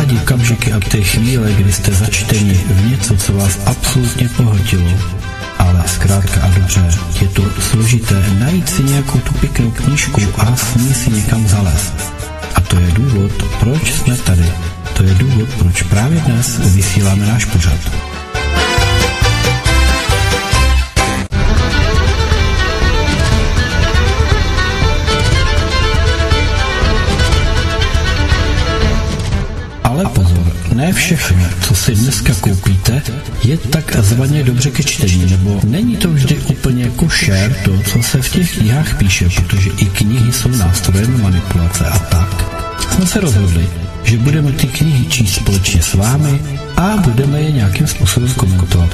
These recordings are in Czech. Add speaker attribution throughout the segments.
Speaker 1: rádi okamžiky a ty chvíle, kdy jste začteni v něco, co vás absolutně pohltilo, ale zkrátka a dobře, je to složité najít si nějakou tu pěknou knížku a s ní si někam zalézt. A to je důvod, proč jsme tady. To je důvod, proč právě dnes vysíláme náš pořad. Ale pozor, ne všechno, co si dneska koupíte, je takzvaně dobře ke čtení, nebo není to vždy úplně košer to, co se v těch knihách píše, protože i knihy jsou nástrojem manipulace a tak. Jsme se rozhodli, že budeme ty knihy číst společně s vámi a budeme je nějakým způsobem komentovat.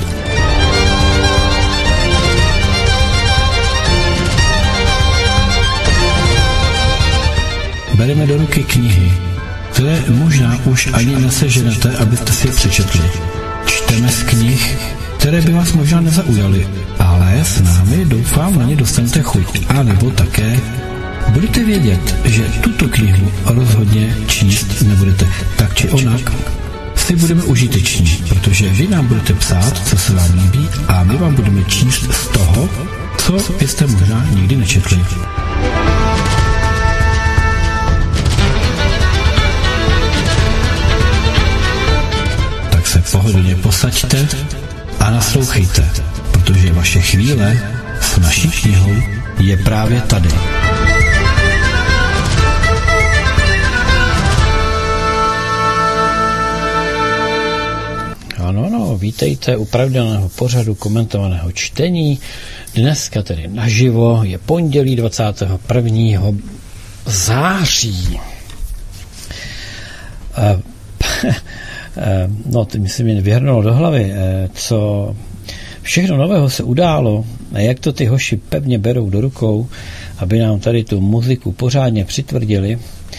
Speaker 1: Bereme do ruky knihy, které možná už ani neseženete, abyste si je přečetli. Čteme z knih, které by vás možná nezaujaly, ale s námi doufám na ně dostanete chuť. A nebo také budete vědět, že tuto knihu rozhodně číst nebudete. Tak či onak si budeme užiteční, protože vy nám budete psát, co se vám líbí, a my vám budeme číst z toho, co byste možná nikdy nečetli. Se pohodlně posaďte a naslouchejte, protože vaše chvíle s naší knihou je právě tady. Ano, vítejte u pravidelného pořadu komentovaného čtení. Dneska tedy naživo je pondělí 21. září. No, to mi se mi vyhrnulo do hlavy, co všechno nového se událo a jak to ty hoši pevně berou do rukou, aby nám tady tu muziku pořádně přitvrdili.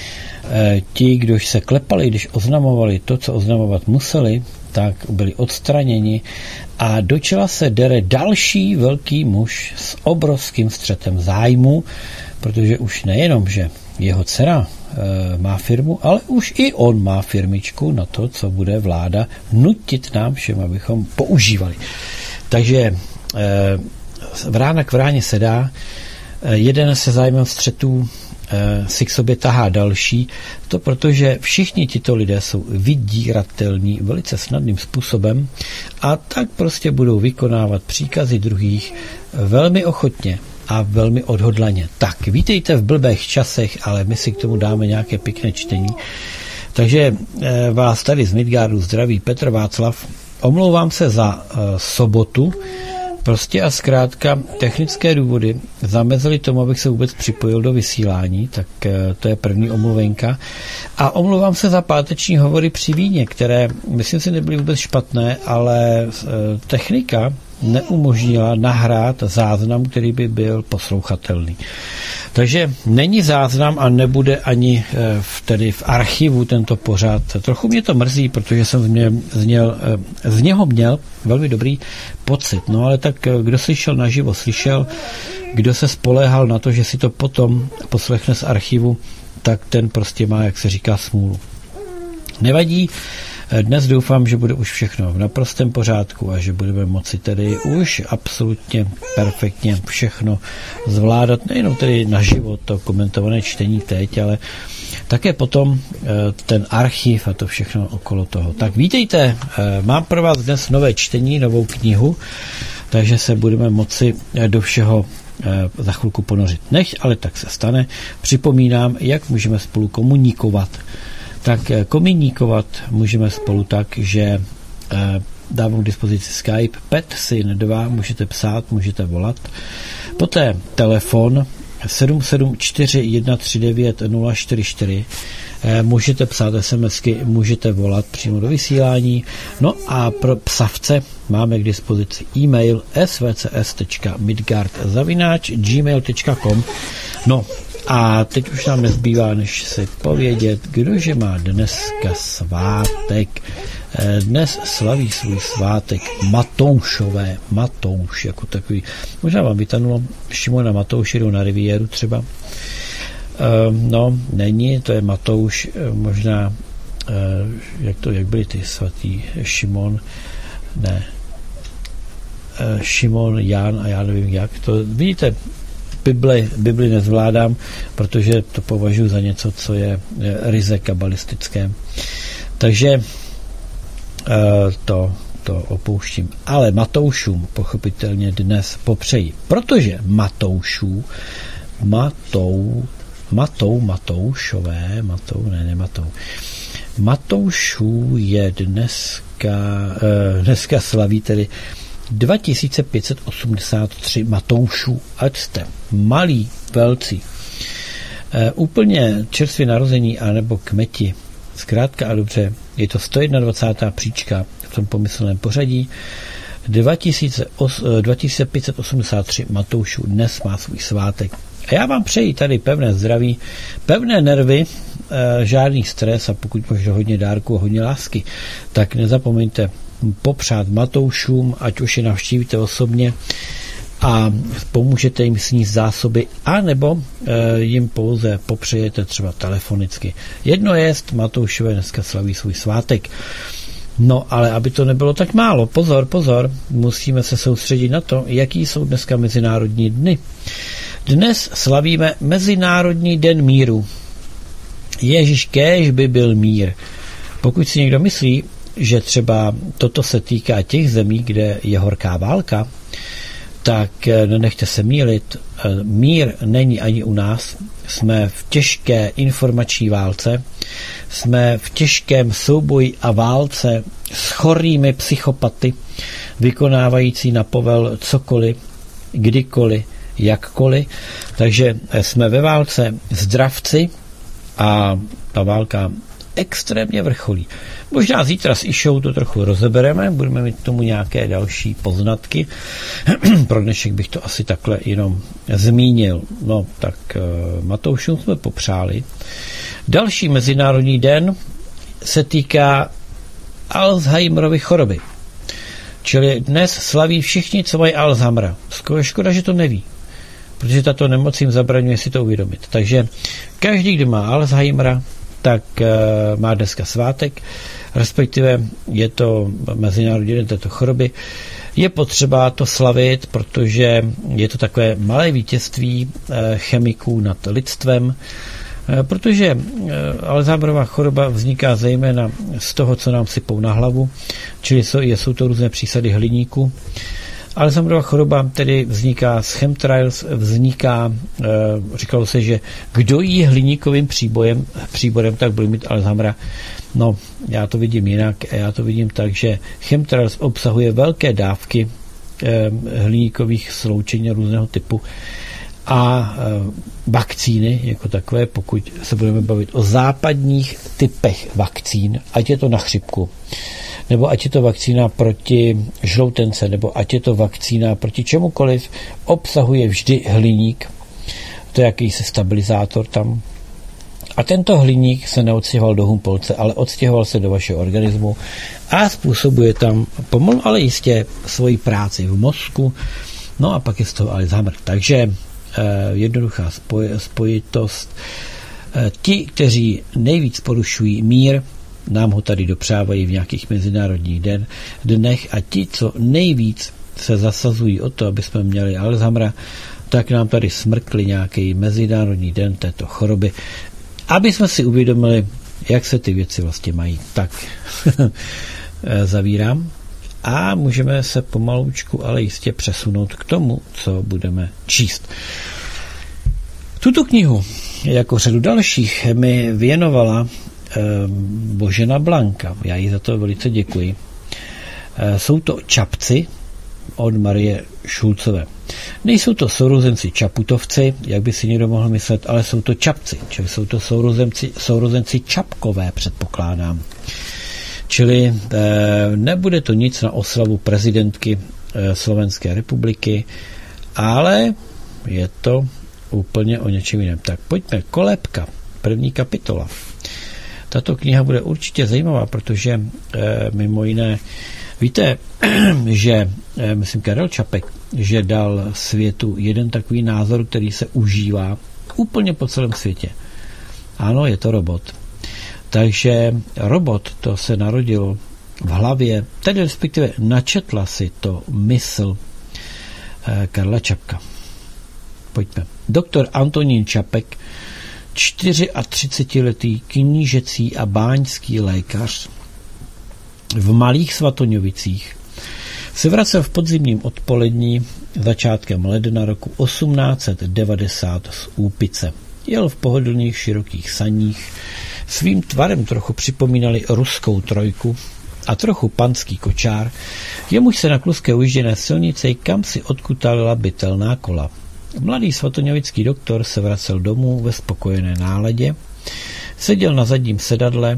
Speaker 1: Ti, kdož se klepali, když oznamovali to, co oznamovat museli, tak byli odstraněni a do čela se dere další velký muž s obrovským střetem zájmu, protože už nejenom, že jeho dcera má firmu, ale už i on má firmičku na to, co bude vláda nutit nám všem, abychom používali. Takže vrána k vráně sedá, jeden se zájmem střetů si k sobě tahá další, to protože všichni tito lidé jsou vydíratelní velice snadným způsobem a tak prostě budou vykonávat příkazy druhých velmi ochotně a velmi odhodlaně. Tak, vítejte v blbých časech, ale my si k tomu dáme nějaké pěkné čtení. Takže vás tady z Midgardu zdraví Petr Václav. Omlouvám se za sobotu. Prostě a zkrátka technické důvody zamezily tomu, abych se vůbec připojil do vysílání, tak to je první omluvenka. A omlouvám se za páteční hovory při víně, které, myslím si, nebyly vůbec špatné, ale technika neumožnila nahrát záznam, který by byl poslouchatelný. Takže není záznam a nebude ani tedy v archivu tento pořad. Trochu mě to mrzí, protože jsem z něho měl velmi dobrý pocit. No ale tak kdo slyšel naživo, slyšel, kdo se spoléhal na to, že si to potom poslechne z archivu, tak ten prostě má, jak se říká, smůlu. Nevadí. Dnes doufám, že bude už všechno v naprostém pořádku a že budeme moci tedy už absolutně perfektně všechno zvládat, nejenom tedy naživo to komentované čtení teď, ale také potom ten archiv a to všechno okolo toho. Tak vítejte, mám pro vás dnes nové čtení, novou knihu, takže se budeme moci do všeho za chvilku ponořit. Než ale tak se stane, připomínám, jak můžeme spolu komunikovat. Tak komunikovat můžeme spolu tak, že dávám k dispozici Skype, PetSyn2, můžete psát, můžete volat. Poté telefon 774-139-044, můžete psát SMSky, můžete volat přímo do vysílání. No a pro psavce máme k dispozici e-mail svcs.midgard@gmail.com. No a teď už nám nezbývá, než si povědět, kdože má dneska svátek. Dnes slaví svůj svátek Matoušové. Matouš, jako takový. Možná vám vytanulo Šimona Matouš, jdou na riviéru třeba. No, není, to je Matouš, možná jak byli ty svatý Šimon, Šimon, Jan a já nevím jak. To vidíte, Bibli nezvládám, protože to považuji za něco, co je ryze kabalistické. Takže to opouštím. Ale Matoušům pochopitelně dnes popřeji. Protože Matoušů je dneska slaví tedy 2583 Matoušů, ať jste malí, velcí, úplně čerstvě narození anebo kmeti. Zkrátka a dobře, je to 121. příčka v tom pomyslném pořadí. 2583 Matoušů dnes má svůj svátek. A já vám přeji tady pevné zdraví, pevné nervy, žádný stres a pokud možno hodně dárku a hodně lásky, tak nezapomeňte popřát Matoušům, ať už je navštívíte osobně a pomůžete jim sníst zásoby, anebo jim pouze popřejete třeba telefonicky. Jedno jest, Matoušové dneska slaví svůj svátek. No, ale aby to nebylo tak málo, pozor, musíme se soustředit na to, jaký jsou dneska mezinárodní dny. Dnes slavíme Mezinárodní den míru. Ježíš kéž by byl mír. Pokud si někdo myslí, že třeba toto se týká těch zemí, kde je horká válka, tak nenechte se mýlit. Mír není ani u nás. Jsme v těžké informační válce, jsme v těžkém souboji a válce s chorými psychopaty, vykonávající na povel cokoliv, kdykoliv, jakkoliv. Takže jsme ve válce s dravci a ta válka extrémně vrcholí. Možná zítra s Išou to trochu rozebereme, budeme mít k tomu nějaké další poznatky. Pro dnešek bych to asi takhle jenom zmínil. No, tak Matoušům jsme popřáli. Další mezinárodní den se týká Alzheimerovy choroby. Čili dnes slaví všichni, co mají Alzheimera. Škoda, že to neví, protože tato nemoc jim zabraňuje si to uvědomit. Takže každý, kdo má Alzheimera, tak má dneska svátek, respektive je to mezinárodní den této choroby. Je potřeba to slavit, protože je to takové malé vítězství chemiků nad lidstvem, protože Alzheimerova choroba vzniká zejména z toho, co nám sypou na hlavu, čili jsou to různé přísady hliníku. Alzheimerova choroba tedy vzniká z chemtrails, říkalo se, že kdo jí hliníkovým příborem, tak bude mít Alzheimera. No, já to vidím jinak, já to vidím tak, že chemtrails obsahuje velké dávky hliníkových sloučení různého typu a vakcíny jako takové, pokud se budeme bavit o západních typech vakcín, ať je to na chřipku, nebo ať je to vakcína proti žloutence, nebo ať je to vakcína proti čemukoliv, obsahuje vždy hliník. To je jakýsi stabilizátor tam. A tento hliník se neodstěhoval do Humpolce, ale odstěhoval se do vašeho organismu a způsobuje tam pomalu, ale jistě svoji práci v mozku. No a pak je z toho Alzheimer. Takže jednoduchá spojitost. Ti, kteří nejvíc porušují mír, nám ho tady dopřávají v nějakých mezinárodních dnech a ti, co nejvíc se zasazují o to, aby jsme měli Alzheimera, tak nám tady smrkli nějaký mezinárodní den této choroby, aby jsme si uvědomili, jak se ty věci vlastně mají. Tak zavírám a můžeme se pomaloučku, ale jistě přesunout k tomu, co budeme číst. Tuto knihu, jako řadu dalších, mi věnovala Božena Blanka. Já jí za to velice děkuji. Jsou to Čapci od Marie Šulcové. Nejsou to sourozenci Čaputovci, jak by si někdo mohl myslet, ale jsou to Čapci, čili jsou to sourozenci Čapkové, předpokládám. Čili nebude to nic na oslavu prezidentky Slovenské republiky, ale je to úplně o něčem jiném. Tak pojďme, kolébka, první kapitola. Tato kniha bude určitě zajímavá, protože mimo jiné, víte, že, myslím, Karel Čapek, že dal světu jeden takový názor, který se užívá úplně po celém světě. Ano, je to robot. Takže robot, to se narodilo v hlavě, tedy respektive načetla si to mysl Karla Čapka. Pojďme. Doktor Antonín Čapek, 34letý knížecí a báňský lékař v Malých Svatoňovicích, se vracel v podzimním odpolední začátkem ledna roku 1890 z Úpice. Jel v pohodlných širokých saních, svým tvarem trochu připomínali ruskou trojku a trochu panský kočár, jemuž se na kluské ujížděné silnici kam si odkutalila bytelná kola. Mladý svatoňovický doktor se vracel domů ve spokojené náladě, seděl na zadním sedadle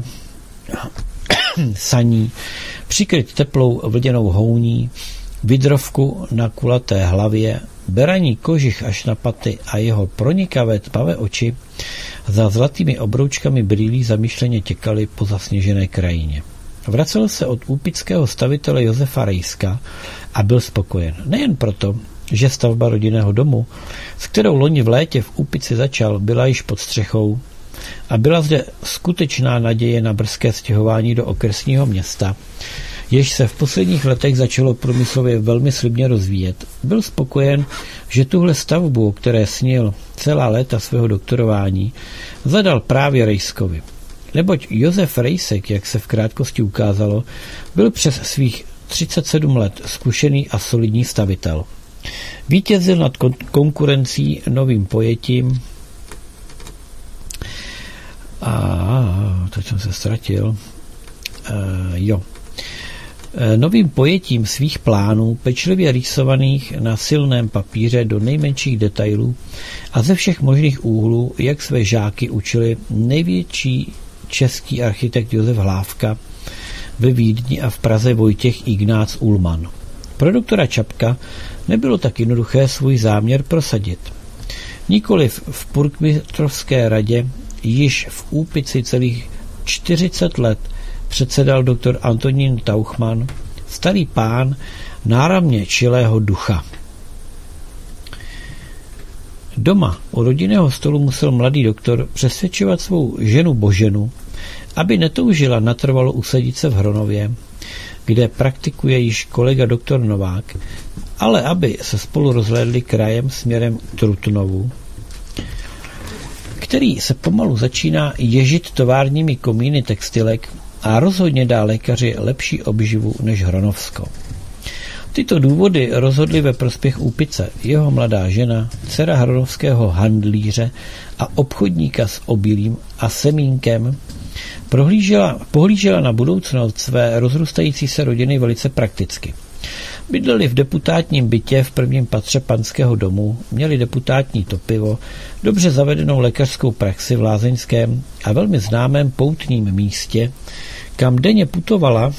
Speaker 1: saní, přikryt teplou vlněnou houní, vidrovku na kulaté hlavě, beraní kožich až na paty a jeho pronikavé tmavé oči za zlatými obroučkami brýlí zamýšleně těkaly po zasněžené krajině. Vracel se od úpického stavitele Josefa Rejska a byl spokojen. Nejen proto, že stavba rodinného domu, s kterou loni v létě v Úpici začal, byla již pod střechou a byla zde skutečná naděje na brzké stěhování do okresního města, jež se v posledních letech začalo průmyslově velmi slibně rozvíjet. Byl spokojen, že tuhle stavbu, o které snil celá léta svého doktorování, zadal právě Rejskovi. Neboť Josef Rejsek, jak se v krátkosti ukázalo, byl přes svých 37 let zkušený a solidní stavitel. Vítězil nad konkurencí novým pojetím teď jsem se ztratil. Novým pojetím svých plánů, pečlivě rýsovaných na silném papíře do nejmenších detailů a ze všech možných úhlů, jak své žáky učili největší český architekt Josef Hlávka ve Vídni a v Praze Vojtěch Ignác Ullmann. Pro doktora Čapka nebylo tak jednoduché svůj záměr prosadit. Nikoliv v Burgmistrovské radě, již v Úpici celých 40 let předsedal doktor Antonín Tauchmann, starý pán náramně čilého ducha. Doma u rodinného stolu musel mladý doktor přesvědčovat svou ženu Boženu, aby netoužila natrvalo usadit se v Hronově, kde praktikuje již kolega doktor Novák, ale aby se spolu rozhlédli krajem směrem k Trutnovu, který se pomalu začíná ježit továrními komíny textilek a rozhodně dá lékaři lepší obživu než Hronovsko. Tyto důvody rozhodly ve prospěch Úpice. Jeho mladá žena, dcera hronovského handlíře a obchodníka s obilím a semínkem, pohlížela na budoucnost své rozrůstající se rodiny velice prakticky. Bydleli v deputátním bytě v prvním patře panského domu, měli deputátní topivo, dobře zavedenou lékařskou praxi v lázeňském a velmi známém poutním místě, kam denně putovala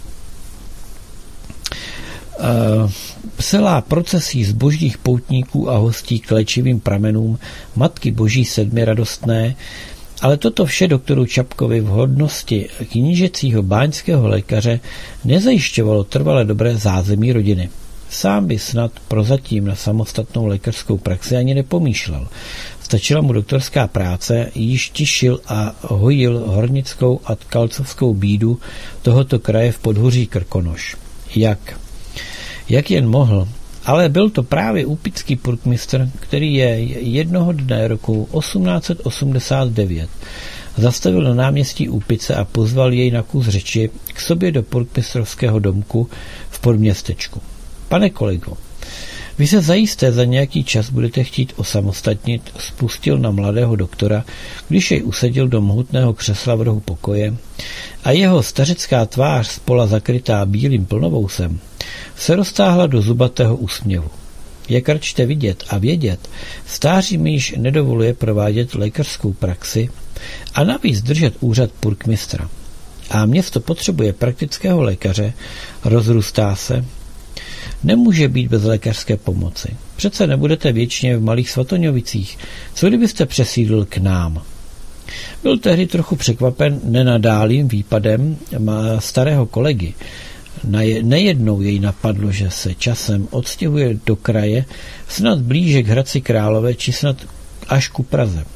Speaker 1: celá procesí zbožných poutníků a hostí k léčivým pramenům Matky Boží sedmiradostné, ale toto vše doktoru Čapkovi v hodnosti knížecího báňského lékaře nezajišťovalo trvale dobré zázemí rodiny. Sám by snad prozatím na samostatnou lékařskou praxi ani nepomýšlel. Stačila mu doktorská práce, již tišil a hojil hornickou a tkalcovskou bídu tohoto kraje v podhoří Krkonoš. Jak jen mohl, ale byl to právě úpický burgmistr, který je jednoho dne roku 1889 zastavil na náměstí Úpice a pozval jej na kus řeči k sobě do burgmistrovského domku v podměstečku. Pane kolego, vy se zajisté za nějaký čas budete chtít osamostatnit, spustil na mladého doktora, když jej usadil do mohutného křesla v rohu pokoje a jeho stařecká tvář spola zakrytá bílým plnovousem se roztáhla do zubatého úsměvu. Jak račte vidět a vědět, stáří mi již nedovoluje provádět lékařskou praxi a navíc držet úřad burgmistra. A město potřebuje praktického lékaře, rozrůstá se, nemůže být bez lékařské pomoci. Přece nebudete věčně v Malých Svatoňovicích, co kdybyste přesídlil k nám. Byl tehdy trochu překvapen nenadálým výpadem starého kolegy. Nejednou jej napadlo, že se časem odstěhuje do kraje, snad blíže k Hradci Králové, či snad až ku Praze.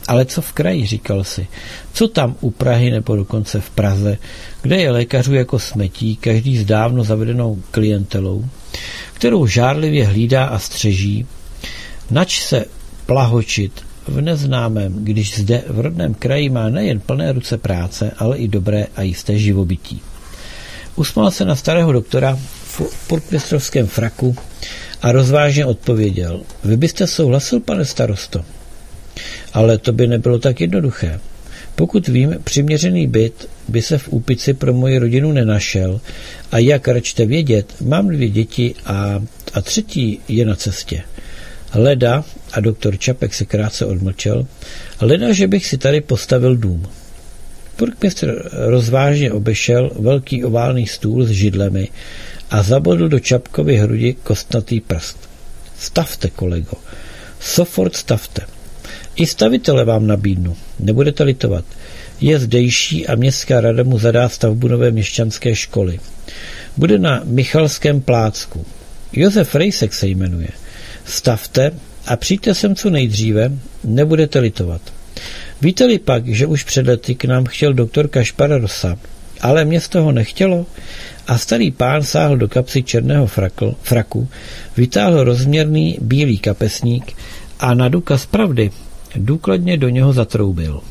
Speaker 1: Ale co v kraji, říkal si? Co tam u Prahy nebo dokonce v Praze, kde je lékařů jako smetí, každý s dávno zavedenou klientelou, kterou žárlivě hlídá a střeží, nač se plahočit v neznámém, když zde v rodném kraji má nejen plné ruce práce, ale i dobré a jisté živobytí. Usmál se na starého doktora v purkmistrovském fraku a rozvážně odpověděl: Vy byste souhlasil, pane starosto? Ale to by nebylo tak jednoduché. Pokud vím, přiměřený byt by se v Úpici pro moji rodinu nenašel a jak račte vědět, mám 2 děti a 3. je na cestě. Leda, a doktor Čapek se krátce odmlčel, leda, že bych si tady postavil dům. Purkmistr rozvážně obešel velký oválný stůl s židlemi a zabodl do Čapkovy hrudi kostnatý prst. Stavte, kolego. Sofort stavte. I stavitele vám nabídnu. Nebudete litovat. Je zdejší a městská rada mu zadá stavbu nové měšťanské školy. Bude na Michalském plácku. Josef Rejsek se jmenuje. Stavte a přijďte sem co nejdříve, nebudete litovat. Víte-li pak, že už před lety k nám chtěl doktor Kašpar Rosa, ale mě z toho nechtělo a starý pán sáhl do kapsy černého fraku, vytáhl rozměrný bílý kapesník a na důkaz pravdy důkladně do něho zatroubil.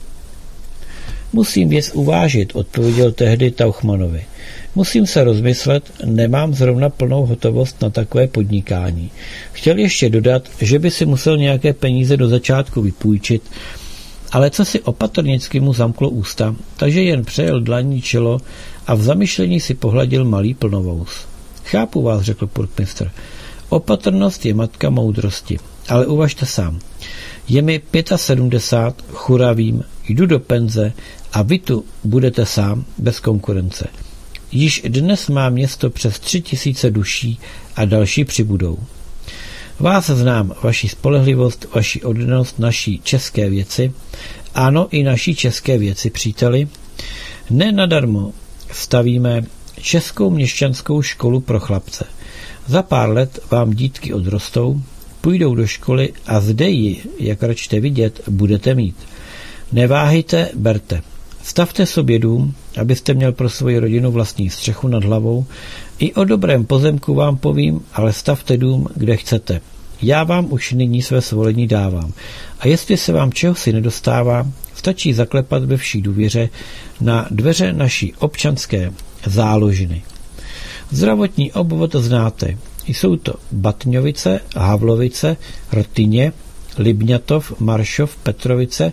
Speaker 1: Musím věc uvážit, odpověděl tehdy Tauchmanovi. Musím se rozmyslet, nemám zrovna plnou hotovost na takové podnikání. Chtěl ještě dodat, že by si musel nějaké peníze do začátku vypůjčit, ale co si opatrnicky mu zamklo ústa, takže jen přejel dlaní čelo a v zamyšlení si pohladil malý plnovous. Chápu vás, řekl purkmistr. Opatrnost je matka moudrosti, ale uvažte sám. Je mi 75, churavím, jdu do penze a vy tu budete sám, bez konkurence. Již dnes má město přes 3000 duší a další přibudou. Vás znám, vaši spolehlivost, vaši oddanost naší české věci, ano i naší české věci, příteli. Ne nadarmo stavíme českou měšťanskou školu pro chlapce. Za pár let vám dítky odrostou, půjdou do školy a zde ji, jak račte vidět, budete mít. Neváhejte, berte. Stavte sobě dům, abyste měl pro svoji rodinu vlastní střechu nad hlavou. I o dobrém pozemku vám povím, ale stavte dům, kde chcete. Já vám už nyní své svolení dávám. A jestli se vám čehosi nedostává, stačí zaklepat ve vší důvěře na dveře naší občanské záložiny. Zdravotní obvod znáte. Jsou to Batňovice, Havlovice, Rtyně, Libňatov, Maršov, Petrovice,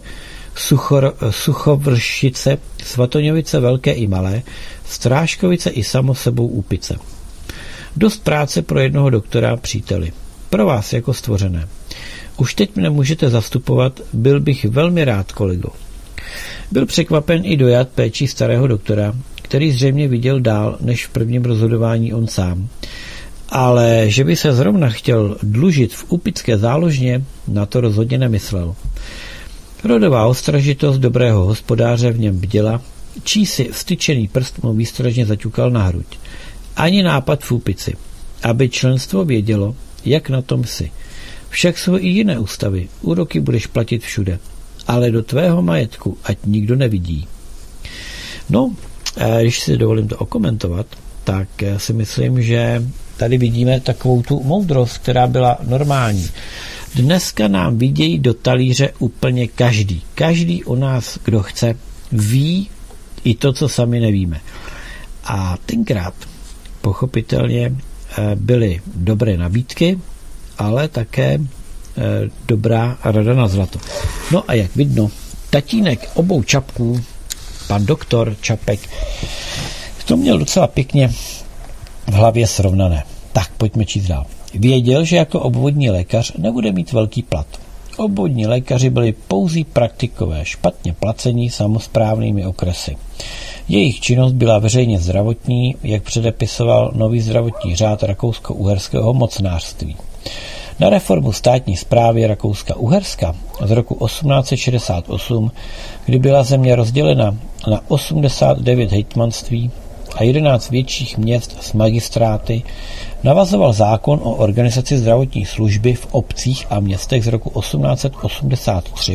Speaker 1: Suchovršice, Svatoňovice velké i malé, Strážkovice i samo sebou Úpice. Dost práce pro jednoho doktora, příteli. Pro vás jako stvořené. Už teď mne můžete zastupovat, byl bych velmi rád, kolego. Byl překvapen i dojat péčí starého doktora, který zřejmě viděl dál, než v prvním rozhodování on sám. Ale že by se zrovna chtěl dlužit v úpické záložně, na to rozhodně nemyslel. Rodová ostražitost dobrého hospodáře v něm bděla, čí si vstyčený prst mu výstražně zaťukal na hruď. Ani nápad v Úpici, aby členstvo vědělo, jak na tom si. Však jsou i jiné ústavy, úroky budeš platit všude, ale do tvého majetku ať nikdo nevidí. No, když si dovolím to okomentovat, tak si myslím, že tady vidíme takovou tu moudrost, která byla normální. Dneska nám vidějí do talíře úplně každý. Každý o nás, kdo chce, ví i to, co sami nevíme. A tenkrát pochopitelně byly dobré nabídky, ale také dobrá rada na zlato. No a jak vidno, tatínek obou Čapků, pan doktor Čapek, to měl docela pěkně v hlavě srovnané. Tak, pojďme číst dál. Věděl, že jako obvodní lékař nebude mít velký plat. Obvodní lékaři byli pouzí praktikové, špatně placení samosprávnými okresy. Jejich činnost byla veřejně zdravotní, jak předepisoval nový zdravotní řád rakousko-uherského mocnářství. Na reformu státní správy Rakouska-Uherska z roku 1868, kdy byla země rozdělena na 89 hejtmanství a 11 větších měst s magistráty, navazoval zákon o organizaci zdravotní služby v obcích a městech z roku 1883,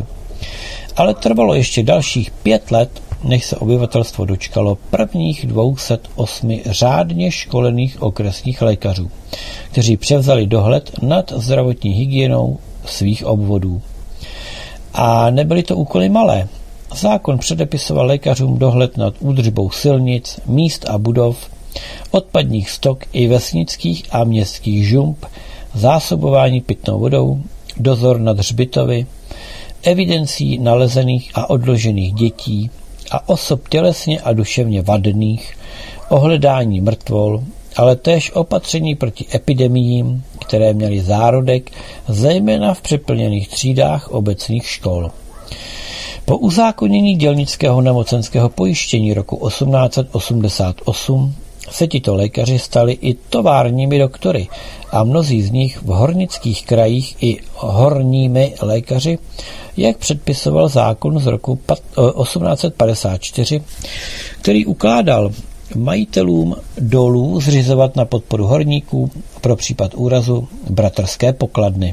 Speaker 1: Ale trvalo ještě dalších 5 let, než se obyvatelstvo dočkalo prvních 208 řádně školených okresních lékařů, kteří převzali dohled nad zdravotní hygienou svých obvodů. A nebyly to úkoly malé. Zákon předepisoval lékařům dohled nad údržbou silnic, míst a budov, odpadních stok i vesnických a městských žump, zásobování pitnou vodou, dozor nad hřbitovy, evidencí nalezených a odložených dětí a osob tělesně a duševně vadných, ohledání mrtvol, ale též opatření proti epidemiím, které měly zárodek zejména v přeplněných třídách obecných škol. Po uzákonění dělnického nemocenského pojištění roku 1888 se tito lékaři stali i továrními doktory a mnozí z nich v hornických krajích i horními lékaři, jak předpisoval zákon z roku 1854, který ukládal majitelům dolů zřizovat na podporu horníků pro případ úrazu bratrské pokladny.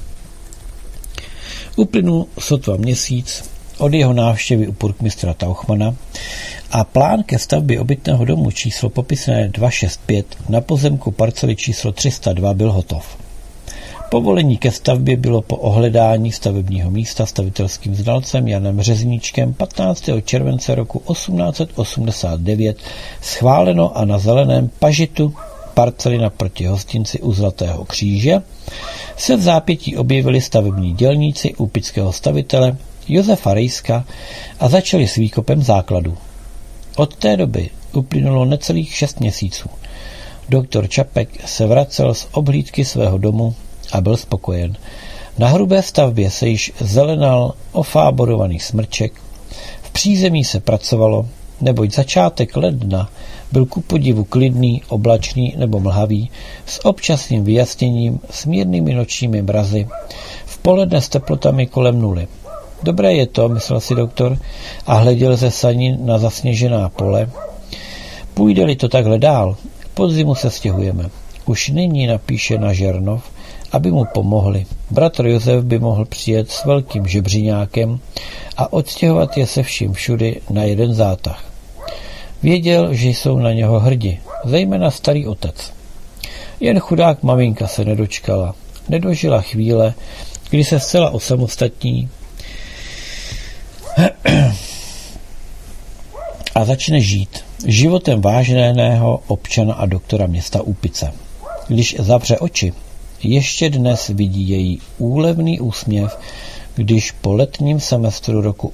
Speaker 1: Uplynul sotva měsíc od jeho návštěvy u purkmistra Tauchmana a plán ke stavbě obytného domu číslo popisné 265 na pozemku parcely číslo 302 byl hotov. Povolení ke stavbě bylo po ohledání stavebního místa stavitelským znalcem Janem Řezníčkem 15. července roku 1889 schváleno a na zeleném pažitu parcely naproti hostinci u Zlatého kříže se v zápětí objevili stavební dělníci úpického stavitele Josefa Rejska a začali s výkopem základů. Od té doby uplynulo necelých 6 měsíců. Doktor Čapek se vracel z obhlídky svého domu a byl spokojen. Na hrubé stavbě se již zelenal ofáborovaný smrček, v přízemí se pracovalo, neboť začátek ledna byl ku podivu klidný, oblačný nebo mlhavý, s občasným vyjasněním, s mírnými nočními mrazy, v poledne s teplotami kolem 0. Dobré je to, myslel si doktor a hleděl ze saní na zasněžená pole. Půjde-li to takhle dál, podzimu se stěhujeme. Už nyní napíše na Žernov, aby mu pomohli. Bratr Josef by mohl přijet s velkým žebříňákem a odstěhovat je se vším všudy na jeden zátah. Věděl, že jsou na něho hrdi, zejména starý otec. Jen chudák maminka se nedočkala. Nedožila chvíle, kdy se zcela osamostatní a začne žít životem váženého občana a doktora města Úpice. Když zavře oči, ještě dnes vidí její úlevný úsměv, když po letním semestru roku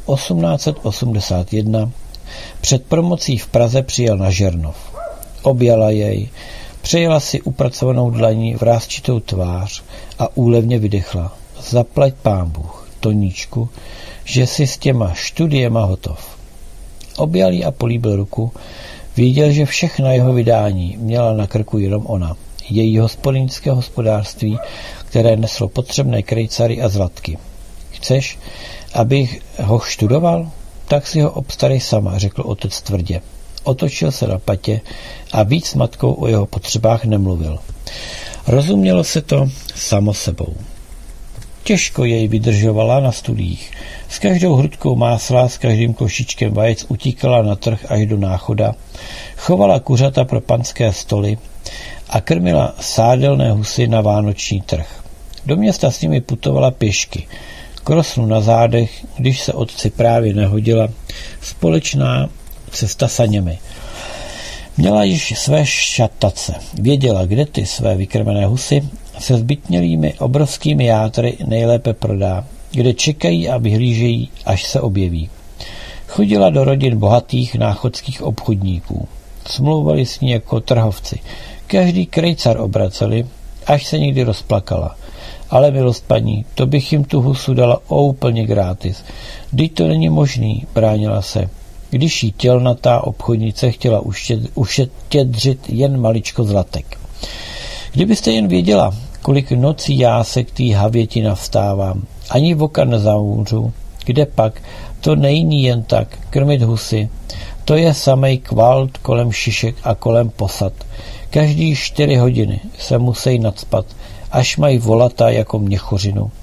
Speaker 1: 1881 před promocí v Praze přijel na Žernov. Objala jej, přejela si upracovanou dlaní vrásčitou tvář a úlevně vydechla. Zaplať pán Bůh, Toníčku, že si s těma studiema hotov. Objal jí a políbil ruku, věděl, že všechna jeho vydání měla na krku jenom ona, její hospodyňské hospodářství, které neslo potřebné krejcary a zlatky. Chceš, abych ho študoval? Tak si ho obstarej sama, řekl otec tvrdě. Otočil se na patě a víc s matkou o jeho potřebách nemluvil. Rozumělo se to samo sebou. Těžko jej vydržovala na studiích. S každou hrudkou másla, s každým košičkem vajec utíkala na trh až do Náchoda, chovala kuřata pro panské stoly a krmila sádelné husy na vánoční trh. Do města s nimi putovala pěšky, krosnu na zádech, když se otci právě nehodila společná cesta saněmi. Měla již své šatace, věděla, kde ty své vykrmené husy se zbytnělými obrovskými játry nejlépe prodá, kde čekají a vyhlížejí, až se objeví. Chodila do rodin bohatých náchodských obchodníků. Smlouvali s ní jako trhovci. Každý krejcar obraceli, až se někdy rozplakala. Ale milost paní, to bych jim tu husu dala úplně gratis. Vždyť to není možný, bránila se. Když jí tělnatá obchodnice chtěla uštědřit jen maličko zlatek. Kdybyste jen věděla, kolik nocí já se k té havěti navstávám, ani voka nezamůžu, kde pak, to nejní jen tak, krmit husy, to je samej kvalt kolem šišek a kolem posad. Každý 4 hodiny se musí nacpat, až mají volatá jako měchořinu.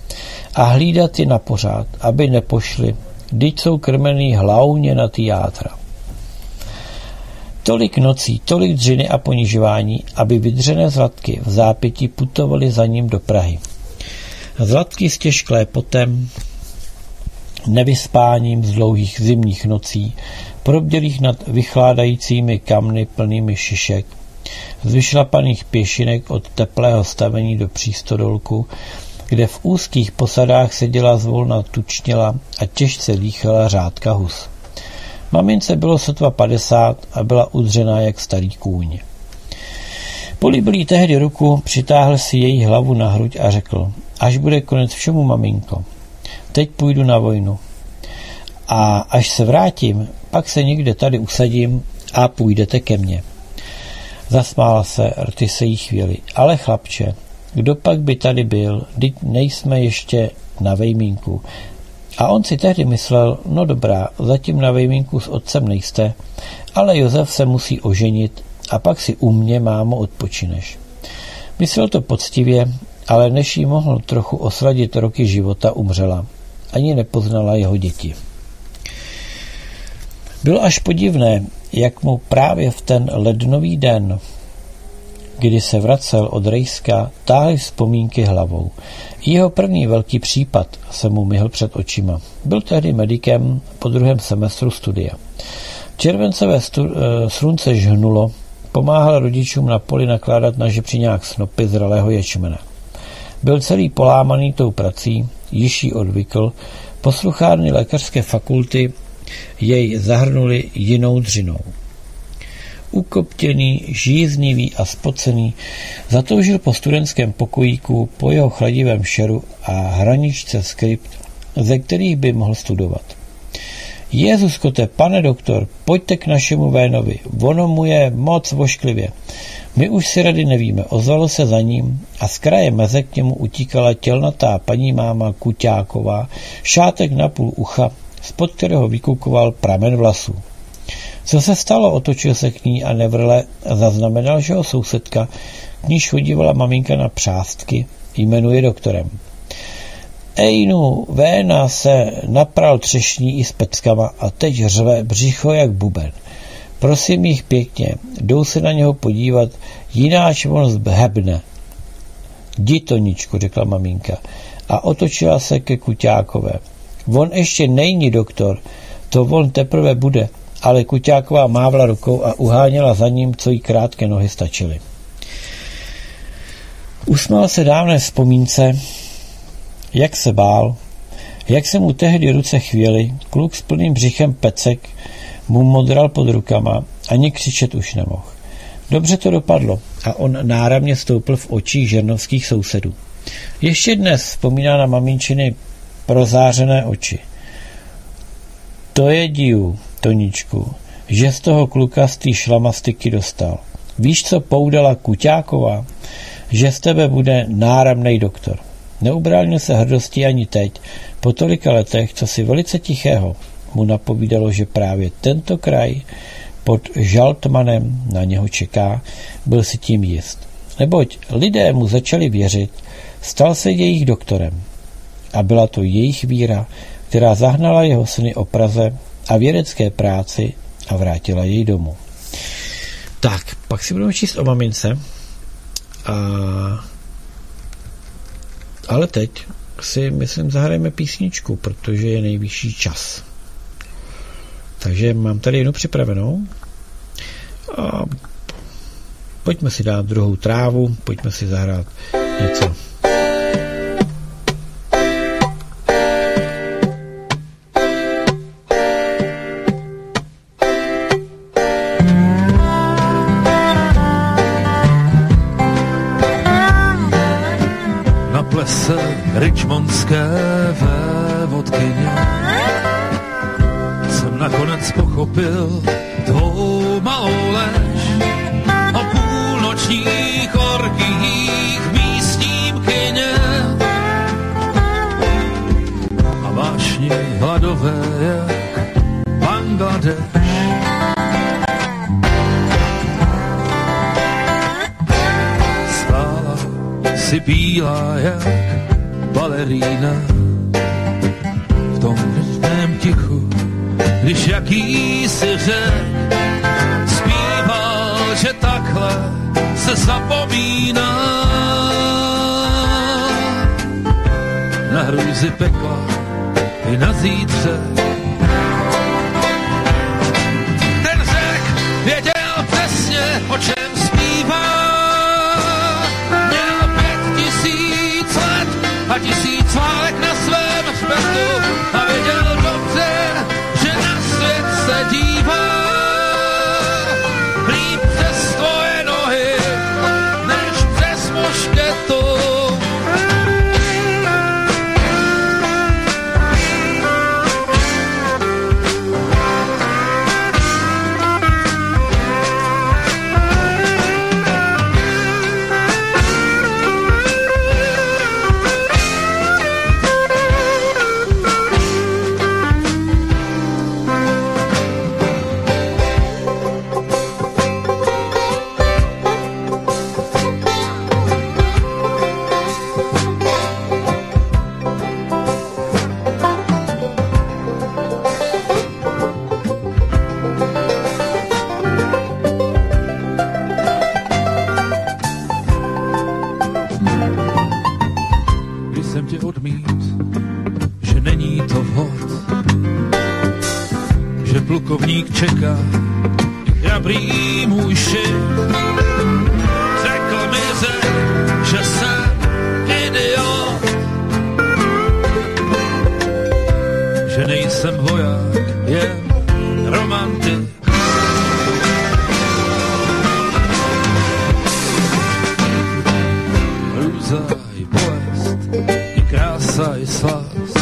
Speaker 1: a hlídat je na pořád, aby nepošli, vždyť jsou krmený hlavně na ty játra. Tolik nocí, tolik dřiny a ponižování, aby vydřené zlatky v zápětí putovaly za ním do Prahy. Zlatky stěžklé potem, nevyspáním z dlouhých zimních nocí, probdělých nad vychládajícími kamny plnými šišek, z vyšlapaných pěšinek od teplého stavení do přístodolku, kde v úzkých posadách seděla zvolna tučněla a těžce dýchala řádka hus. Mamince bylo sotva 50 a byla udřená jak starý kůň. Políbil jí tehdy ruku, přitáhl si její hlavu na hruď a řekl: až bude konec všemu, maminko, teď půjdu na vojnu. A až se vrátím, pak se někde tady usadím a půjdete ke mně. Zasmála se, rty se jí chvěly. Ale chlapče, kdo pak by tady byl, vždyť nejsme ještě na vejmínku. A on si tehdy myslel, no dobrá, zatím na vejmínku s otcem nejste, ale Josef se musí oženit a pak si u mě, mámo, odpočineš. Myslel to poctivě, ale než jí mohl trochu osladit roky života, umřela. Ani nepoznala jeho děti. Bylo až podivné, jak mu právě v ten lednový den, kdy se vracel od Rejska, táhly vzpomínky hlavou. Jeho první velký případ se mu myhl před očima. Byl tehdy medikem po 2. semestru studia. Červencové slunce žhnulo, pomáhal rodičům na poli nakládat na žebříňák snopy zralého ječmene. Byl celý polámaný tou prací, již ji odvykl, posluchárny lékařské fakulty jej zahrnuli jinou dřinou. Ukoptěný, žíznivý a spocený, zatoužil po studentském pokojíku, po jeho chladivém šeru a hraničce skript, ze kterých by mohl studovat. Jezuskote, pane doktor, pojďte k našemu Vénovi, ono mu je moc vošklivě. My už si rady nevíme, ozvalo se za ním a z kraje meze k němu utíkala tělnatá paní máma Kuťáková, šátek na půl ucha, spod kterého vykukoval pramen vlasů. Co se stalo, otočil se k ní a nevrle zaznamenal, že ho sousedka, k níž chodívala maminka na přástky, jmenuje doktorem. Ejnu, Véna se napral třešní i s peckama a teď řve břicho jak buben. Prosím jich pěkně, jdou se na něho podívat, jináč on zbhebne. Jdi, Toničku, řekla maminka a otočila se ke Kuťákové. On ještě není doktor, to on teprve bude, ale Kuťáková mávla rukou a uháněla za ním, co jí krátké nohy stačily. Usmál se dávné vzpomínce, jak se bál, jak se mu tehdy ruce chvěly, kluk s plným břichem pecek mu modral pod rukama, ani křičet už nemohl. Dobře to dopadlo a on náramně stoupl v očích žernovských sousedů. Ještě dnes vzpomíná na maminčiny prozářené oči. To je divu, Toničku, že z toho kluka z té šlamastiky dostal. Víš, co poudala Kuťáková? Že z tebe bude náramnej doktor. Neubránil se hrdosti ani teď, po tolika letech, co si velice tichého mu napovídalo, že právě tento kraj pod Žaltmanem na něho čeká, byl si tím jist. Neboť lidé mu začali věřit, stal se jejich doktorem. A byla to jejich víra, která zahnala jeho syny o Praze a vědecké práci a vrátila jej domů. Tak, pak si budeme číst o mamince. Ale teď si, myslím, zahrajeme písničku, protože je nejvyšší čas. Takže mám tady jednu připravenou. A pojďme si dát druhou trávu, pojďme si zahrát něco.
Speaker 2: Richmondské vévodkyně jsem nakonec pochopil tvou malou lež o půlnočních orgiích v místním kyně a vášni hladové jak Bangladeš. Stála si bílá jak balerína v tom věčném tichu, když jakýsi řek zpíval, že takhle se zapomíná na hrůzy pekla i na zítřek. Ten řek věděl přesně, o čem zpívá. Měl 5000 let a 1000 válek na svém hřbetu a věděl dobře, že na svět se dívá líp přes tvoje nohy, než přes mušketu. Plukovník čeká, chrabrý můj šik. Řekl mi že jsem idiot, že nejsem voják, jen romantik. Hrůza i bolest, i krása i slast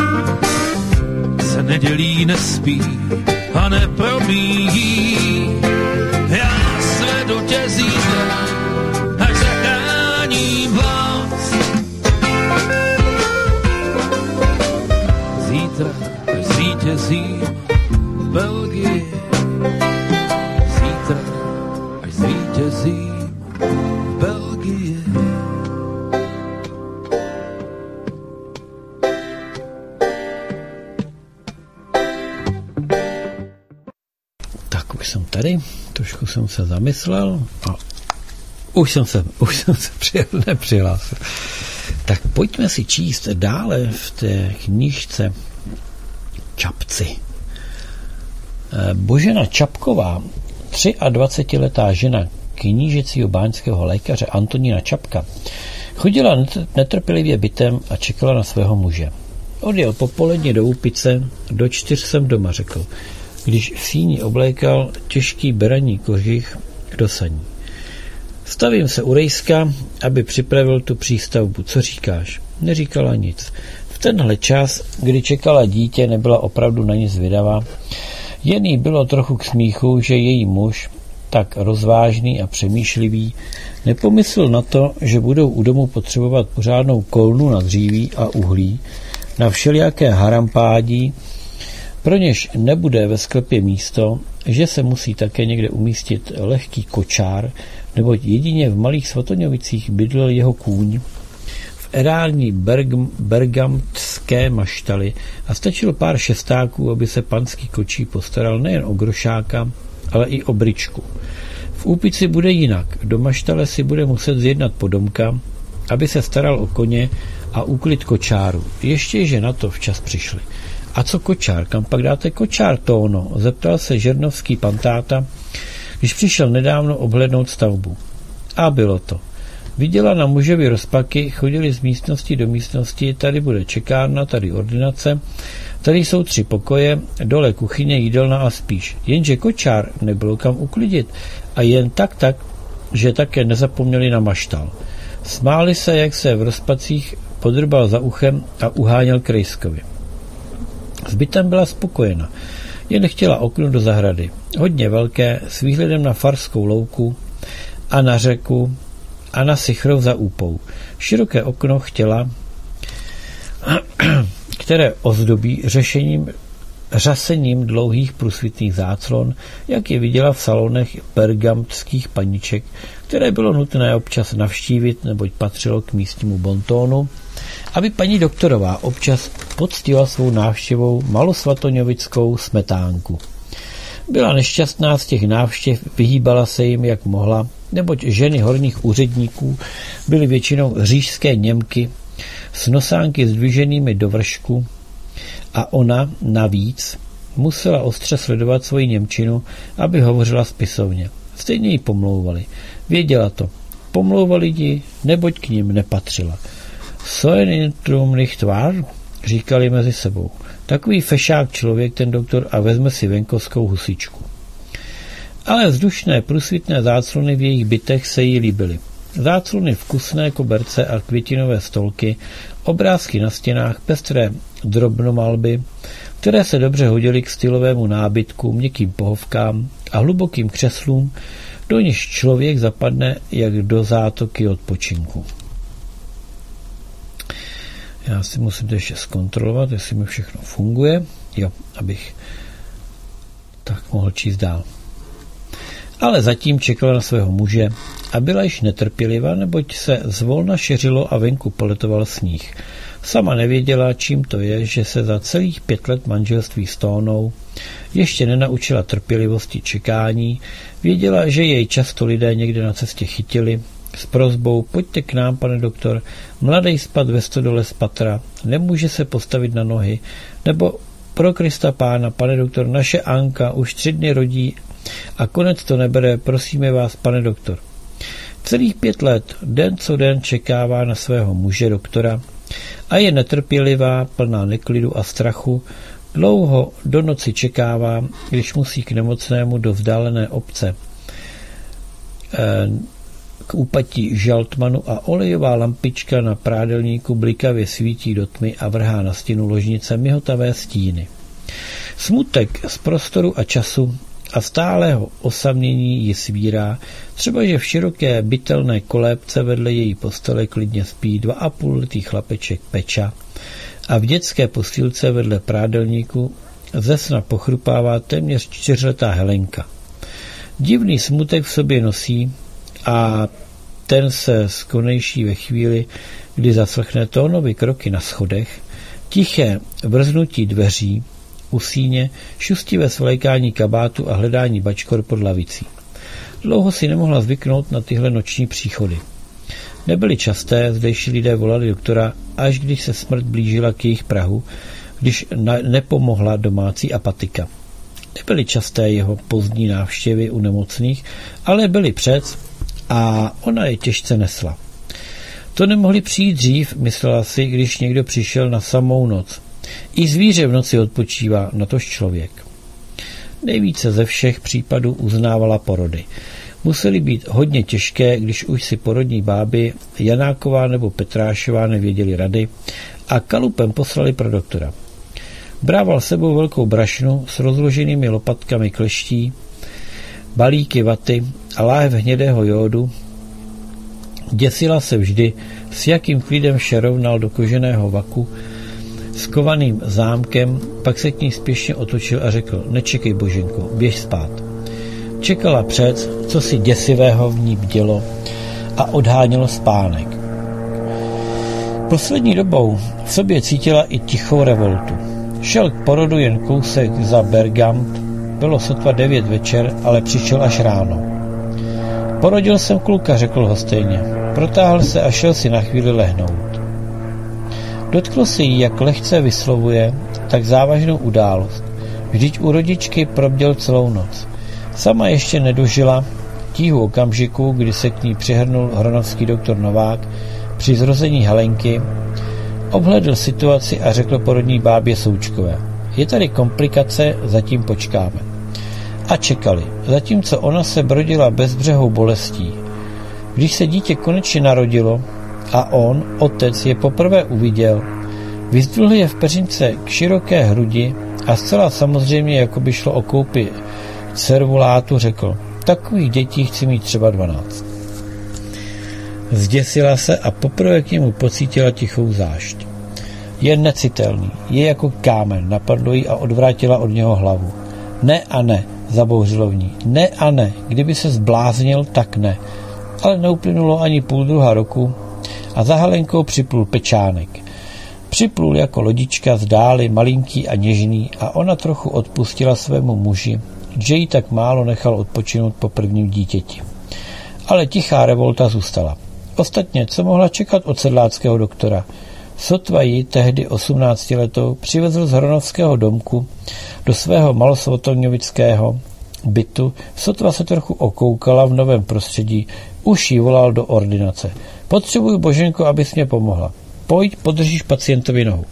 Speaker 2: se nedělí, nespí a nepromíjí. Já svedu tě zítra, až zachráním vlast. Zítra, až zvítězím v Belgii. Zítra, až zvítězím v Belgii.
Speaker 1: Jsem tady, trošku jsem se zamyslel a už jsem se nepřihlásil. Tak pojďme si číst dále v té knížce Čapci. Božena Čapková, 23letá žena knížecího báňského lékaře Antonína Čapka, chodila netrpělivě bytem a čekala na svého muže. Odjel popoledně do Úpice, do 4 jsem doma, řekl, když v síni oblékal těžký beraní kožich do saní. Stavím se u Rejska, aby připravil tu přístavbu. Co říkáš? Neříkala nic. V tenhle čas, kdy čekala dítě, nebyla opravdu na nic zvědavá. Jen jí bylo trochu k smíchu, že její muž, tak rozvážný a přemýšlivý, nepomyslel na to, že budou u domu potřebovat pořádnou kolnu na dříví a uhlí, na všelijaké harampádí, pro něž nebude ve sklepě místo, že se musí také někde umístit lehký kočár, neboť jedině v Malých Svatoňovicích bydlel jeho kůň v erální bergamtské maštali a stačilo pár šestáků, aby se panský kočí postaral nejen o grošáka, ale i o bričku. V Úpici bude jinak. Do maštale si bude muset zjednat podomka, aby se staral o koně a úklid kočáru. Ještě, že na to včas přišli. A co kočár? Kam pak dáte kočár, Tóno? Zeptal se žernovský pan táta, když přišel nedávno obhlédnout stavbu. A bylo to. Viděla na mužovi rozpaky, chodili z místnosti do místnosti, tady bude čekárna, tady ordinace, tady jsou 3 pokoje, dole kuchyně, jídelna a spíš. Jenže kočár nebylo kam uklidit a jen tak, že také nezapomněli na maštal. Smáli se, jak se v rozpacích podrbal za uchem a uháněl k Rejskovi. S bytem byla spokojena, jen chtěla okno do zahrady. Hodně velké, s výhledem na Farskou louku a na řeku a na Sichrov za Úpou. Široké okno chtěla, které ozdobí řasením dlouhých průsvitných záclon, jak je viděla v salonech bergamtských paniček, které bylo nutné občas navštívit, neboť patřilo k místnímu bontónu, aby paní doktorová občas poctila svou návštěvou malosvatoňovickou smetánku. Byla nešťastná z těch návštěv, vyhýbala se jim, jak mohla, neboť ženy horních úředníků byly většinou říšské Němky s nosánky zdviženými do vršku a ona navíc musela ostře sledovat svoji němčinu, aby hovořila spisovně. Stejně ji pomlouvali. Věděla to. Pomlouvali ji, neboť k ním nepatřila. So ein Trum nicht wahr? Říkali mezi sebou. Takový fešák člověk ten doktor a vezme si venkovskou husičku. Ale vzdušné průsvitné záclony v jejich bytech se jí líbily. Záclony, vkusné koberce a květinové stolky, obrázky na stěnách, pestré drobnomalby, které se dobře hodily k stylovému nábytku, měkkým pohovkám a hlubokým křeslům, do něž člověk zapadne jak do zátoky odpočinku. Já si musím to ještě zkontrolovat, jestli mi všechno funguje, abych tak mohl číst dál. Ale zatím čekala na svého muže a byla již netrpělivá, neboť se zvolna šeřilo a venku poletoval sníh. Sama nevěděla, čím to je, že se za celých 5 let manželství s Tónou ještě nenaučila trpělivosti čekání, věděla, že jej často lidé někde na cestě chytili s prosbou: pojďte k nám, pane doktor, mladej spad ve stodole z patra, nemůže se postavit na nohy, nebo pro Krista pána, pane doktor, naše Anka už 3 dny rodí a konec to nebere, prosíme vás, pane doktor. Celých 5 let, den co den čekává na svého muže doktora a je netrpělivá, plná neklidu a strachu. Dlouho do noci čekává, když musí k nemocnému do vzdálené obce k úpatí žaltmanu a olejová lampička na prádelníku blikavě svítí do tmy a vrhá na stěnu ložnice mihotavé stíny. Smutek z prostoru a času a stálého osamění ji svírá, třeba že v široké bytelné kolébce vedle její postele klidně spí 2,5letý chlapeček Peča a v dětské postýlce vedle prádelníku ze sna pochrupává téměř 4letá Helenka. Divný smutek v sobě nosí a ten se skonejší ve chvíli, kdy zaslechne Tónovy kroky na schodech, tiché vrznutí dveří u síně, šustivé svlékání kabátu a hledání bačkor pod lavicí. Dlouho si nemohla zvyknout na tyhle noční příchody. Nebyly časté, zdejší lidé volali doktora, až když se smrt blížila k jejich prahu, když nepomohla domácí apatika. Nebyly časté jeho pozdní návštěvy u nemocných, ale byly přec a ona je těžce nesla. To nemohli přijít dřív, myslela si, když někdo přišel na samou noc. I zvíře v noci odpočívá, natož člověk. Nejvíce ze všech případů uznávala porody. Musely být hodně těžké, když už si porodní báby Janáková nebo Petrášová nevěděli rady a kalupem poslali pro doktora. Brával sebou velkou brašnu s rozloženými lopatkami kleští, balíky vaty a láhev hnědého jódu. Děsila se vždy, s jakým klidem šerovnal do koženého vaku s kovaným zámkem, pak se k ní spěšně otočil a řekl: nečekej, Boženko, běž spát. Čekala přec, co si děsivého v ní bdělo a odhánělo spánek. Poslední dobou v sobě cítila i tichou revoltu. Šel k porodu jen kousek za Bergamt, bylo sotva 9 večer, ale přišel až ráno. Porodil jsem kluka, řekl lhostejně. Protáhl se a šel si na chvíli lehnout. Dotklo se jí, jak lehce vyslovuje tak závažnou událost. Vždyť u rodičky probděl celou noc. Sama ještě nedožila tíhu okamžiku, kdy se k ní přihrnul hronovský doktor Novák při zrození Helenky, obhledl situaci a řekl porodní bábě Součkové: je tady komplikace, zatím počkáme. A čekali, zatímco ona se brodila bezbřehou bolestí. Když se dítě konečně narodilo a on, otec, je poprvé uviděl, vyzdvihl je v peřince k široké hrudi a zcela samozřejmě, jako by šlo o koupi cervulátu, řekl: takových dětí chci mít třeba 12. Zděsila se a poprvé k němu pocítila tichou zášť. Je necitelný, je jako kámen, napadlo jí a odvrátila od něho hlavu. Ne a ne, zabouřilo v ní. Ne a ne, kdyby se zbláznil, tak ne. Ale neuplynulo ani 1,5 roku a za Helenkou připlul Pečánek. Připlul jako lodička z dály, malinký a něžný, a ona trochu odpustila svému muži, že jí tak málo nechal odpočinout po prvním dítěti. Ale tichá revolta zůstala. Ostatně, co mohla čekat od sedláckého doktora? Sotva ji tehdy 18letou přivezl z hronovského domku do svého malosvotoňovického bytu, sotva se trochu okoukala v novém prostředí, už jí volal do ordinace. Potřebuju, Boženko, abys mě pomohla. Pojď, podržíš pacientovi nohu.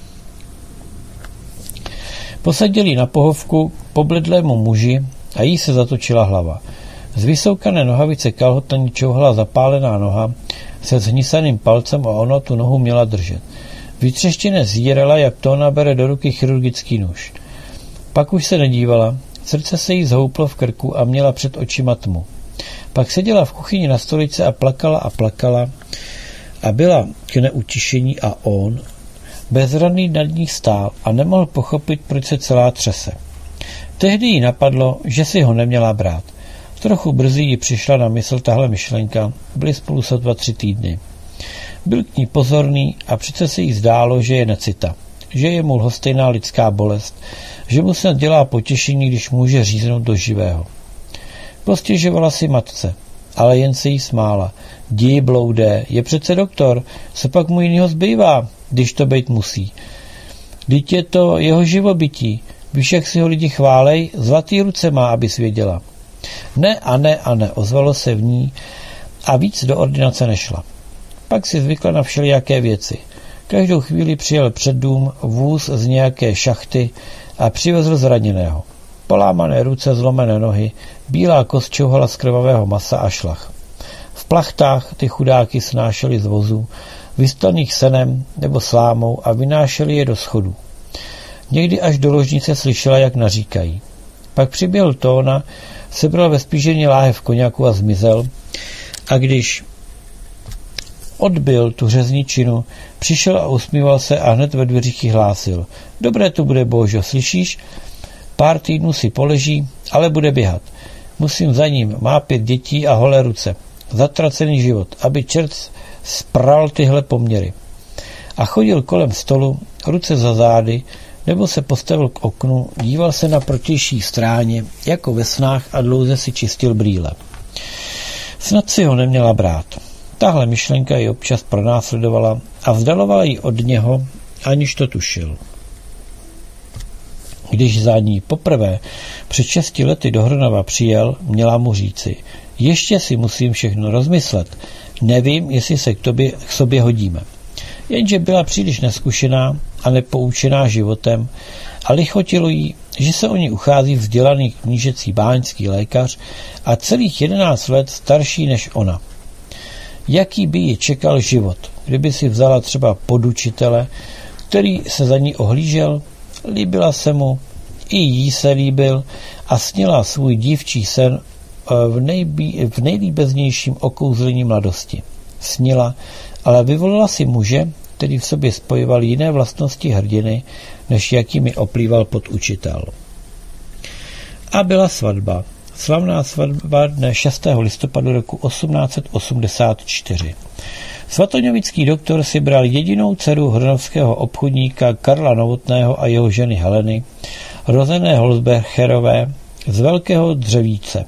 Speaker 1: Posadil ji na pohovku po bledlému muži a jí se zatočila hlava. Z vysoukané nohavice kalhot na ní čouhala zapálená noha se zhnisaným palcem a ona tu nohu měla držet. Vytřeštěně zírala, jak Tóna bere do ruky chirurgický nůž. Pak už se nedívala, srdce se jí zhouplo v krku a měla před očima tmu. Pak seděla v kuchyni na stolici a plakala a byla k neutišení a on bezradný nad ní stál a nemohl pochopit, proč se celá třese. Tehdy jí napadlo, že si ho neměla brát. Trochu brzy jí přišla na mysl tahle myšlenka, byli spolu sotva 3 týdny. Byl k ní pozorný a přece se jí zdálo, že je necita, že je mu lhostejná lidská bolest, že mu snad dělá potěšení, když může říznout do živého. Postěžovala si matce, ale jen se jí smála. Jdi, bloudé, je přece doktor, co pak mu jinýho zbývá, když to být musí. Vždyť je to jeho živobytí, víš, jak si ho lidi chválej, zlatý ruce má, abys věděla. Ne a ne a ne, ozvalo se v ní a víc do ordinace nešla. Pak si zvykla na všelijaké věci. Každou chvíli přijel před dům vůz z nějaké šachty a přivezl zraněného. Polámané ruce, zlomené nohy, bílá kost čouhala z krvavého masa a šlach. V plachtách ty chudáky snášeli z vozů, vystaných senem nebo slámou a vynášeli je do schodů. Někdy až do ložnice slyšela, jak naříkají. Pak přiběhl Tóna, sebral ve spíženě láhev koněku a zmizel, a když odbyl tu řezničinu, přišel a usmíval se a hned ve dveřích jí hlásil. Dobré to bude, Božo, slyšíš? Pár týdnů si poleží, ale bude běhat. Musím za ním, má 5 dětí a holé ruce. Zatracený život, aby čert spral tyhle poměry. A chodil kolem stolu, ruce za zády, nebo se postavil k oknu, díval se na protější stráně, jako ve snách, a dlouze si čistil brýle. Snad si ho neměla brát. Tahle myšlenka ji občas pronásledovala a vzdalovala ji od něho, aniž to tušil. Když za ní poprvé před 6 lety do Hronova přijel, měla mu říci, ještě si musím všechno rozmyslet, nevím, jestli se k sobě hodíme. Jenže byla příliš neskušená a nepoučená životem a lichotilo jí, že se o ní uchází vzdělaný knížecí báňský lékař a celých 11 let starší než ona. Jaký by ji čekal život, kdyby si vzala třeba podučitele, který se za ní ohlížel? Líbila se mu, i jí se líbil a sněla svůj dívčí sen v nejlíbeznějším okouzlení mladosti. Snila, ale vyvolila si muže, který v sobě spojoval jiné vlastnosti hrdiny, než jakými oplýval podučitel. A byla svatba. Slavná svatba dne 6. listopadu roku 1884. Svatoňovický doktor si bral jedinou dceru hronovského obchodníka Karla Novotného a jeho ženy Heleny, rozené Holzbecherové, z Velkého Dřevíce.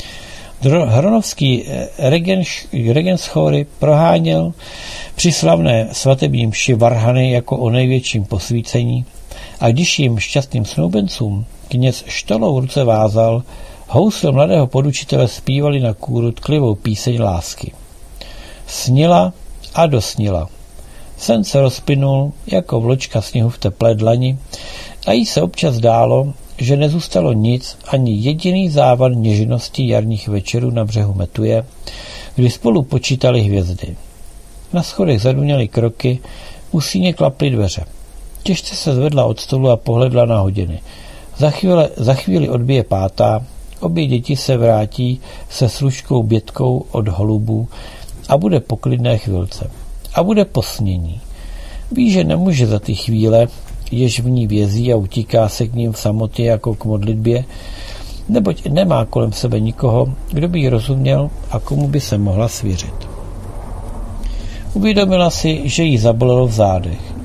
Speaker 1: Hronovský regenschory proháněl při slavné svatební mši varhany jako o největším posvícení a když jim šťastným snoubencům kněz štolou ruce vázal, housle mladého podučitele zpívali na kůru tklivou píseň lásky. Snila a dosnila. Sen se rozplynul jako vločka sněhu v teplé dlani a jí se občas dálo, že nezůstalo nic, ani jediný závan něžnosti jarních večerů na břehu Metuje, kdy spolu počítali hvězdy. Na schodech zaduněly kroky, u síně klaply dveře. Těžce se zvedla od stolu a pohledla na hodiny. Za chvíli odbije 5. Obě děti se vrátí se služkou bětkou od holubů a bude po klidné chvilce. A bude posnění. Ví, že nemůže za ty chvíle, jež v ní vězí a utíká se k ním v samotě jako k modlitbě, neboť nemá kolem sebe nikoho, kdo by jí rozuměl a komu by se mohla svěřit. Uvědomila si, že jí zabolelo v zádech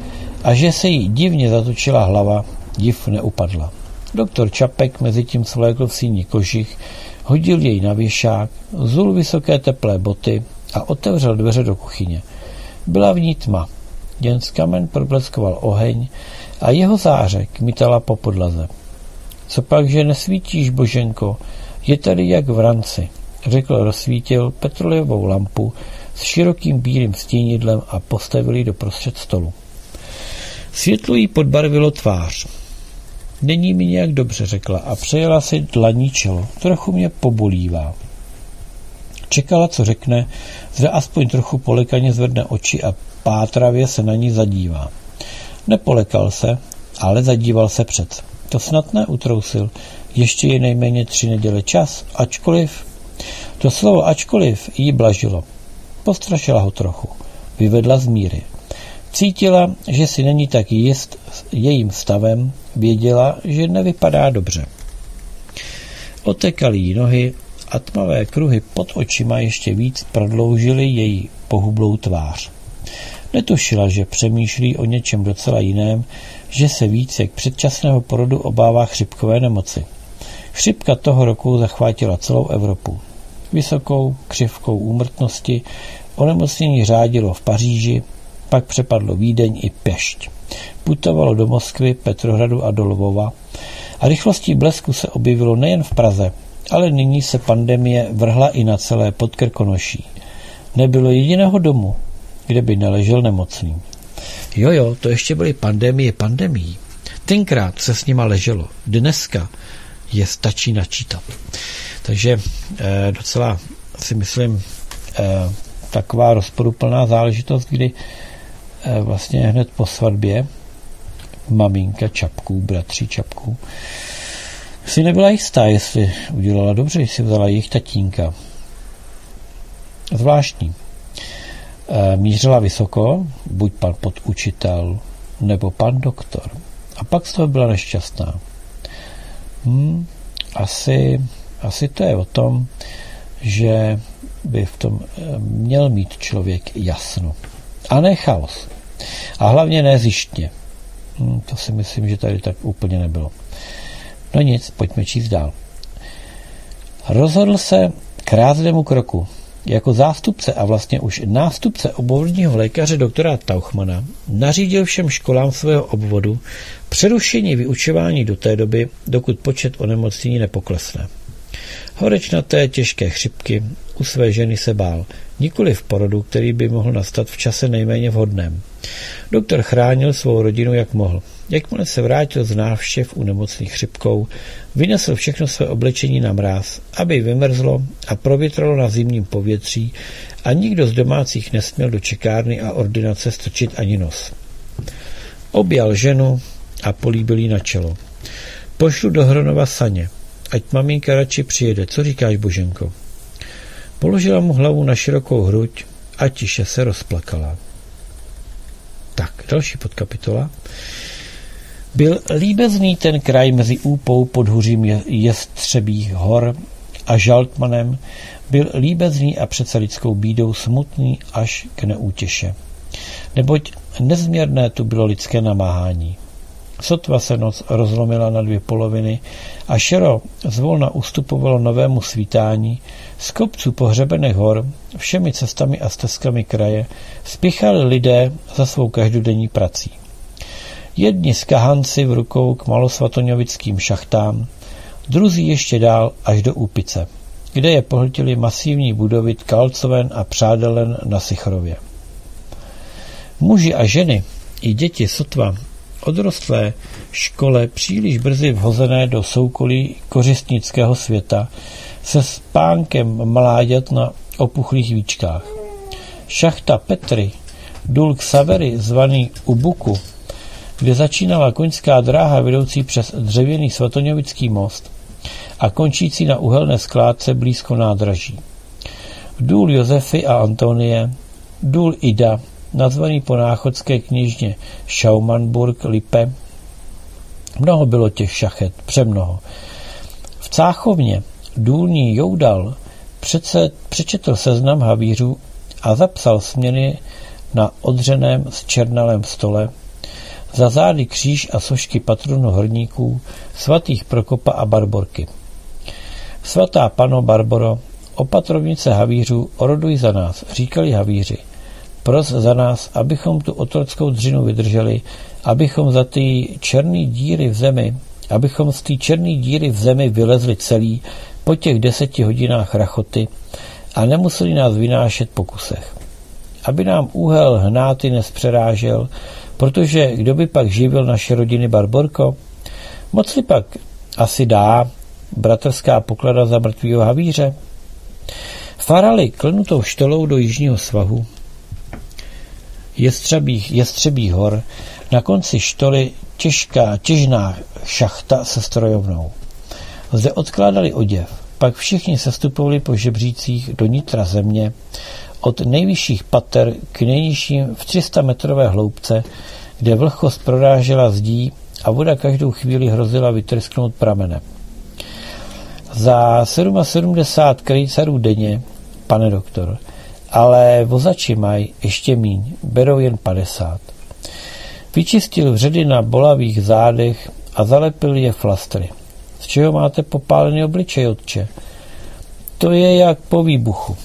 Speaker 1: a že se jí divně zatočila hlava, div neupadla. Doktor Čapek mezitím svlékl v síni kožich, hodil jej na věšák, zul vysoké teplé boty a otevřel dveře do kuchyně. Byla v ní tma, jen z kamen probleskoval oheň a jeho záře kmitala po podlaze. Co pak, že nesvítíš, Boženko, je tady jak v ranci, řekl, rozsvítil petrolejovou lampu s širokým bílým stínidlem a postavil ji doprostřed stolu. Světlo jí podbarvilo tvář. Není mi nějak dobře, řekla a přejela si dlaní čelo. Trochu mě pobolívá. Čekala, co řekne, zda aspoň trochu polekaně zvedne oči a pátravě se na ní zadívá. Nepolekal se, ale zadíval se přec. To snad neutrousil. Ještě je nejméně 3 neděle čas, ačkoliv. To slovo ačkoliv jí blažilo. Postrašila ho trochu. Vyvedla z míry. Cítila, že si není tak jist jejím stavem, věděla, že nevypadá dobře. Otekaly jí nohy a tmavé kruhy pod očima ještě víc prodloužily její pohublou tvář. Netušila, že přemýšlí o něčem docela jiném, že se víc jak předčasného porodu obává chřipkové nemoci. Chřipka toho roku zachvátila celou Evropu. Vysokou křivkou úmrtnosti onemocnění řádilo v Paříži, pak přepadlo Vídeň i Pešť. Putovalo do Moskvy, Petrohradu a do Lvova a rychlostí blesku se objevilo nejen v Praze, ale nyní se pandemie vrhla i na celé Podkrkonoší. Nebylo jediného domu, kde by neležel nemocný. Jo, to ještě byly pandemií. Tenkrát se s nima leželo. Dneska je stačí načítat. Takže docela si myslím taková rozporuplná záležitost, kdy vlastně hned po svatbě maminka Čapků, bratří Čapků, si nebyla jistá, jestli udělala dobře, jestli vzala jejich tatínka. Zvláštní. Mířila vysoko, buď pan podučitel, nebo pan doktor. A pak z toho byla nešťastná. Asi to je o tom, že by v tom měl mít člověk jasno. A ne chaos. A hlavně ne zjištně. To si myslím, že tady tak úplně nebylo. No nic, pojďme číst dál. Rozhodl se k ráznému kroku. Jako zástupce a vlastně už nástupce obvodního lékaře doktora Tauchmana nařídil všem školám svého obvodu přerušení vyučování do té doby, dokud počet onemocnění nepoklesne. Horečnaté těžké chřipky u své ženy se bál, nikoli v porodu, který by mohl nastat v čase nejméně vhodném. Doktor chránil svou rodinu jak mohl. Jakmile se vrátil z návštěv u nemocných chřipkou, vynesl všechno své oblečení na mráz, aby vymrzlo a provětralo na zimním povětří a nikdo z domácích nesměl do čekárny a ordinace strčit ani nos. Objal ženu a políbil jí na čelo. Pošlu do Hronova saně, ať maminka radši přijede. Co říkáš, Boženko? Položila mu hlavu na širokou hruď a tiše se rozplakala. Tak, další podkapitola. Byl líbezný ten kraj mezi Úpou, Podhuřím Jestřebích hor a Žaltmanem, byl líbezný a přece lidskou bídou smutný až k neútěše. Neboť nezměrné tu bylo lidské namáhání. Sotva se noc rozlomila na 2 poloviny a šero zvolna ustupovalo novému svítání, z kopců pohřebených hor, všemi cestami a stezkami kraje, spěchali lidé za svou každodenní prací. Jedni s kahanci v rukou k malosvatoňovickým šachtám, druzí ještě dál až do Úpice, kde je pohltily masivní budovy tkalcoven a přádelen na Sichrově. Muži a ženy i děti sotva odrostlé škole příliš brzy vhozené do soukolí kořistnického světa se spánkem mláďat na opuchlých víčkách. Šachta Petry, důl Ksavery zvaný Ubuku, kde začínala koňská dráha vedoucí přes dřevěný svatoňovický most a končící na uhelné skládce blízko nádraží. Důl Josefy a Antonie, důl Ida, nazvaný po náchodské kněžně Schaumanburg-Lippe. Mnoho bylo těch šachet, přemnoho. V Cáchovně důlní Joudal přečetl seznam havířů a zapsal směny na odřeném zčernalém stole, Za zády kříž a sošky patronů horníků, svatých Prokopa a Barborky. Svatá Panno Barboro, opatrovnice havířů, oroduj za nás, říkali havíři. Pros za nás, abychom tu otrockou dřinu vydrželi, abychom z té černé díry v zemi vylezli celý po těch 10 hodinách rachoty a nemuseli nás vynášet po kusech. Aby nám úhel hnáty nespřerážel, protože kdo by pak živil naše rodiny, Barborko? Moc li pak asi dá bratrská poklada za mrtvýho havíře? Farali klnutou štolou do jižního svahu Jestřebých hor, na konci štoly těžná šachta se strojovnou. Zde odkládali oděv, pak všichni sestupovali po žebřících do nitra země, od nejvyšších pater k nejnižším v 300-metrové hloubce, kde vlhkost prorážela zdí a voda každou chvíli hrozila vytrysknout pramenem. Za 77 krejcarů denně, pane doktor, ale vozači mají ještě míň, berou jen 50. Vyčistil vředy na bolavých zádech a zalepil je flastry. Z čeho máte popálený obličej, otče? To je jak po výbuchu.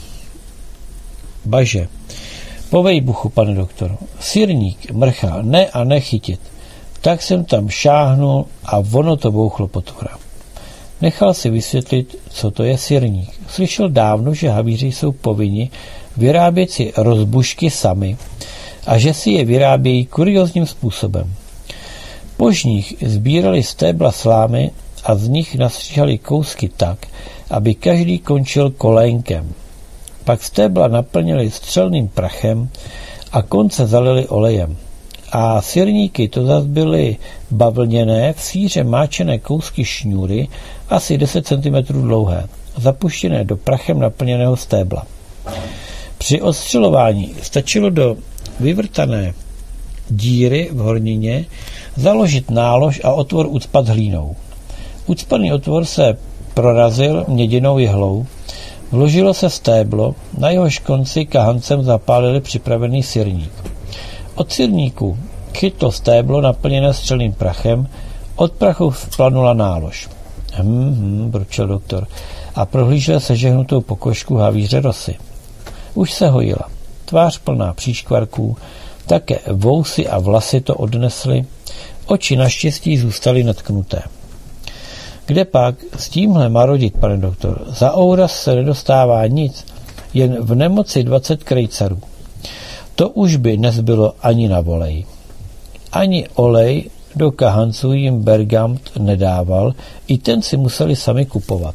Speaker 1: Baže, po výbuchu, pane doktor. Sirník, mrcha, ne a nechytit. Tak jsem tam šáhnul a ono to bouchlo potvora. Nechal si vysvětlit, co to je sirník. Slyšel dávno, že havíři jsou povinni vyrábět si rozbušky sami a že si je vyrábějí kuriózním způsobem. Po žních sbírali stébla slámy a z nich nastříhali kousky tak, aby každý končil kolénkem. Pak stébla naplnili střelným prachem a konce zalili olejem. A sirníky to zas byly bavlněné, v síře máčené kousky šňůry, asi 10 cm dlouhé, zapuštěné do prachem naplněného stébla. Při ostřelování stačilo do vyvrtané díry v hornině založit nálož a otvor ucpat hlínou. Ucpaný otvor se prorazil měděnou jehlou, vložilo se stéblo, na jehož konci kahancem zapálili připravený sirník. Od sirníku chytlo stéblo naplněné střelným prachem, od prachu vplanula nálož. Bručil doktor a prohlížel sežehnutou pokožku havíře Rosy. Už se hojila. Tvář plná příškvarků, také vousy a vlasy to odnesly, oči naštěstí zůstaly netknuté. Kde pak s tímhle marodit, pane doktor? Za ouraz se nedostává nic, jen v nemoci 20 krejcarů. To už by nezbylo ani na volej. Ani olej do kahanců jim Bergamt nedával, i ten si museli sami kupovat.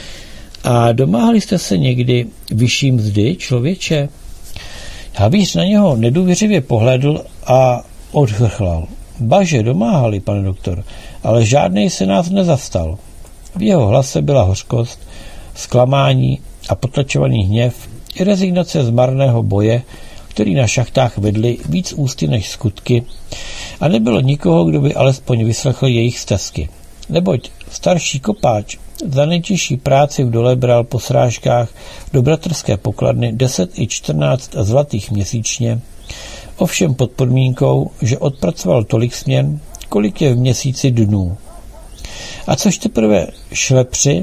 Speaker 1: A domáhali jste se někdy vyšší mzdy, člověče? Havíř na něho nedůvěřivě pohlédl a odchrchlal. Baže, domáhali, pane doktor, ale žádnej se nás nezastal. V jeho hlase byla hořkost, zklamání a potlačovaný hněv i rezignace z marného boje, který na šachtách vedli víc ústy než skutky, a nebylo nikoho, kdo by alespoň vyslechl jejich stesky. Neboť starší kopáč za nejtěžší práci v dole bral po srážkách do bratrské pokladny 10 i 14 zlatých měsíčně, ovšem pod podmínkou, že odpracoval tolik směn, kolik je v měsíci dnů. A což teprve šlepři,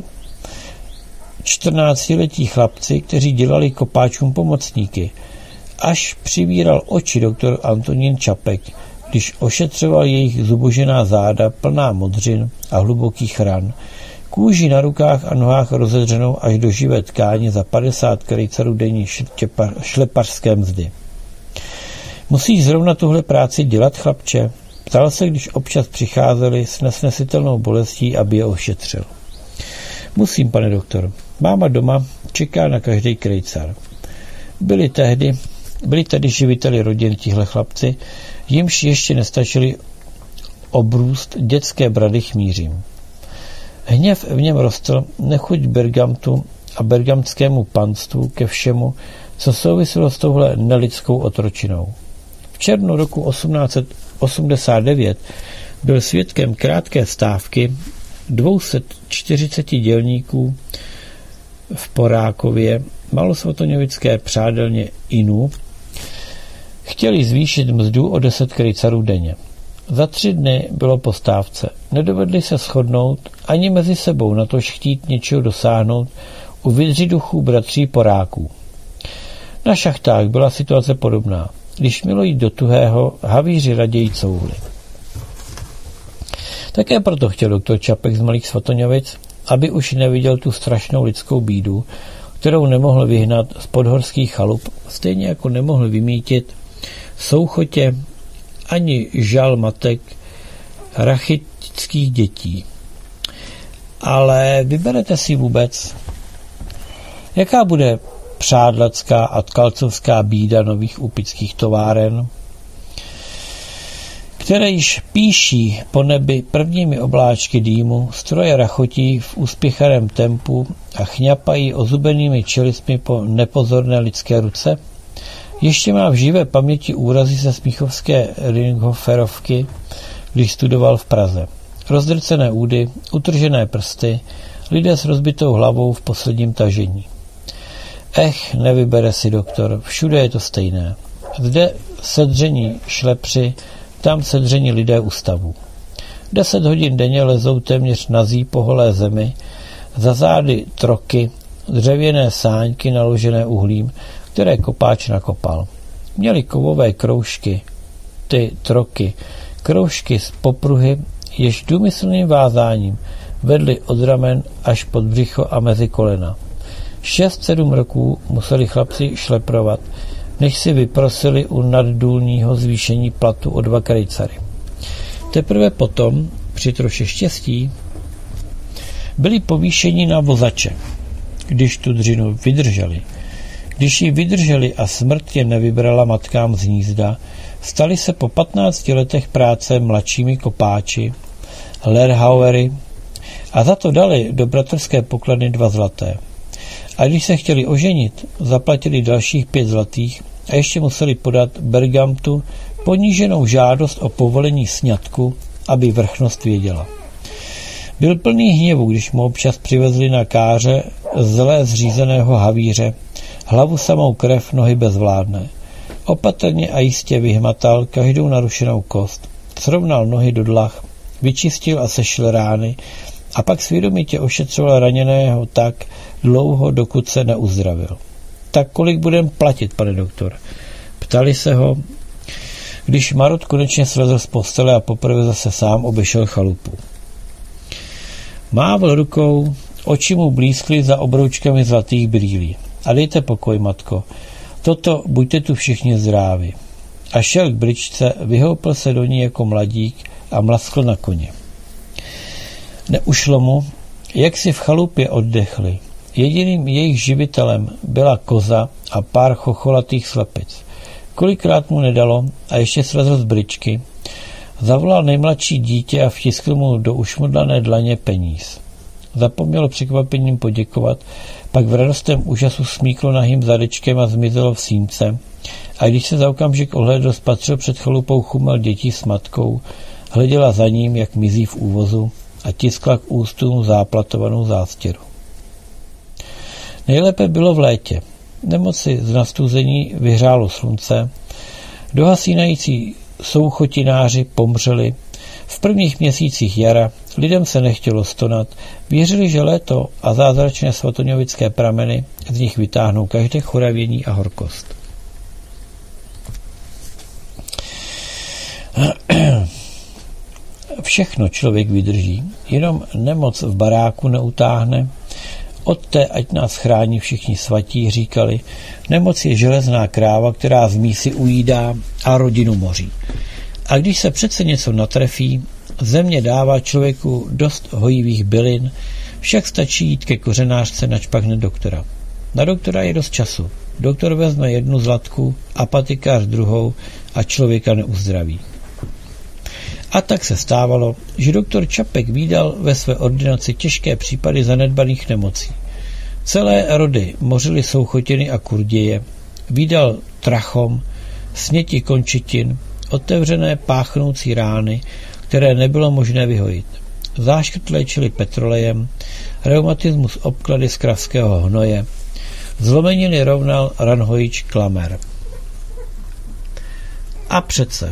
Speaker 1: 14letí chlapci, kteří dělali kopáčům pomocníky, až přivíral oči doktor Antonín Čapek, když ošetřoval jejich zubožená záda plná modřin a hlubokých ran, kůži na rukách a nohách rozedřenou až do živé tkáně za 50 krejcarů denní šlepařské mzdy. Musíš zrovna tuhle práci dělat, chlapče? Ptal se, když občas přicházeli s nesnesitelnou bolestí, aby je ošetřil. Musím, pane doktor. Máma doma čeká na každý krejcar. Byli tedy živiteli rodin tihle chlapci, jimž ještě nestačili obrůst dětské brady chmířím. Hněv v něm rostl, nechuť Bergamtu a bergamtskému panstvu ke všemu, co souviselo s touhle nelidskou otročinou. V červnu roku 1889 byl svědkem krátké stávky 240 dělníků v Porákově, malosvatoňovické přádelně Inu, chtěli zvýšit mzdu o 10 krejcarů denně. Za 3 dny bylo po stávce. Nedovedli se shodnout ani mezi sebou, natož chtít něčeho dosáhnout u vydřiduchů bratří Poráků. Na šachtách byla situace podobná. Když mělo jít do tuhého, havíři raději couvli. Také proto chtěl doktor Čapek z Malých Svatoňovic, aby už neviděl tu strašnou lidskou bídu, kterou nemohl vyhnat z podhorských chalup, stejně jako nemohl vymítit souchotě ani žal matek rachitických dětí. Ale vyberete si vůbec, jaká bude přádlatská a tkalcovská bída nových úpických továren, které již píší po nebi prvními obláčky dýmu, stroje rachotí v úspěcharém tempu a chňapají ozubenými čelistmi po nepozorné lidské ruce? Ještě má v živé paměti úrazy ze smíchovské Ringhoferovky, když studoval v Praze. Rozdrcené údy, utržené prsty, lidé s rozbitou hlavou v posledním tažení. Nevybere si doktor, všude je to stejné. Zde sedření šlepři, tam sedření lidé ústavu. 10 hodin denně lezou téměř nazí po holé zemi, za zády troky, dřevěné sáňky naložené uhlím, které kopáč nakopal. Měli kovové kroužky, ty troky, kroužky z popruhy, jež důmyslným vázáním vedly od ramen až pod břicho a mezi kolena. 6-7 roků museli chlapci šleprovat, než si vyprosili u naddůlního zvýšení platu o 2 krejcary. Teprve potom, při troše štěstí, byli povýšeni na vozače, když tu dřinu vydrželi. Když ji vydrželi a smrt je nevybrala matkám z hnízda, stali se po 15 letech práce mladšími kopáči, Lerhauery, a za to dali do bratrské pokladny 2 zlaté. A když se chtěli oženit, zaplatili dalších 5 zlatých a ještě museli podat Bergamtu poníženou žádost o povolení sňatku, aby vrchnost věděla. Byl plný hněvu, když mu občas přivezli na káře zle zřízeného havíře, hlavu samou krev, nohy bezvládné. Opatrně a jistě vyhmatal každou narušenou kost, srovnal nohy do dlah, vyčistil a sešil rány a pak svědomitě ošetřoval raněného tak dlouho, dokud se neuzdravil. Tak kolik budem platit, pane doktor? Ptali se ho, když Marot konečně slezl z postele a poprvé zase sám obešel chalupu. Mával rukou, oči mu blízkly za obroučkami zlatých brýlí. A dejte pokoj, matko, toto buďte tu všichni zdraví. A šel k bryczce, vyhoupil se do ní jako mladík a mlaskl na koně. Neušlo mu, jak si v chalupě oddechli. Jediným jejich živitelem byla koza a pár chocholatých slepic. Kolikrát mu nedalo a ještě slezl z bryczky, zavolal nejmladší dítě a vtiskl mu do ušmudlané dlaně peníz. Zapomněl překvapením poděkovat, pak v radostném úžasu smíklo nahým zadečkem a zmizelo v sínce, a když se za okamžik ohlédl, spatřil před chalupou chumel dětí s matkou, hleděla za ním, jak mizí v úvozu, a tiskla k ústům záplatovanou zástěru. Nejlépe bylo v létě. Nemoci z nastuzení vyhřálo slunce, dohasínající souchotináři pomřeli, v prvních měsících jara lidem se nechtělo stonat, věřili, že léto a zázračné svatoňovické prameny z nich vytáhnou každé choravění a horkost. Všechno člověk vydrží, jenom nemoc v baráku neutáhne. Od té, ať nás chrání všichni svatí, říkali, nemoc je železná kráva, která z mísy ujídá a rodinu moří. A když se přece něco natrefí, země dává člověku dost hojivých bylin, však stačí jít ke kořenářce, načpak hned doktora. Na doktora je dost času. Doktor vezme 1 zlatku a patikář 2 a člověka neuzdraví. A tak se stávalo, že doktor Čapek vídal ve své ordinaci těžké případy zanedbaných nemocí. Celé rody mořily souchotiny a kurděje, vídal trachom, sněti končitin, otevřené páchnoucí rány, které nebylo možné vyhojit. Záškrt léčili petrolejem, reumatismus obklady z kravského hnoje, zlomeniny rovnal ranhojič Klamer. A přece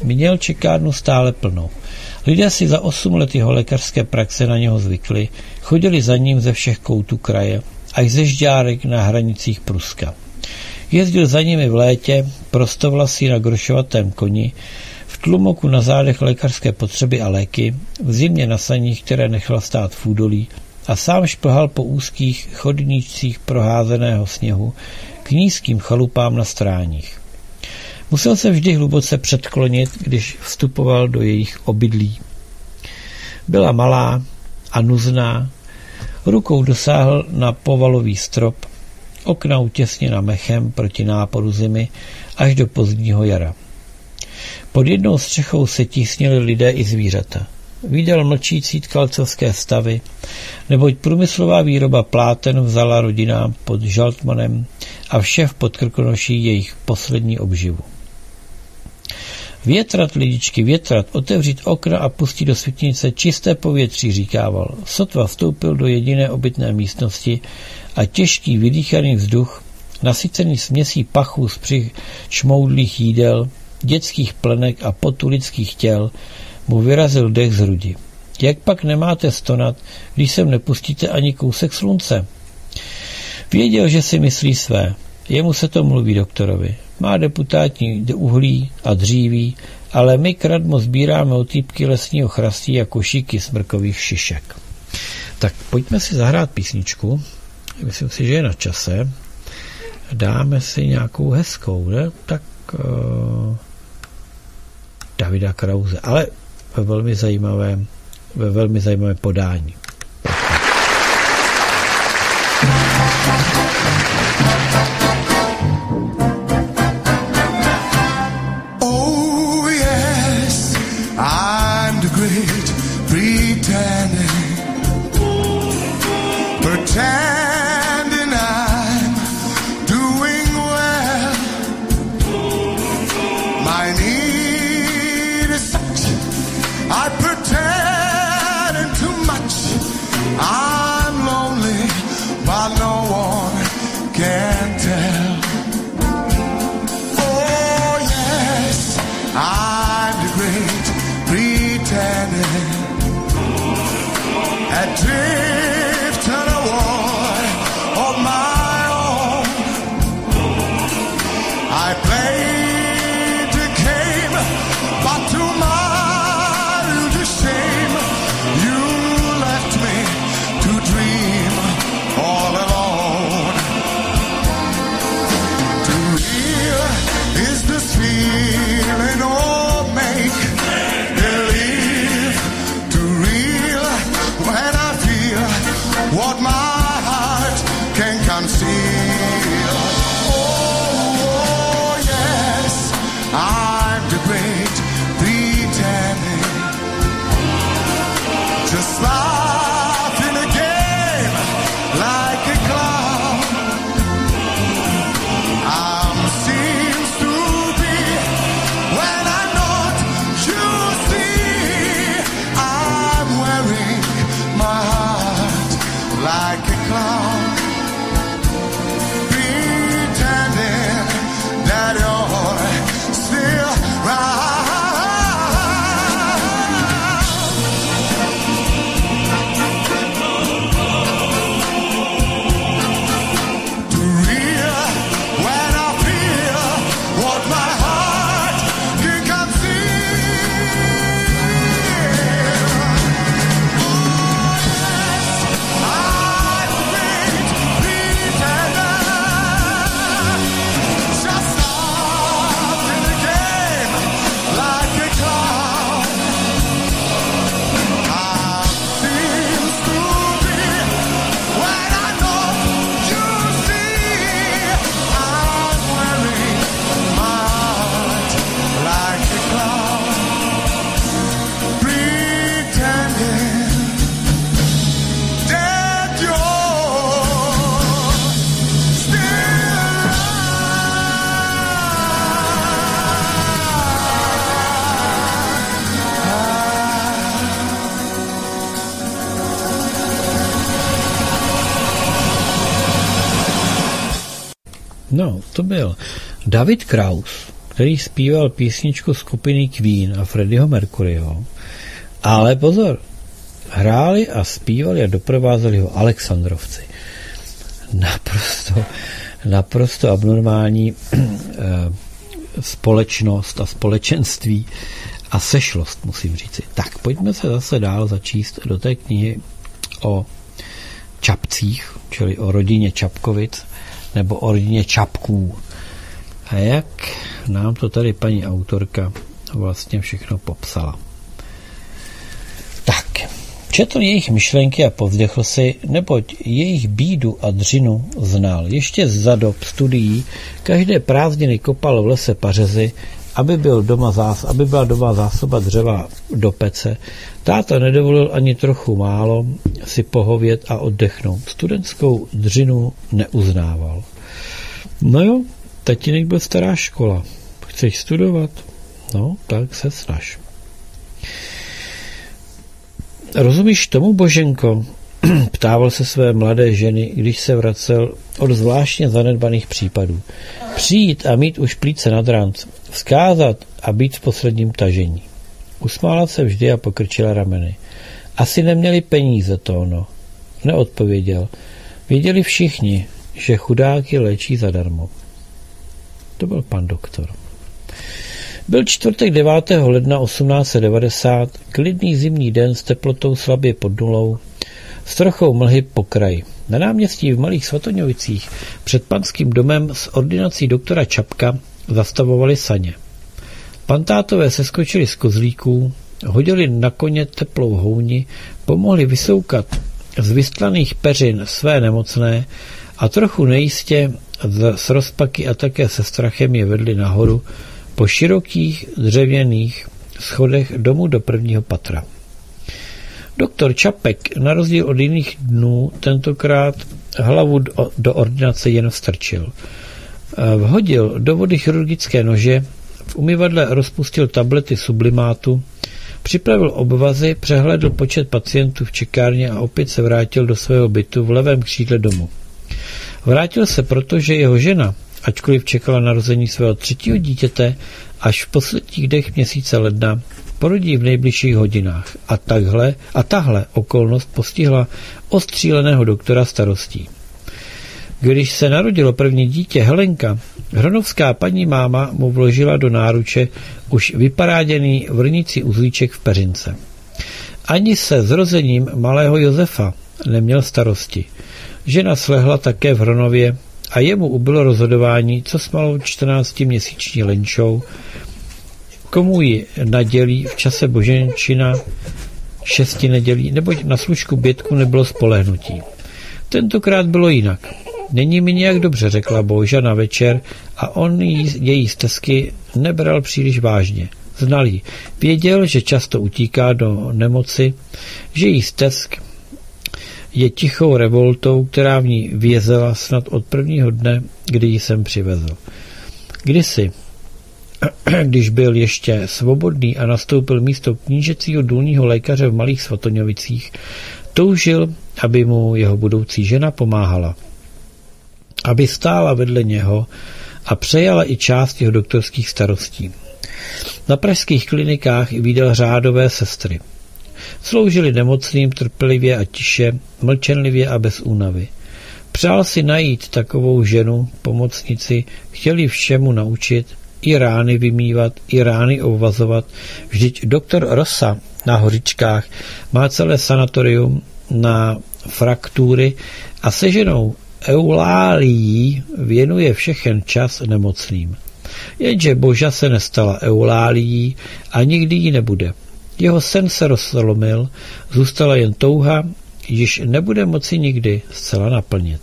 Speaker 1: Měl čekárnu stále plnou. Lidé si za 8 let jeho lékařské praxe na něho zvykli, chodili za ním ze všech koutů kraje, až ze Žďárek na hranicích Pruska. Jezdil za nimi v létě, prostovlasý na grošovatém koni, v tlumoku na zádech lékařské potřeby a léky, v zimě na saních, které nechal stát v údolí, a sám šplhal po úzkých chodníčcích proházeného sněhu k nízkým chalupám na stráních. Musel se vždy hluboce předklonit, když vstupoval do jejich obydlí. Byla malá a nuzná, rukou dosáhl na povalový strop, okna utěsněna mechem proti náporu zimy až do pozdního jara. Pod jednou střechou se tísnili lidé i zvířata. Viděl mlčící tkalcovské stavy, neboť průmyslová výroba pláten vzala rodinám pod Žaltmanem a vše v Podkrkonoší jejich poslední obživu. Větrat, lidičky, větrat, otevřít okna a pustit do světnice čisté povětří, říkával. Sotva vstoupil do jediné obytné místnosti a těžký vydýchaný vzduch, nasycený směsí pachů z přišmoudlých jídel, dětských plenek a potu lidských těl, mu vyrazil dech z hrudi. Jak pak nemáte stonat, když sem nepustíte ani kousek slunce? Věděl, že si myslí své. Jemu se to mluví doktorovi. Má deputátní uhlí a dříví, ale my kradmo sbíráme otýpky lesního chrastí a košíky smrkových šišek. Tak pojďme si zahrát písničku. Myslím si, že je na čase. Dáme si nějakou hezkou, ne? Tak Davida Krause, ale ve velmi zajímavém podání.
Speaker 3: Oh yes, I'm the great pretending I'm doing well. My need is such, I pretend too much. I'm lonely, but no one can tell. Oh yes, I'm the great pretending, adrift on a wall of my own. I played the game, but to my shame, you left me to dream all alone. To real is this feeling, oh make believe. To real when I feel what my heart can conceal. Oh yes, I'm the great pretending, just laughing again like a clown. I'm seems to be when I'm not. You see, I'm wearing my heart like a clown, pretending that you're still right. To real when I feel what my heart can conceal. Oh yes, I'm the great pretender, just lost in the game like a clown. I seems to be when I know you see, I'm wearing my heart like a clown, pretending that you're still
Speaker 1: No, to byl David Kraus který zpíval písničku skupiny Queen a Freddieho Mercuryho. Ale pozor, hráli a zpívali a doprovázeli ho Alexandrovci. Naprosto abnormální společnost a společenství a sešlost, musím říci. Tak, pojďme se zase dál začíst do té knihy o Čapcích, čili o rodině Čapkovic, nebo o rodině Čapků. A jak nám to tady paní autorka vlastně všechno popsala. Tak, četl jejich myšlenky a povzdechl si, neboť jejich bídu a dřinu znal. Ještě za dob studií každé prázdniny kopal v lese pařezy, aby byla doma zásoba dřeva do pece. Táta nedovolil ani trochu málo si pohovět a oddechnout. Studentskou dřinu neuznával. No jo, tatínek byl stará škola. Chceš studovat? No, tak se snaž. Rozumíš tomu, Boženko? Ptával se své mladé ženy, když se vracel od zvláštně zanedbaných případů. Přijít a mít už plíce nad ranc, vzkázat a být v posledním tažení. Usmála se vždy a pokrčila rameny. Asi neměli peníze, Tóno. Neodpověděl. Věděli všichni, že chudáky léčí zadarmo. To byl pan doktor. Byl čtvrtek 9. ledna 1890, klidný zimní den s teplotou slabě pod nulou, s trochou mlhy po kraji. Na náměstí v Malých Svatoňovicích před panským domem s ordinací doktora Čapka zastavovali saně. Pantátové seskočili z kozlíků, hodili na koně teplou houni, pomohli vysoukat z vystlaných peřin své nemocné a trochu nejistě s rozpaky a také se strachem je vedli nahoru po širokých dřevěných schodech domů do prvního patra. Doktor Čapek, na rozdíl od jiných dnů, tentokrát hlavu do ordinace jen vstrčil. Vhodil do vody chirurgické nože, v umyvadle rozpustil tablety sublimátu, připravil obvazy, přehlédl počet pacientů v čekárně a opět se vrátil do svého bytu v levém křídle domu. Vrátil se proto, že jeho žena, ačkoliv čekala narození svého 3. dítěte, až v posledních dnech měsíce ledna porodí v nejbližších hodinách. A tahle okolnost postihla ostříleného doktora starostí. Když se narodilo první dítě Helenka, hronovská paní máma mu vložila do náruče už vyparáděný vrnící uzlíček v peřince. Ani se zrozením malého Josefa neměl starosti. Žena slehla také v Hronově a jemu ubylo rozhodování, co s malou 14měsíční Lenčou, komu ji nadělí v čase boženčina 6 nedělí, neboť na služku Bětku nebylo spolehnutí. Tentokrát bylo jinak. Není mi nějak dobře, řekla Boža na večer a on její stesky nebral příliš vážně. Znal ji. Věděl, že často utíká do nemoci, že jí stesk je tichou revoltou, která v ní vězela snad od prvního dne, kdy ji sem přivezl. Kdysi, když byl ještě svobodný a nastoupil místo knížecího důlního lékaře v Malých Svatoňovicích, toužil, aby mu jeho budoucí žena pomáhala. Aby stála vedle něho a přejala i část jeho doktorských starostí. Na pražských klinikách viděl řádové sestry. Sloužili nemocným trpělivě a tiše, mlčenlivě a bez únavy. Přál si najít takovou ženu, pomocnici, chtěli všemu naučit, i rány vymývat, i rány obvazovat. Vždyť doktor Rosa na Hořičkách má celé sanatorium na fraktury a se ženou Eulálií věnuje všechen čas nemocným. Jenže Boža se nestala Eulálií a nikdy ji nebude. Jeho sen se rozlomil, zůstala jen touha, již nebude moci nikdy zcela naplnit.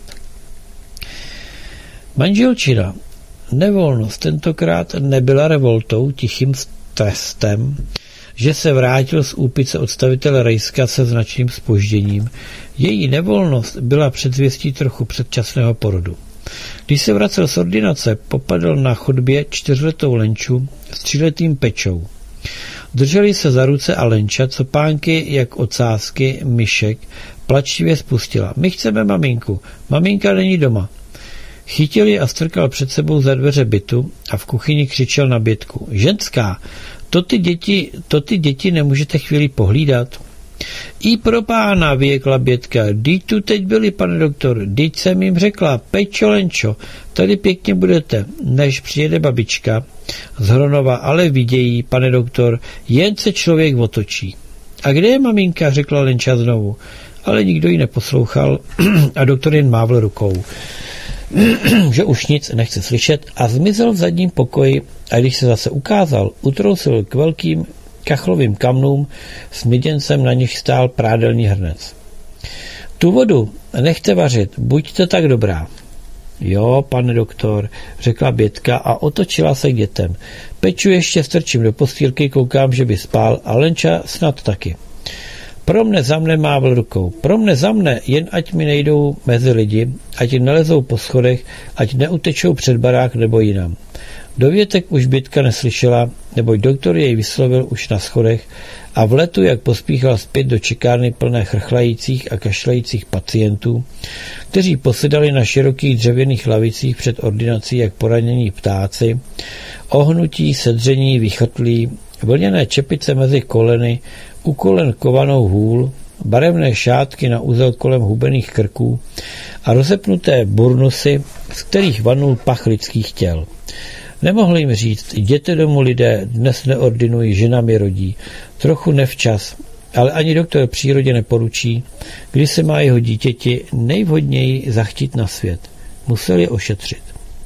Speaker 1: Manželčina nevolnost tentokrát nebyla revoltou, tichým trestem, že se vrátil z Úpice odstavitel Rejska se značným zpožděním. Její nevolnost byla předzvěstí trochu předčasného porodu. Když se vracel z ordinace, popadl na chodbě 4letou Lenču s 3letým Pečou. Drželi se za ruce a Lenča, copánky jak ocásky myšek, plačivě spustila. My chceme maminku. Maminka není doma. Chytil ji a strkal před sebou za dveře bytu a v kuchyni křičel na Bětku. Ženská, to ty děti nemůžete chvíli pohlídat? I pro pána, vyjekla Bětka. Dyť tu teď byli, pane doktor, dyť jsem jim řekla, Pečo, Lenčo, tady pěkně budete, než přijede babička z Hronova, ale vidějí, pane doktor, jen se člověk otočí. A kde je maminka, řekla Lenča znovu. Ale nikdo ji neposlouchal a doktor jen mávl rukou, že už nic nechce slyšet a zmizel v zadním pokoji a když se zase ukázal, utrousil k velkým kachlovým kamnům s měděncem, na nich stál prádelný hrnec. Tu vodu nechte vařit, buďte tak dobrá. Jo, pane doktor, řekla Bětka a otočila se k dětem. Peču ještě strčím do postýlky, koukám, že by spál a Lenča snad taky. Pro mne za mne mávl rukou. Pro mne za mne, jen ať mi nejdou mezi lidi, ať nelezou po schodech, ať neutečou před barák nebo jinam. Dovětek už Bětka neslyšela, neboť doktor jej vyslovil už na schodech a v letu, jak pospíchal zpět do čekárny plné chrchlajících a kašlajících pacientů, kteří posedali na širokých dřevěných lavicích před ordinací jak poranění ptáci, ohnutí, sedření, vychrtlí, vlněné čepice mezi koleny, u kolen kovanou hůl, barevné šátky na úzel kolem hubených krků a rozepnuté burnusy, z kterých vanul pach lidských těl. Nemohl jim říct, jděte domů lidé, dnes neordinují, žena mi rodí. Trochu nevčas, ale ani doktor přírodě neporučí, kdy se má jeho dítěti nejvhodněji zachtít na svět. Musel je ošetřit.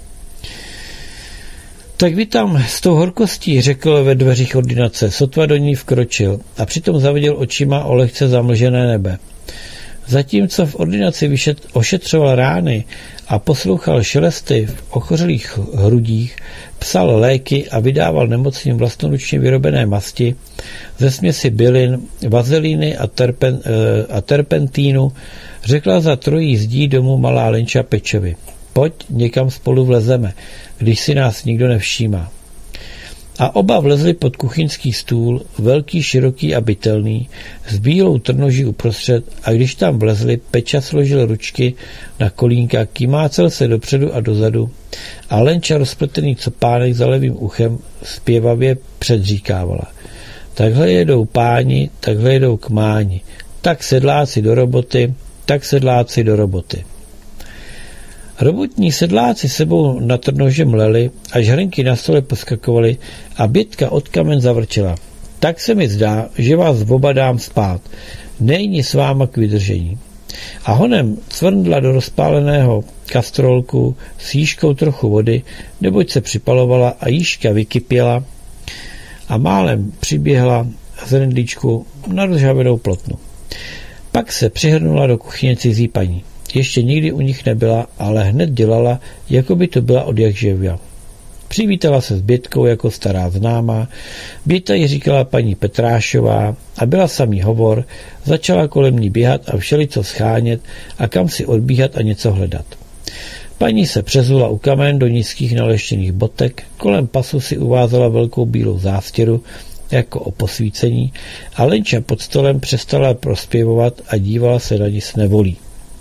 Speaker 1: Tak vy tam s tou horkostí, řekl ve dveřích ordinace, sotva do ní vkročil a přitom zaviděl očima o lehce zamlžené nebe. Zatímco v ordinaci ošetřoval rány a poslouchal šelesty v ochořelých hrudích, psal léky a vydával nemocným vlastnoručně vyrobené masti ze směsi bylin, vazelíny a terpentínu, řekla za trojí zdí domů malá Lenča Pečovi. Pojď, někam spolu vlezeme, když si nás nikdo nevšímá. A oba vlezli pod kuchyňský stůl, velký, široký a bytelný, s bílou trnoží uprostřed a když tam vlezli, Peča složil ručky na kolínka, kymácel se dopředu a dozadu a Lenča rozpletený copánek za levým uchem zpěvavě předříkávala. Takhle jedou páni, takhle jedou kmáni, tak sedláci do roboty, tak sedláci do roboty. Robotní sedláci sebou na trnože mleli, až hrnky na stole poskakovaly a Bětka od kamen zavrčela. Tak se mi zdá, že vás oba dám spát. Není s váma k vydržení. A honem cvrndla do rozpáleného kastrolku s jížkou trochu vody, neboť se připalovala a jížka vykypěla a málem přiběhla z rendlíčku na rozžhavenou plotnu. Pak se přihrnula do kuchyně cizí paní. Ještě nikdy u nich nebyla, ale hned dělala, jako by to byla od jakživa. Přivítala se s Bětkou jako stará známá, Běta jí říkala paní Petrášová a byla samý hovor, začala kolem ní běhat a všelico schánět a kam si odbíhat a něco hledat. Paní se přezula u kamen do nízkých naleštěných botek, kolem pasu si uvázala velkou bílou zástěru jako o posvícení a Lenča pod stolem přestala prospěvovat a dívala se na ní s nevolí.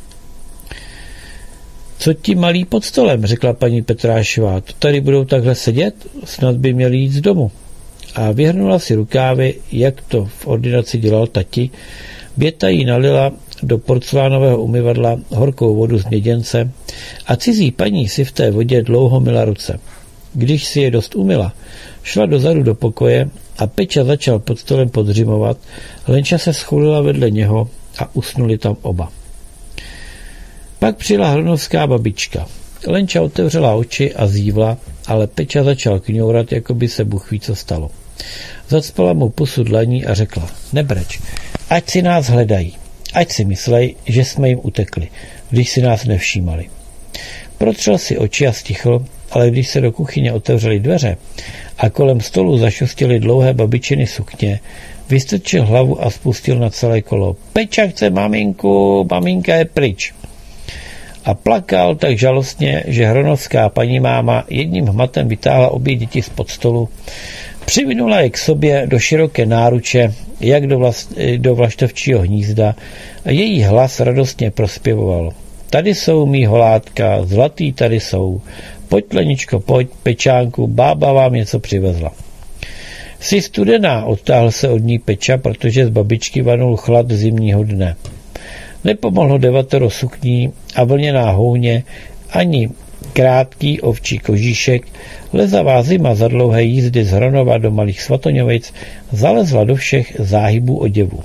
Speaker 1: Co ti malí pod stolem, řekla paní Petrášová, to tady budou takhle sedět? Snad by měli jít z domu. A vyhrnula si rukávy, jak to v ordinaci dělal tati. Běta jí nalila do porcelánového umyvadla horkou vodu z měděnce a cizí paní si v té vodě dlouho myla ruce. Když si je dost umyla, šla dozadu do pokoje a Peča začal pod stolem podřimovat, Lenča se schulila vedle něho a usnuli tam oba. Pak přijela hronovská babička. Lenča otevřela oči a zívla, ale Peča začal kňourat, jako by se Bůh ví, co stalo. Zacpala mu pusu dlaní a řekla, nebreč, ať si nás hledají, ať si myslej, že jsme jim utekli, když si nás nevšímali. Protřel si oči a stichl, ale když se do kuchyně otevřely dveře a kolem stolu zašustily dlouhé babičiny sukně, vystrčil hlavu a spustil na celé kolo. Peča chce maminku, maminka je pryč. A plakal tak žalostně, že hronovská paní máma jedním hmatem vytáhla obě děti spod stolu, přivinula je k sobě do široké náruče, jak do vlaštovčího hnízda a její hlas radostně prospěvoval. Tady jsou mý holátka, zlatý tady jsou. Pojď, Leničko, pojď, Pečánku, bába vám něco přivezla. Jsi studená, odtáhl se od ní Peča, protože z babičky vanul chlad zimního dne. Nepomohlo 9 sukní a vlněná houně, ani krátký ovčí kožíšek. Lezavá zima za dlouhé jízdy z Hronova do Malých Svatoňovic zalezla do všech záhybů oděvu.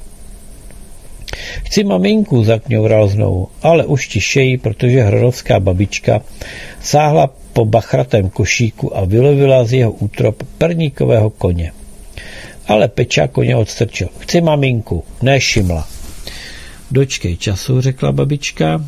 Speaker 1: Chci maminku, zakňoural znovu, ale už tišeji, protože hronovská babička sáhla po bachratém košíku a vylovila z jeho útrop perníkového koně. Ale Peča koně odstrčil. Chci maminku, ne šimla. Dočkej času, řekla babička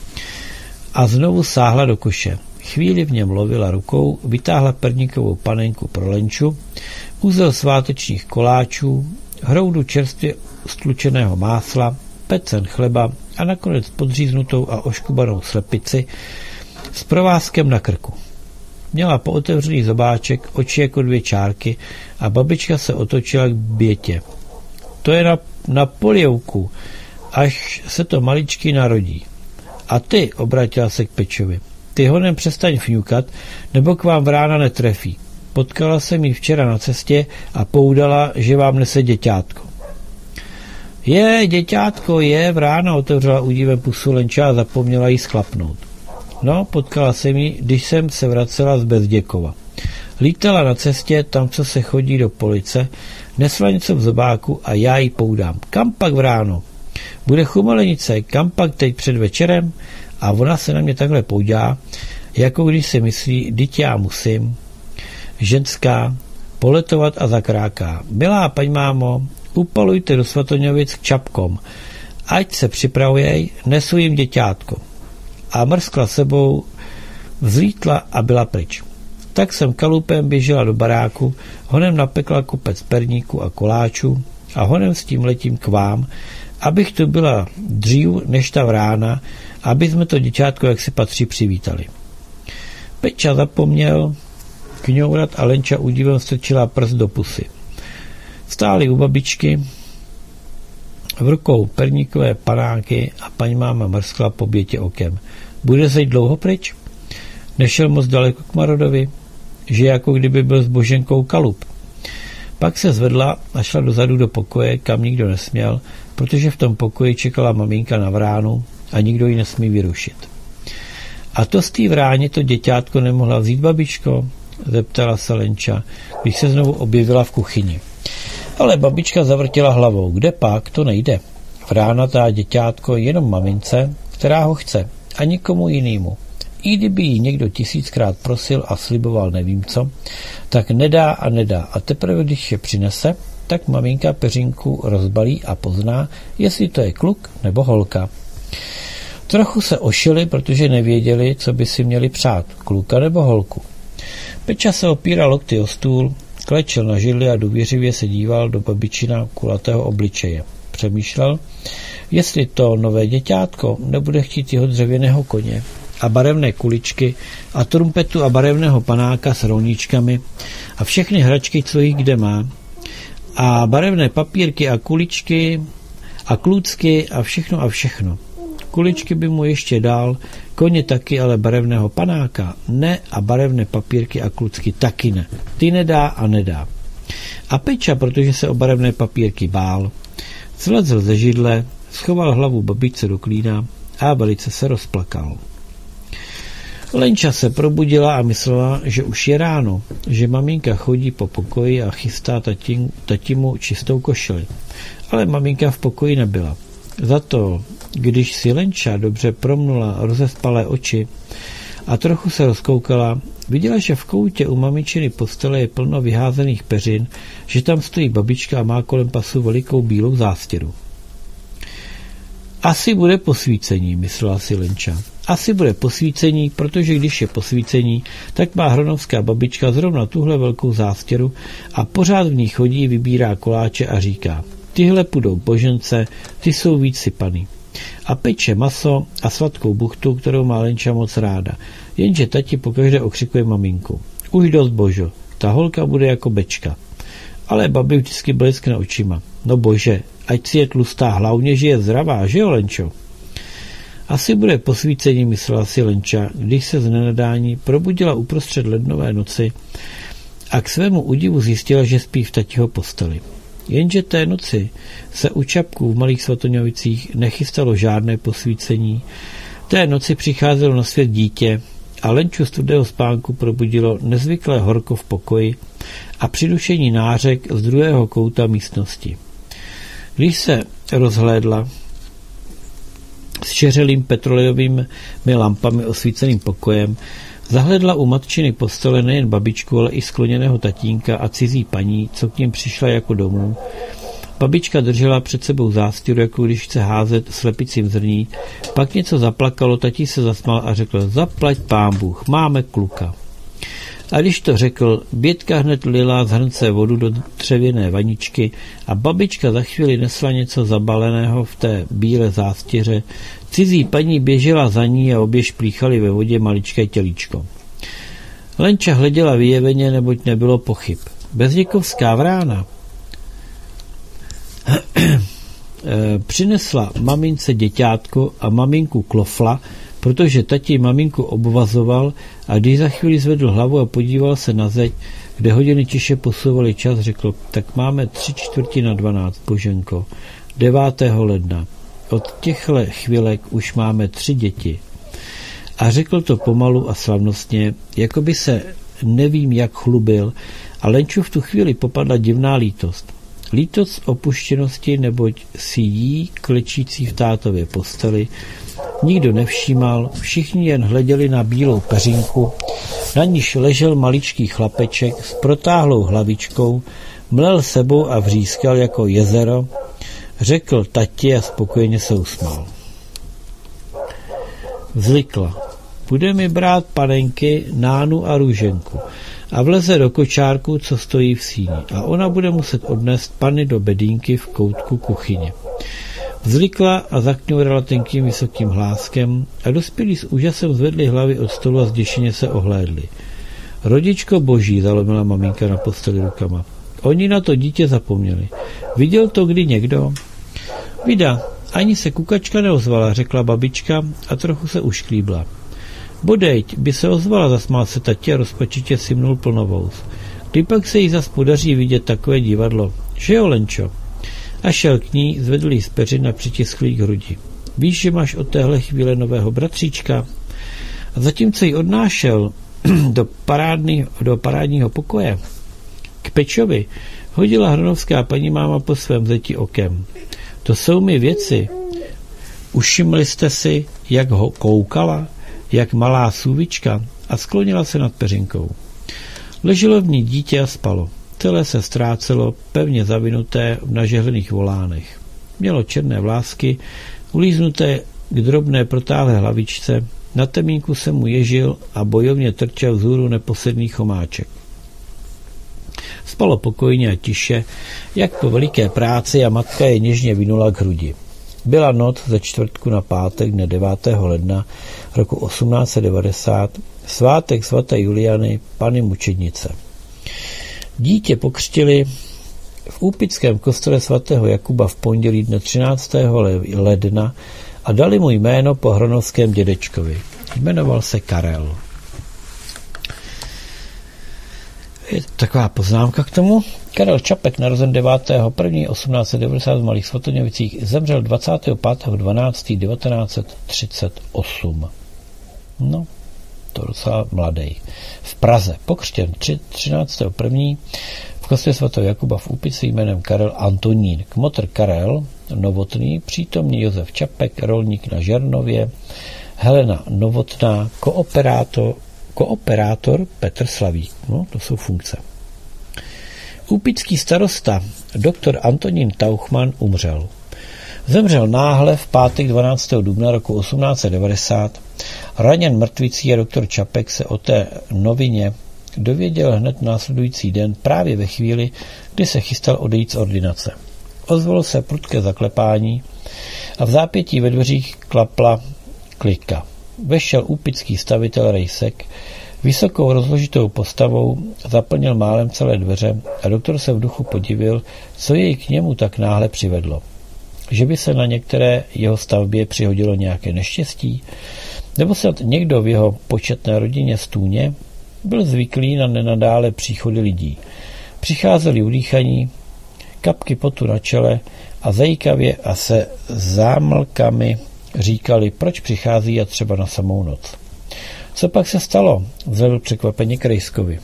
Speaker 1: a znovu sáhla do koše. Chvíli v něm lovila rukou, vytáhla perníkovou panenku pro Lenču, uzel svátečních koláčů, hroudu čerstvě stlučeného másla, pecen chleba a nakonec podříznutou a oškubanou slepici s provázkem na krku. Měla pootevřený zobáček, oči jako 2 čárky a babička se otočila k Bětě. To je na polievku, až se to maličky narodí. A ty, obratila se k Pečovi, ty honem přestaň fňukat, nebo k vám vrána netrefí. Potkala jsem jí včera na cestě a poudala, že vám nese děťátko. Je, děťátko, je, vrána, otevřela údivem pusu Lenča a zapomněla jí sklapnout. No, potkala jsem jí, když jsem se vracela z Bezděkova. Lítala na cestě, tam, co se chodí do police, nesla něco v zobáku a já jí poudám. Kam pak vráno? Bude chumelenice, kam pak teď před večerem? A ona se na mě takhle poudá, jako když si myslí, dyť já musím, ženská, poletovat a zakráká. Milá paň mámo, upalujte do Svatoňovic k čapkom, ať se připravujej, nesu jim děťátko. A mrskla sebou, vzlítla a byla pryč. Tak jsem kalupem běžela do baráku, honem napekla kopec perníku a koláčů a honem s tím letím k vám, abych tu byla dřív než ta vrána, aby jsme to děťátko, jak si patří, přivítali. Peča zapomněl kňourat a Lenča údivem strčila prst do pusy. Stáli u babičky, v rukou perníkové panáky a paní máma mrskla po Bětě okem. Bude zejít dlouho pryč? Nešel moc daleko k Marodovi, že jako kdyby byl s Boženkou kalup. Pak se zvedla a šla dozadu do pokoje, kam nikdo nesměl, protože v tom pokoji čekala maminka na vránu a nikdo ji nesmí vyrušit. A to z té vráně to děťátko nemohla vzít, babičko? Zeptala se Lenča, když se znovu objevila v kuchyni. Ale babička zavrtila hlavou. Kde pak? To nejde. Vrána dá děťátko jenom mamince, která ho chce, a nikomu jinému. I kdyby jí někdo 1000krát prosil a sliboval nevím co, tak nedá a nedá. A teprve, když je přinese, tak maminka peřinku rozbalí a pozná, jestli to je kluk nebo holka. Trochu se ošili, protože nevěděli, co by si měli přát, kluka nebo holku. Peča se opíral lokty o stůl, klečel na židli a důvěřivě se díval do babičina kulatého obličeje. Přemýšlel, jestli to nové děťátko nebude chtít jeho dřevěného koně a barevné kuličky a trumpetu a barevného panáka s rouníčkami a všechny hračky, co jich kde má, a barevné papírky a kuličky a klůcky a všechno. Kuličky by mu ještě dal, koně taky, ale barevného panáka ne a barevné papírky a klucky taky ne. Ty nedá a nedá. A Peča, protože se o barevné papírky bál, slezl ze židle, schoval hlavu babičce do klína a velice se rozplakal. Lenča se probudila a myslela, že už je ráno, že maminka chodí po pokoji a chystá tatimu čistou košili. Ale maminka v pokoji nebyla. Za to, když si Lenča dobře promnula rozespalé oči a trochu se rozkoukala, viděla, že v koutě u mamičiny postele je plno vyházených peřin, že tam stojí babička a má kolem pasu velikou bílou zástěru. Asi bude posvícení, myslela si Lenča. Asi bude posvícení, protože když je posvícení, tak má hronovská babička zrovna tuhle velkou zástěru a pořád v ní chodí, vybírá koláče a říká: tyhle půjdou Božence, ty jsou víc sypaný. A peče maso a sladkou buchtu, kterou má Lenča moc ráda. Jenže tati pokaždé okřikuje maminku: už dost, Božo, ta holka bude jako bečka. Ale babi vždycky bleskne očima: no bože, ať si je tlustá, hlavně, že je zdravá, že jo, Lenčo? Asi bude posvícení, myslela si Lenča, když se z nenadání probudila uprostřed lednové noci a k svému údivu zjistila, že spí v tatiho posteli. Jenže té noci se u Čapků v Malých Svatoňovicích nechystalo žádné posvícení. Té noci přicházelo na svět dítě a Lenču z tvrdého spánku probudilo nezvyklé horko v pokoji a přidušení nářek z druhého kouta místnosti. Když se rozhlédla s čeřelým petrolejovými lampami osvíceným pokojem, zahledla u matčiny postele nejen babičku, ale i skloněného tatínka a cizí paní, co k ním přišla jako domů. Babička držela před sebou zástěru, jako když chce házet slepicím zrní. Pak něco zaplakalo, tatí se zasmál a řekl: zaplať pán Bůh, máme kluka. A když to řekl, Bětka hned lila z hrnce vodu do dřevěné vaničky a babička za chvíli nesla něco zabaleného v té bílé zástěře. Cizí paní běžela za ní a obě šplíchaly ve vodě maličké tělíčko. Lenča hleděla vyjeveně, neboť nebylo pochyb. Bezděkovská vrána přinesla mamince děťátko a maminku klofla, protože tati maminku obvazoval, a když za chvíli zvedl hlavu a podíval se na zeď, kde hodiny tiše posouvaly čas, řekl: tak máme 3:45, Boženko, 9. ledna. Od těchto chvilek už máme 3 děti. A řekl to pomalu a slavnostně, jako by se nevím jak chlubil, a Lenču v tu chvíli popadla divná lítost. Lítost opuštěnosti, neboť si jí, klečící v tátově posteli, nikdo nevšímal, všichni jen hleděli na bílou peřinku, na níž ležel maličký chlapeček s protáhlou hlavičkou, mlel sebou a vřískal jako jezero, řekl tati a spokojeně se usmál. Vzlikla: bude mi brát panenky, Nánu a Růženku, a vleze do kočárku, co stojí v síni, a ona bude muset odnést panny do bedínky v koutku kuchyně. Vzlikla a zakňourala tenkým vysokým hláskem a dospělí s úžasem zvedli hlavy od stolu a zděšeně se ohlédli. Rodičko boží, zalomila maminka na posteli rukama. Oni na to dítě zapomněli. Viděl to kdy někdo? Vida, ani se kukačka neozvala, řekla babička a trochu se ušklíbla. Bodejť by se ozvala, zasmál se tati a rozpačitě simnul plnovous. Kdy pak se jí zas podaří vidět takové divadlo? Že jo, Lenčo? A šel k ní, zvedl jí z peřin a přitiskl jí k hrudi. Víš, že máš od téhle chvíle nového bratříčka? A zatímco jí odnášel do parádního pokoje k Pečovi, hodila hronovská paní máma po svém zeti okem. To jsou mi věci. Ušimli jste si, jak ho koukala, jak malá sůvička, a sklonila se nad peřinkou. Leželo v ní dítě a spalo. Celé se ztrácelo, pevně zavinuté v nažehlených volánech. Mělo černé vlásky, ulíznuté k drobné protáhlé hlavičce, na temínku se mu ježil a bojovně trčel vzhůru neposedný chomáček. Spalo pokojně a tiše, jak po veliké práci, a matka je něžně vinula k hrudi. Byla noc ze čtvrtku na pátek dne 9. ledna roku 1890, svátek svaté Juliany, Panny mučednice. Dítě pokřtili v úpickém kostele svatého Jakuba v pondělí dne 13. ledna a dali mu jméno po hronovském dědečkovi. Jmenoval se Karel. Je taková poznámka k tomu. Karel Čapek, narozen 9.1.1890 v Malých Svatoňovicích, zemřel 25.12.1938. No, to docela mladý. V Praze, pokřtěn 13.1. v kostele svatého Jakuba v Úpici jménem Karel Antonín. Kmotr Karel Novotný, přítomný Josef Čapek, rolník na Žernově, Helena Novotná, kooperátor Petr Slavík. No, to jsou funkce. Úpický starosta doktor Antonín Tauchman umřel. Zemřel náhle v pátek 12. dubna roku 1890. Raněn mrtvicí a doktor Čapek se o té novině dověděl hned následující den, právě ve chvíli, kdy se chystal odejít z ordinace. Ozvalo se prudké zaklepání a v zápětí ve dveřích klapla klika. Vešel úpický stavitel Rejsek, vysokou rozložitou postavou, zaplnil málem celé dveře a doktor se v duchu podivil, co jej k němu tak náhle přivedlo. že by se na některé jeho stavbě přihodilo nějaké neštěstí, nebo snad někdo v jeho početné rodině stůně byl zvyklý na nenadále příchody lidí. Přicházeli udýchaní, kapky potu na čele a zajíkavě a se zámlkami říkali, proč přichází a třeba na samou noc. Co pak se stalo? Vzhledl překvapeně k Rejskovi.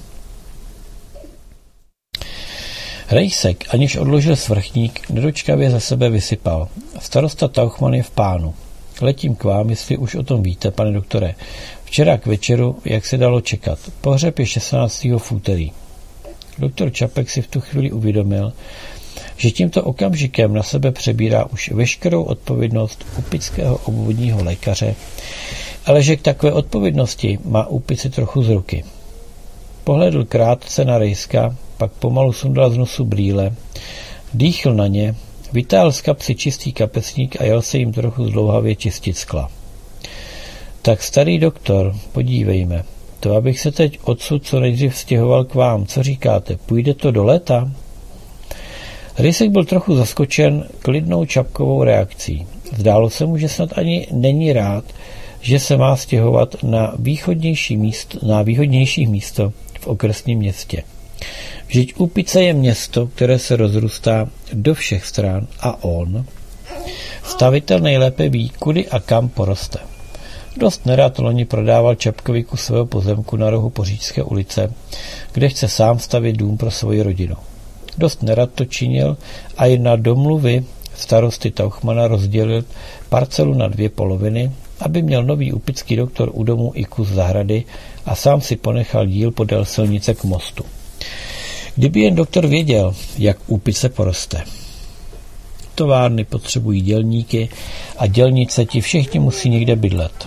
Speaker 1: Rejsek, aniž odložil svrchník, nedočkavě za sebe vysypal. Starosta Tauchman je v pánu. Letím k vám, jestli už o tom víte, pane doktore. Včera k večeru, jak se dalo čekat. Pohřeb je 16. v úterý. Doktor Čapek si v tu chvíli uvědomil, že tímto okamžikem na sebe přebírá už veškerou odpovědnost úpického obvodního lékaře, ale že k takové odpovědnosti má úpici trochu z ruky. Pohlédl krátce na Rejska, pak pomalu sundal z nosu brýle, dýchl na ně, vytáhl z kapsy čistý kapesník a jel se jim trochu zdlouhavě čistit skla. Tak starý doktor, podívejme, to abych se teď odsud co nejdřív stěhoval k vám, co říkáte, půjde to do léta? Rejsek byl trochu zaskočen klidnou Čapkovou reakcí. Zdálo se mu, že snad ani není rád, že se má stěhovat na výhodnější místo v okresním městě. Vždyť Úpice je město, které se rozrůstá do všech stran a on, stavitel, nejlépe ví, kudy a kam poroste. Dost nerad loni prodával Čapkovi kus svého pozemku na rohu Poříčské ulice, kde chce sám stavět dům pro svoji rodinu. Dost nerad to činil a jen na domluvy starosty Tauchmana rozdělil parcelu na 2 poloviny, aby měl nový úpický doktor u domu i kus zahrady a sám si ponechal díl podél silnice k mostu. Kdyby jen doktor věděl, jak Úpice poroste. Továrny potřebují dělníky a dělnice ti všichni musí někde bydlet.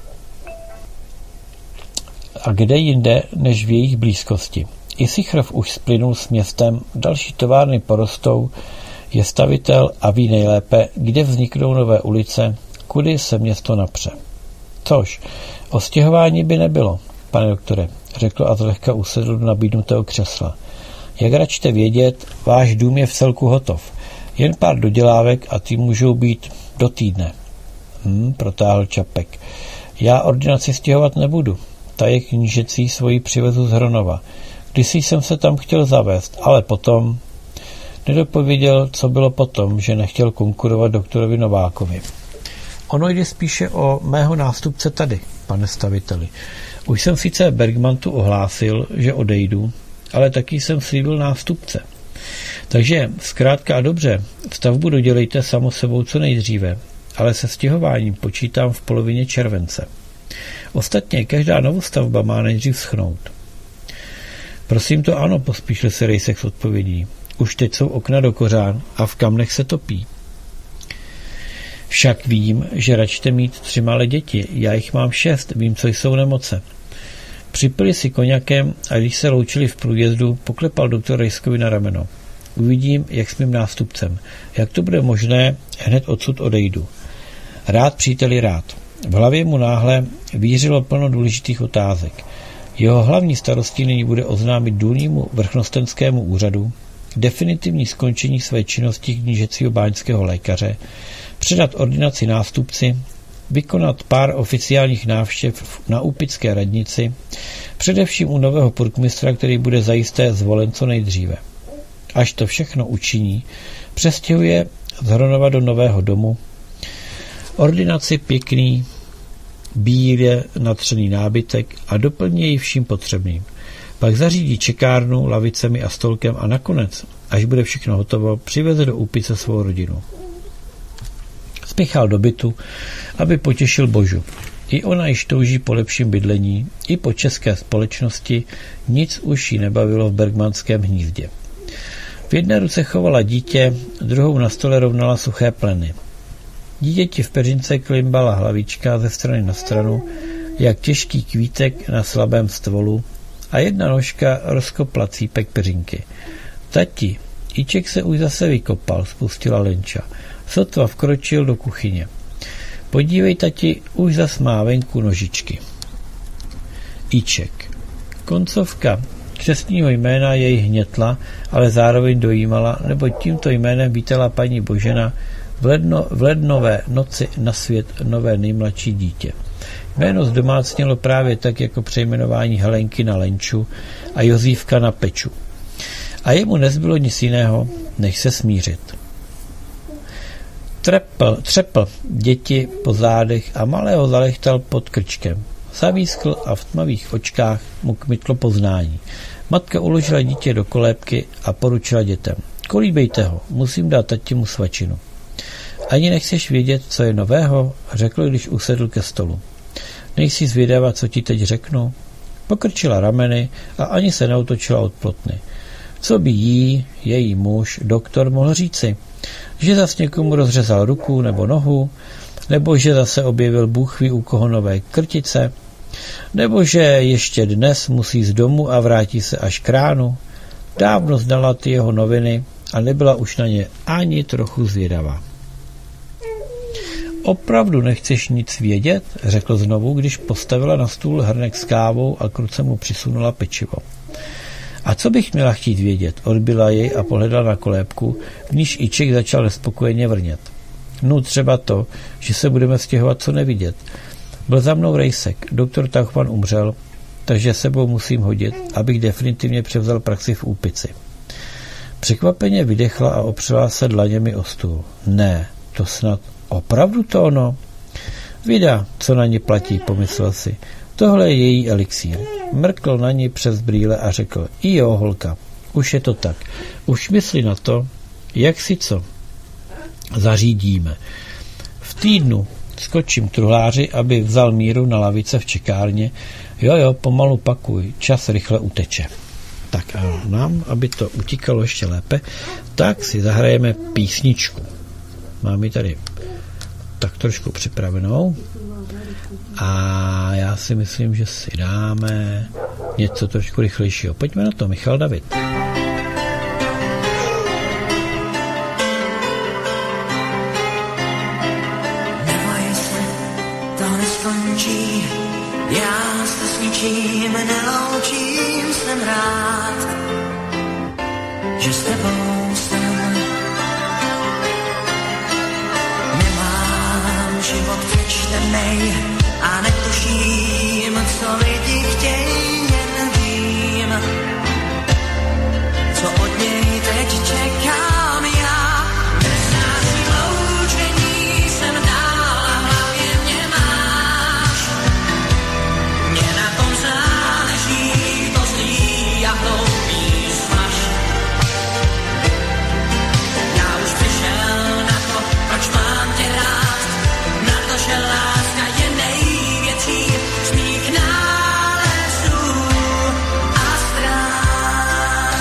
Speaker 1: A kde jinde, než v jejich blízkosti. I Sichrov už splynul s městem, další továrny porostou, je stavitel a ví nejlépe, kde vzniknou nové ulice, kudy se město napře. Což, o stěhování by nebylo, pane doktore, řekl a zlehka usedl do nabídnutého křesla. Jak račte vědět, váš dům je v celku hotov. Jen pár dodělávek a ty můžou být do týdne. Protáhl Čapek. Já ordinaci stěhovat nebudu. Ta je knížecí, svoji přivezu z Hronova. Kdysi jsem se tam chtěl zavést, ale potom... Nedopověděl, co bylo potom, že nechtěl konkurovat doktorovi Novákovi. Ono jde spíše o mého nástupce tady, pane staviteli. Už jsem sice Bergmantu ohlásil, že odejdu, ale taky jsem slíbil nástupce. Takže zkrátka a dobře, stavbu dodělejte samo sebou co nejdříve, ale se stěhováním počítám v polovině července. Ostatně každá novostavba má nejdřív schnout. Prosím to ano, pospíšil se Rejsek s odpovědí. Už teď jsou okna do kořán a v kamnech se topí. Však vím, že račte mít 3 malé děti. Já jich mám 6, vím, co jsou nemoce. Připili si koněkem a když se loučili v průjezdu, poklepal doktor Rejskovi na rameno. Uvidím, jak s mým nástupcem. Jak to bude možné, hned odsud odejdu. Rád, příteli, rád. V hlavě mu náhle vířilo plno důležitých otázek. Jeho hlavní starostí nyní bude oznámit důlnímu vrchnostenskému úřadu definitivní skončení své činnosti knížecího báňského lékaře, předat ordinaci nástupci, vykonat pár oficiálních návštěv na úpické radnici, především u nového purkmistra, který bude zajisté zvolen co nejdříve. Až to všechno učiní, přestěhuje z Hronova do nového domu, ordinaci pěkný, bíle natřený nábytek a doplní jej vším potřebným. Pak zařídí čekárnu, lavicemi a stolkem a nakonec, až bude všechno hotovo, přiveze do Úpice svou rodinu. Spěchal do bytu, aby potěšil Božu. I ona již touží po lepším bydlení, i po české společnosti, nic už jí nebavilo v Bergmanském hnízdě. V jedné ruce chovala dítě, druhou na stole rovnala suché pleny. Dítěti v peřince klimbala hlavička ze strany na stranu, jak těžký kvítek na slabém stvolu, a jedna nožka rozkopla cípek peřinky. Tati, Iček se už zase vykopal, spustila Lenča. Sotva vkročil do kuchyně. Podívej, tati, už zas má venku nožičky. Iček. Koncovka křestního jména jej hnětla, ale zároveň dojímala, nebo tímto jménem vítala paní Božena v lednové noci na svět nové nejmladší dítě. Jméno zdomácnělo právě tak jako přejmenování Helenky na Lenču a Jozívka na Peču. A jemu nezbylo nic jiného, než se smířit. Třepl děti po zádech a malého zalechtal pod krčkem. Zavískl a v tmavých očkách mu kmitlo poznání. Matka uložila dítě do kolébky a poručila dětem. Kolíbejte ho, musím dát tatimu svačinu. Ani nechceš vědět, co je nového, řekl, když usedl ke stolu. Nejsi zvědavá, co ti teď řeknu? Pokrčila rameny a ani se neotočila od plotny. Co by jí, její muž, doktor, mohl říci? Že zas někomu rozřezal ruku nebo nohu, nebo že zase objevil Bůh ví u koho nové krtice, nebo že ještě dnes musí z domu a vrátí se až k ránu. Dávno znala ty jeho noviny a nebyla už na ně ani trochu zvědavá. Opravdu nechceš nic vědět, řekl znovu, když postavila na stůl hrnek s kávou a kruce mu přisunula pečivo. A co bych měla chtít vědět, odbyla jej a pohledala na kolébku, v níž Iček začal nespokojeně vrnět. No třeba to, že se budeme stěhovat co nevidět. Byl za mnou rejsek, doktor Tauchman umřel, takže sebou musím hodit, abych definitivně převzal praxi v Úpici. Překvapeně vydechla a opřela se dlaněmi o stůl. Ne, to snad opravdu to ono? Vida, co na ní platí, pomyslel si. Tohle je její elixír. Mrkl na ní přes brýle a řekl, i jo, holka, už je to tak. Už mysli na to, jak si co zařídíme. V týdnu skočím k truhláři, aby vzal míru na lavice v čekárně. Jo, pomalu pakuj, čas rychle uteče. Tak a nám, aby to utíkalo ještě lépe, tak si zahrajeme písničku. Mám ji tady tak trošku připravenou. A já si myslím, že si dáme něco trošku rychlejšího. Pojďme na to, Michal David.
Speaker 4: Nebo jestli to neskončí, já se s ničím neloučím, jsem rád, že s tebou jsem. Nemám život přečtenej a netuším, co lidi chtějí, jen vím, co od něj teď čekám já. Nesnáším loučení, jsem dál a v hlavě mě máš. Mně na tom záleží, to zlý a hloupý smaž. Já už přišel na to, proč mám tě rád, na to, že láska je největší z mých nálezů a strát.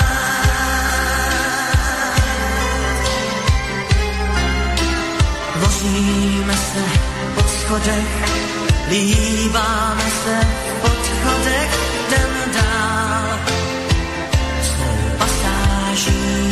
Speaker 4: Vozíme se po schodech, líbáme se v podchodech, jdem dál svou pasáží.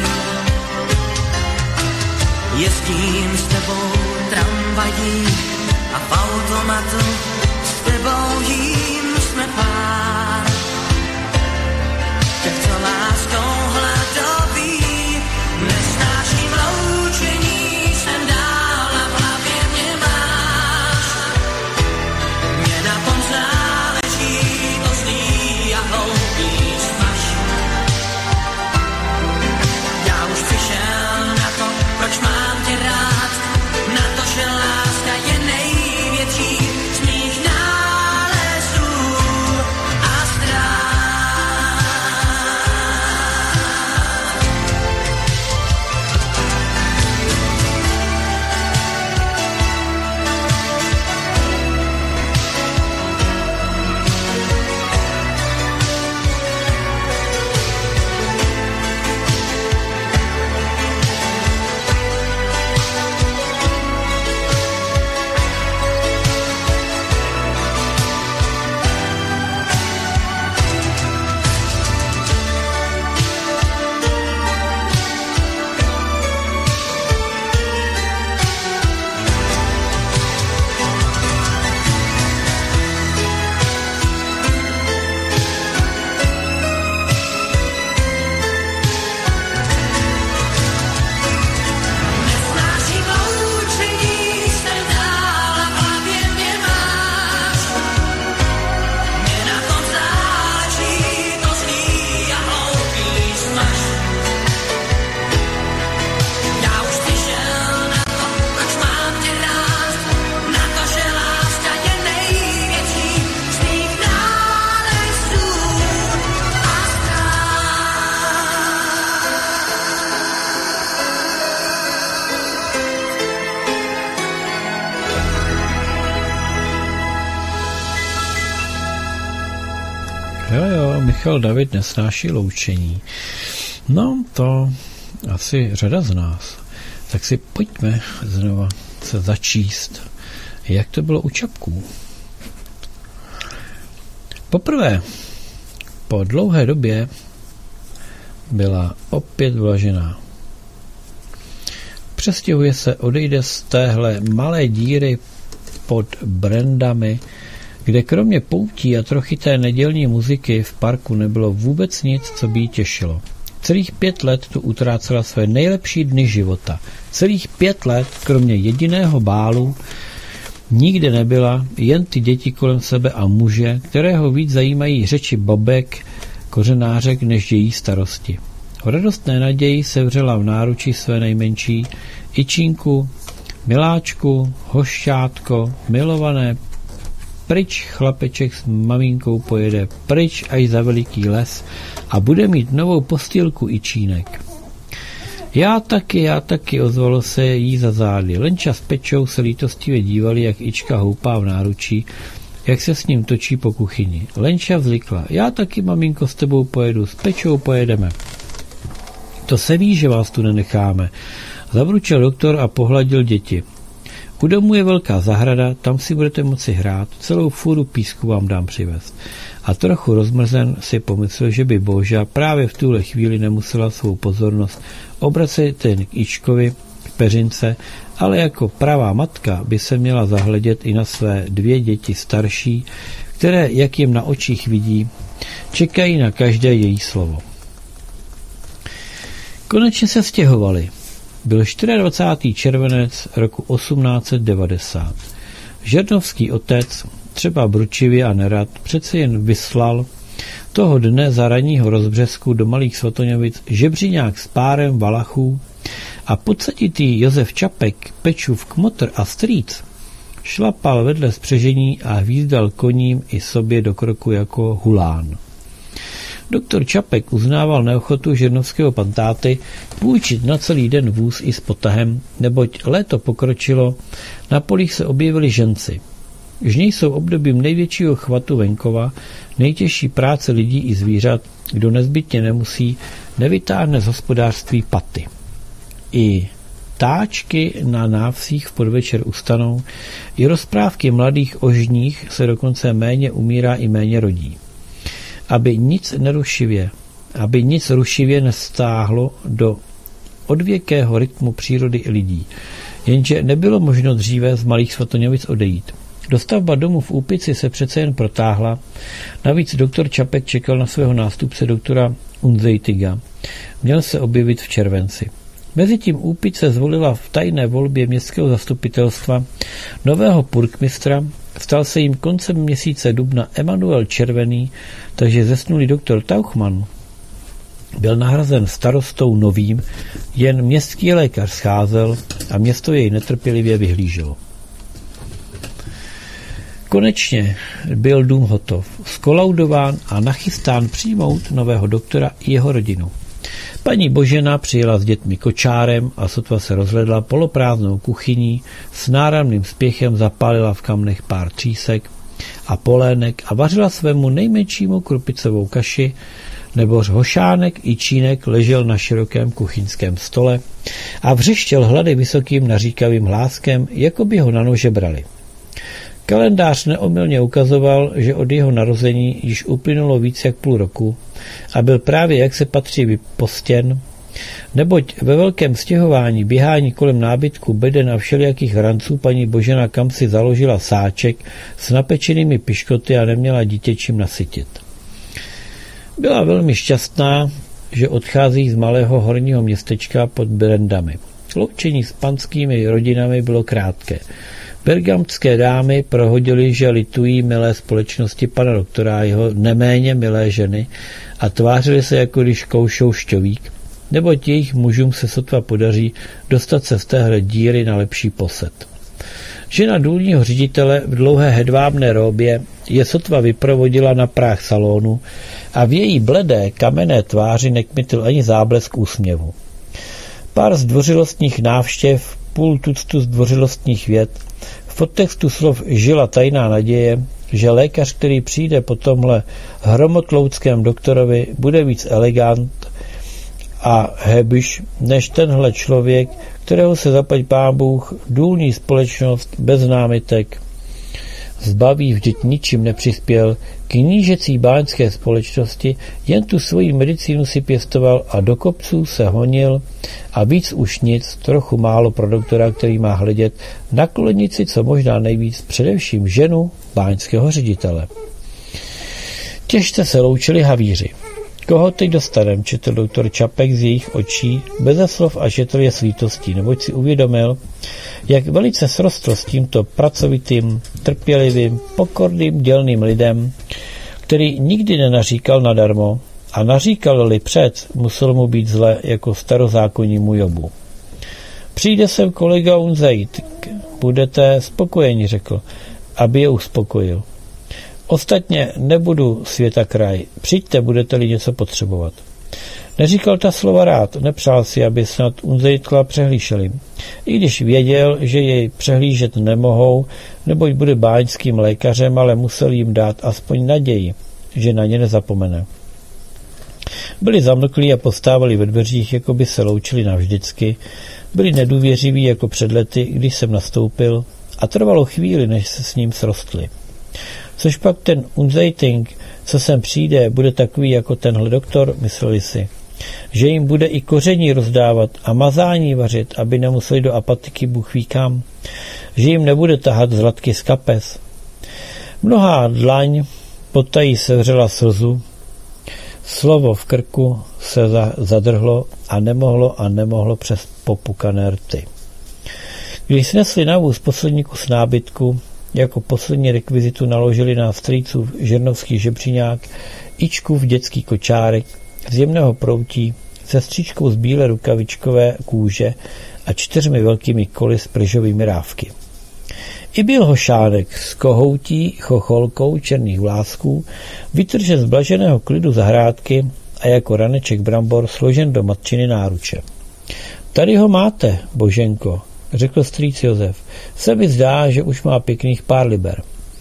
Speaker 4: Jezdím s tebou tramvají a v automatu s tebou jím jsme pár. Tak co láskou hladový, nesnáším loučení, jsem dál a v hlavě mě máš. Mně na tom záleží, to zlý a hloupý smaž. Já už přišel na to, proč mám tě rád, na to, že láska je největší z mých nálezů a strát.
Speaker 1: Michal David nesnáší loučení. No, to asi řada z nás. Tak si pojďme znova se začíst, jak to bylo u Čapků. Poprvé po dlouhé době byla opět vlažená. Přestěhuje se, odejde z téhle malé díry pod Brendami, kde kromě poutí a trochy té nedělní muziky v parku nebylo vůbec nic, co by jí těšilo. Celých 5 let tu utrácela své nejlepší dny života. Celých 5 let, kromě jediného bálu, nikde nebyla, jen ty děti kolem sebe a muže, kterého víc zajímají řeči babek, kořenářek, než její starosti. O radostné naději se vřela v náručí své nejmenší Ičinku, miláčku, hošťátko, milované, pryč chlapeček s maminkou pojede pryč až za veliký les a bude mít novou postýlku Ičínek. Já taky, ozvalo se jí za zády. Lenča s Pečou se lítostivě dívali, jak Ička houpá v náručí, jak se s ním točí po kuchyni. Lenča vzlikla. Já taky, maminko, s tebou pojedu, s Pečou pojedeme. To se ví, že vás tu nenecháme. Zabručil doktor a pohladil děti. U domu je velká zahrada, tam si budete moci hrát, celou fůru písku vám dám přivést. A trochu rozmrzen si pomyslel, že by Boža právě v tuhle chvíli nemusela svou pozornost obracet jen k Ičkovi, k peřince, ale jako pravá matka by se měla zahledět i na své 2 děti starší, které, jak jim na očích vidí, čekají na každé její slovo. Konečně se stěhovali. Byl 24. červenec roku 1890. Žernovský otec, třeba bručivě a nerad, přece jen vyslal toho dne za ranního rozbřesku do Malých Svatoňovic žebříňák s párem valachů a podstatitý Josef Čapek, Pečův kmotr a strýc, šlapal vedle spřežení a hvízdal koním i sobě do kroku jako hulán. Doktor Čapek uznával neochotu žernovského pantáty půjčit na celý den vůz i s potahem, neboť léto pokročilo, na polích se objevili ženci. Žně jsou obdobím největšího chvatu venkova, nejtěžší práce lidí i zvířat, kdo nezbytně nemusí, nevytáhne z hospodářství paty. I táčky na návsích v podvečer ustanou, i rozprávky mladých o žních se dokonce méně umírá i méně rodí. Aby nic rušivě nestáhlo do odvěkého rytmu přírody i lidí. Jenže nebylo možno dříve z Malých Svatoňovic odejít. Dostavba domu v Úpici se přece jen protáhla, navíc doktor Čapek čekal na svého nástupce doktora Unzejtiga. Měl se objevit v červenci. Mezitím Úpice zvolila v tajné volbě městského zastupitelstva nového purkmistra, stal se jim koncem měsíce dubna Emanuel Červený, takže zesnulý doktor Tauchman byl nahrazen starostou novým, jen městský lékař scházel a město jej netrpělivě vyhlíželo. Konečně byl dům hotov, skolaudován a nachystán přijmout nového doktora i jeho rodinu. Paní Božena přijela s dětmi kočárem a sotva se rozhledla poloprázdnou kuchyní, s náramným spěchem zapálila v kamnech pár třísek a polének a vařila svému nejmenšímu krupicovou kaši, nebož hošánek i čínek ležel na širokém kuchyňském stole a vřeštěl hlady vysokým naříkavým hláskem, jako by ho na nože brali. Kalendář neomylně ukazoval, že od jeho narození již uplynulo víc jak půl roku a byl právě jak se patří vypostěn, neboť ve velkém stěhování, běhání kolem nábytku, beden a všelijakých hranců paní Božena kamsi založila sáček s napečenými piškoty a neměla dítě čím nasytit. Byla velmi šťastná, že odchází z malého horního městečka pod Brendami. Loučení s panskými rodinami bylo krátké. Bergamské dámy prohodily, že litují milé společnosti pana doktora a jeho neméně milé ženy a tvářili se, jako když koušou šťovík, neboť jejich mužům se sotva podaří dostat se z téhle díry na lepší posed. Žena důlního ředitele v dlouhé hedvábné róbě je sotva vyprovodila na práh salonu a v její bledé kamenné tváři nekmytl ani záblesk úsměvu. Pár zdvořilostních návštěv, půl tuctu zdvořilostních vět, v podtextu slov žila tajná naděje, že lékař, který přijde po tomhle hromotlouckém doktorovi, bude víc elegant a hebiš než tenhle člověk, kterého se zaplať pán Bůh důlní společnost bez námitek zbaví, vždyť ničím nepřispěl k knížecí báňské společnosti, jen tu svoji medicínu si pěstoval a do kopců se honil a víc už nic, trochu málo pro doktora, který má hledět na kolenici co možná nejvíc, především ženu báňského ředitele. Těžce se loučili havíři. Koho teď dostanem, četl doktor Čapek z jejich očí, beze slov a četl je s lítostí, neboť si uvědomil, jak velice srostl s tímto pracovitým, trpělivým, pokorným, dělným lidem, který nikdy nenaříkal nadarmo a naříkal-li před, musel mu být zle jako starozákonnímu Jobu. Přijde sem kolega Unzejt, budete spokojeni, řekl, aby je uspokojil. Ostatně nebudu světa kraj. Přijďte, budete-li něco potřebovat. Neříkal ta slova rád, nepřál si, aby snad Unzejtla přehlíželi. I když věděl, že jej přehlížet nemohou, neboť bude báňským lékařem, ale musel jim dát aspoň naději, že na ně nezapomene. Byli zamlklí a postávali ve dveřích, jako by se loučili navždycky. Byli nedůvěřiví jako před lety, když jsem nastoupil, a trvalo chvíli, než se s ním srostli. Což pak ten Unzeiting, co sem přijde, bude takový jako tenhle doktor, mysleli si. Že jim bude i koření rozdávat a mazání vařit, aby nemuseli do apatiky Bůh ví kam. Že jim nebude tahat zlatky z kapes. Mnohá dlaň potají sevřela slzu, slovo v krku se zadrhlo a nemohlo přes popukané rty. Když snesli na vůz poslední kus nábytku, jako poslední rekvizitu naložili na strýcův žernovský žebříňák, Ičkův dětský kočárek z jemného proutí, se stříčkou z bílé rukavičkové kůže a 4 velkými koly s pryžovými rávky. I byl hošánek s kohoutí, chocholkou černých vlásků, vytržen z blaženého klidu zahrádky a jako raneček brambor složen do matčiny náruče. Tady ho máte, Boženko, řekl strýc Josef. Se mi zdá, že už má pěkných pár liber.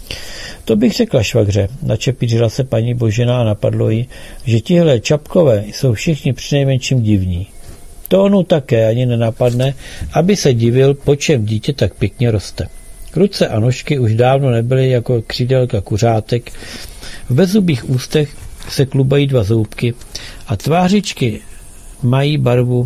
Speaker 1: To bych řekla, švagře, načepířila se paní Božena a napadlo jí, že tihle Čapkové jsou všichni přinejmenším divní. To onu také ani nenapadne, aby se divil, po čem dítě tak pěkně roste. Ruce a nožky už dávno nebyly jako křídelka kuřátek, v bezzubých ústech se klubají 2 zoubky a tvářičky mají barvu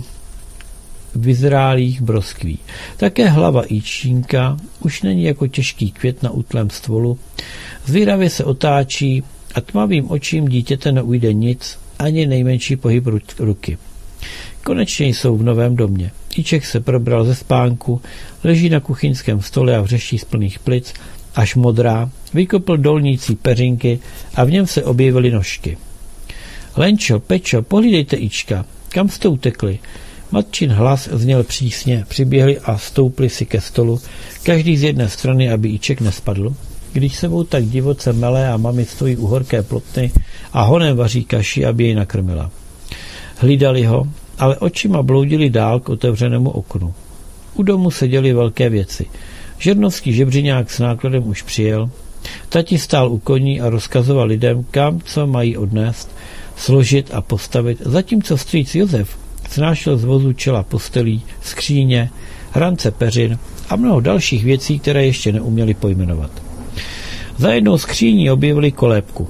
Speaker 1: vyzrálých broskví. Také hlava Ičínka už není jako těžký květ na útlém stvolu, zvíravě se otáčí a tmavým očím dítěte neujde nic, ani nejmenší pohyb ruky. Konečně jsou v novém domě. Iček se probral ze spánku, leží na kuchyňském stole a vřeší z plných plic, až modrá, vykopl dolnící peřinky a v něm se objevily nožky. Lenčo, Pečo, pohlídejte Ička, kam jste utekli? Matčin hlas zněl přísně, přiběhli a stoupli si ke stolu, každý z jedné strany, aby Iček nespadl. Když sebou tak divoce mele a mami stojí u horké plotny a honem vaří kaši, aby jej nakrmila. Hlídali ho, ale očima bloudili dál k otevřenému oknu. U domu se děly velké věci. Žernovský žebříňák s nákladem už přijel, tati stál u koní a rozkazoval lidem, kam co mají odnést, složit a postavit, zatímco strýc Josef snášel z vozu čela postelí, skříně, hrance peřin a mnoho dalších věcí, které ještě neuměli pojmenovat. Za jednou skříní objevili kolébku.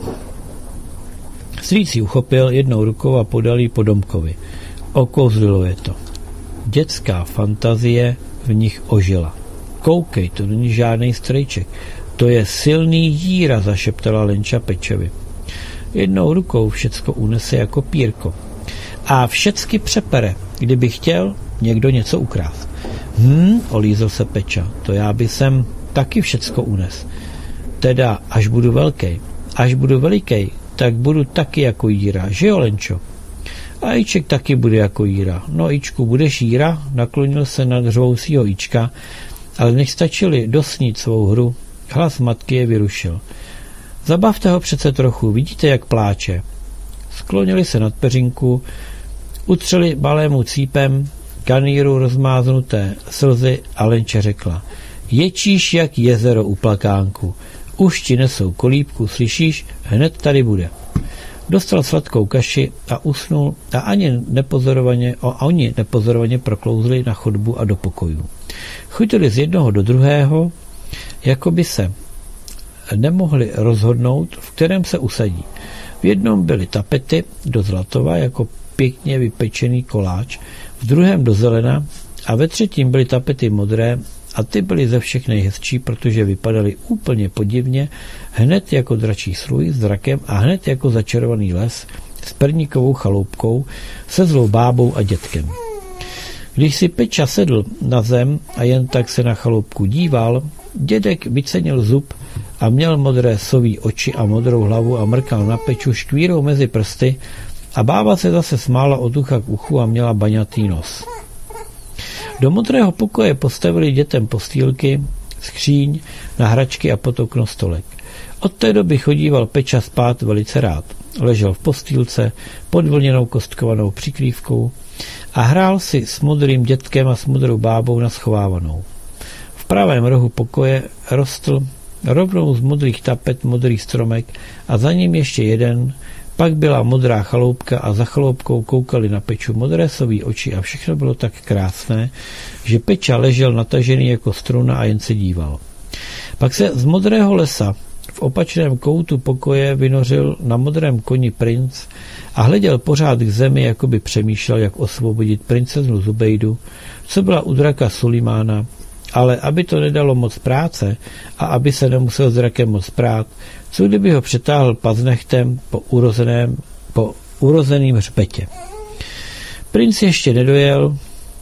Speaker 1: Strýc ji uchopil jednou rukou a podal ji podomkovi. Okouzlilo je to. Dětská fantazie v nich ožila. Koukej, to není žádný strejček. To je silný jíra, zašeptala Lenča Pečovi. Jednou rukou všecko unese jako pírko. A všecky přepere, kdyby chtěl někdo něco ukrást. Olízl se Peča, to já by sem taky všecko unes. Teda, až budu velkej, až budu velikej, tak budu taky jako jíra, že jo, Lenčo? A Iček taky bude jako jíra. No, Ičku, budeš jíra? Naklonil se nad řvousího Ička, ale než stačili dosnít svou hru, hlas matky je vyrušil. Zabavte ho přece trochu, vidíte, jak pláče. Sklonili se nad peřinku, utřeli malému cípem kaníru rozmáznuté slzy a Lenče řekla: ječíš jak jezero u plakánku. Už ti nesou kolíbku, slyšíš? Hned tady bude. Dostal sladkou kaši a usnul a oni nepozorovaně proklouzli na chodbu a do pokojů. Chodili z jednoho do druhého, jako by se nemohli rozhodnout, v kterém se usadí. V jednom byly tapety do zlatova, jako pěkně vypečený koláč, v druhém do zelena a ve třetím byly tapety modré a ty byly ze všech nejhezčí, protože vypadaly úplně podivně, hned jako dračí slůj s drakem a hned jako začarovaný les s perníkovou chaloupkou, se zlou bábou a dětkem. Když si Peča sedl na zem a jen tak se na chaloupku díval, dědek vycenil zub a měl modré sový oči a modrou hlavu a mrkal na Peču škvírou mezi prsty a bába se zase smála od ucha k uchu a měla baňatý nos. Do modrého pokoje postavili dětem postýlky, skříň, na hračky a pod okno stolek. Od té doby chodíval Peča spát velice rád. Ležel v postýlce pod vlněnou kostkovanou přikrývkou a hrál si s modrým dětkem a s modrou bábou na schovávanou. V pravém rohu pokoje rostl rovnou z modrých tapet modrý stromek a za ním ještě jeden, pak byla modrá chaloupka a za chaloupkou koukali na Peču modré sový oči a všechno bylo tak krásné, že Peča ležel natažený jako struna a jen se díval. Pak se z modrého lesa v opačném koutu pokoje vynořil na modrém koni princ a hleděl pořád k zemi, jako by přemýšlel, jak osvobodit princeznu Zubejdu, co byla u draka Sulimána, ale aby to nedalo moc práce a aby se nemusel s drakem moc prát, co kdyby ho přetáhl paznechtem po urozeným hřbetě. Princ ještě nedojel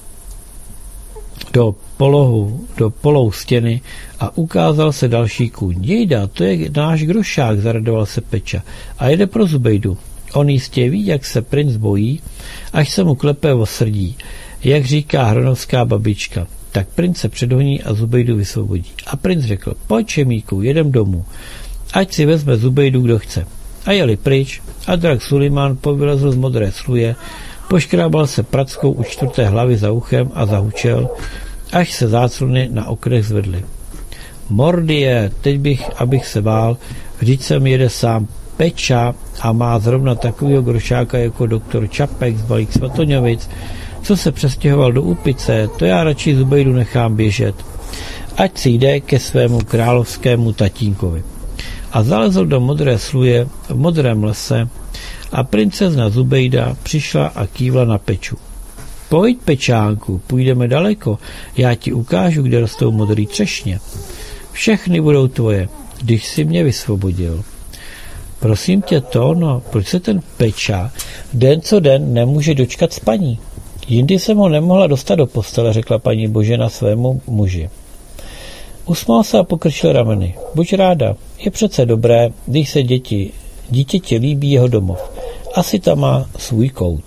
Speaker 1: do polou stěny a ukázal se další kůň. Jejda, to je náš grošák, zaradoval se Peča a jede pro Zubejdu. On jistě ví, jak se princ bojí, až se mu klepe o srdí, jak říká hronovská babička. Tak princ se předhoní a Zubejdu vysvobodí. A princ řekl, pojď Šemíku, jedem domů, ať si vezme Zubejdu, kdo chce. A jeli pryč a drak Sulimán povylezl z modré sluje, poškrábal se prackou u čtvrté hlavy za uchem a zahučel, až se záclony na oknech zvedly. Mordie, teď abych se bál, vždyť sem jede sám Peča a má zrovna takovýho grošáka jako doktor Čapek z Balík Svatoňovic, co se přestěhoval do Úpice, to já radši Zubejdu nechám běžet. Ať si jde ke svému královskému tatínkovi. A zalezl do modré sluje v modrém lese a princezna Zubejda přišla a kývla na Peču. Pojď, Pečánku, půjdeme daleko, já ti ukážu, kde rostou modrý třešně. Všechny budou tvoje, když jsi mě vysvobodil. Prosím tě to, proč se ten Peča den co den nemůže dočkat spaní? Jindy jsem ho nemohla dostat do postele, řekla paní Božena svému muži. Usmál se a pokrčil rameny. Buď ráda, je přece dobré, když se dítěti líbí jeho domov. Asi tam má svůj kout.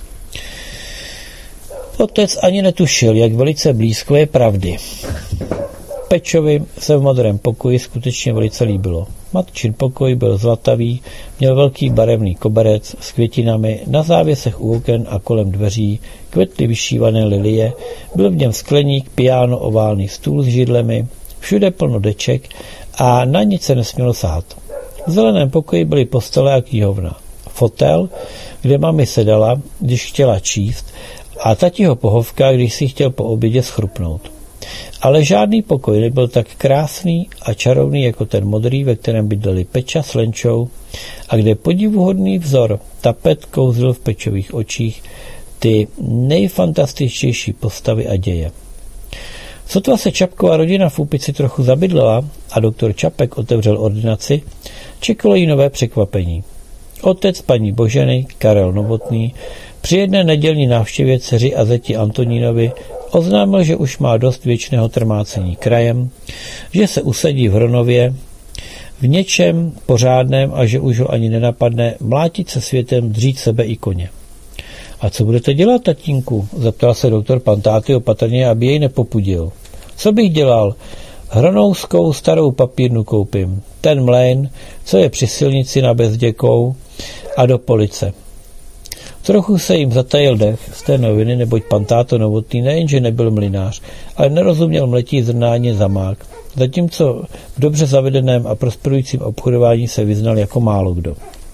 Speaker 1: Otec ani netušil, jak velice blízko je pravdy. Pečovi se v modrém pokoji skutečně velice líbilo. Matčin pokoj byl zlatavý, měl velký barevný koberec s květinami, na závěsech u oken a kolem dveří kvetly vyšívané lilie, byl v něm skleník, piano, oválný stůl s židlemi, všude plno deček a na nic se nesmělo sahat. V zeleném pokoji byly postele a knihovna. Fotel, kde mami sedala, když chtěla číst, a tatiho pohovka, když si chtěl po obědě schrupnout. Ale žádný pokoj nebyl tak krásný a čarovný jako ten modrý, ve kterém bydleli Peča s Lenčou a kde podivuhodný vzor tapet kouzlil v Pečových očích ty nejfantastičtější postavy a děje. Sotva se Čapková rodina v Úpici trochu zabydlela a doktor Čapek otevřel ordinaci, čekalo jí nové překvapení. Otec paní Boženy, Karel Novotný, při jedné nedělní návštěvě dceři a zeti Antonínovi oznámil, že už má dost věčného trmácení krajem, že se usadí v Hronově v něčem pořádném a že už ho ani nenapadne mlátit se světem, dřít sebe i koně. A co budete dělat, tatínku? Zeptal se doktor Pantáty opatrně, aby jej nepopudil. Co bych dělal? Hronouskou starou papírnu koupím. Ten mlejn, co je při silnici na Bezděkou a do Police. Trochu se jim zatajil dech z té noviny, neboť pan táto Novotný nejenže nebyl mlynář, ale nerozuměl mletí zrná ani zamák. zatímco v dobře zavedeném a prosperujícím obchodování se vyznal jako málo kdo.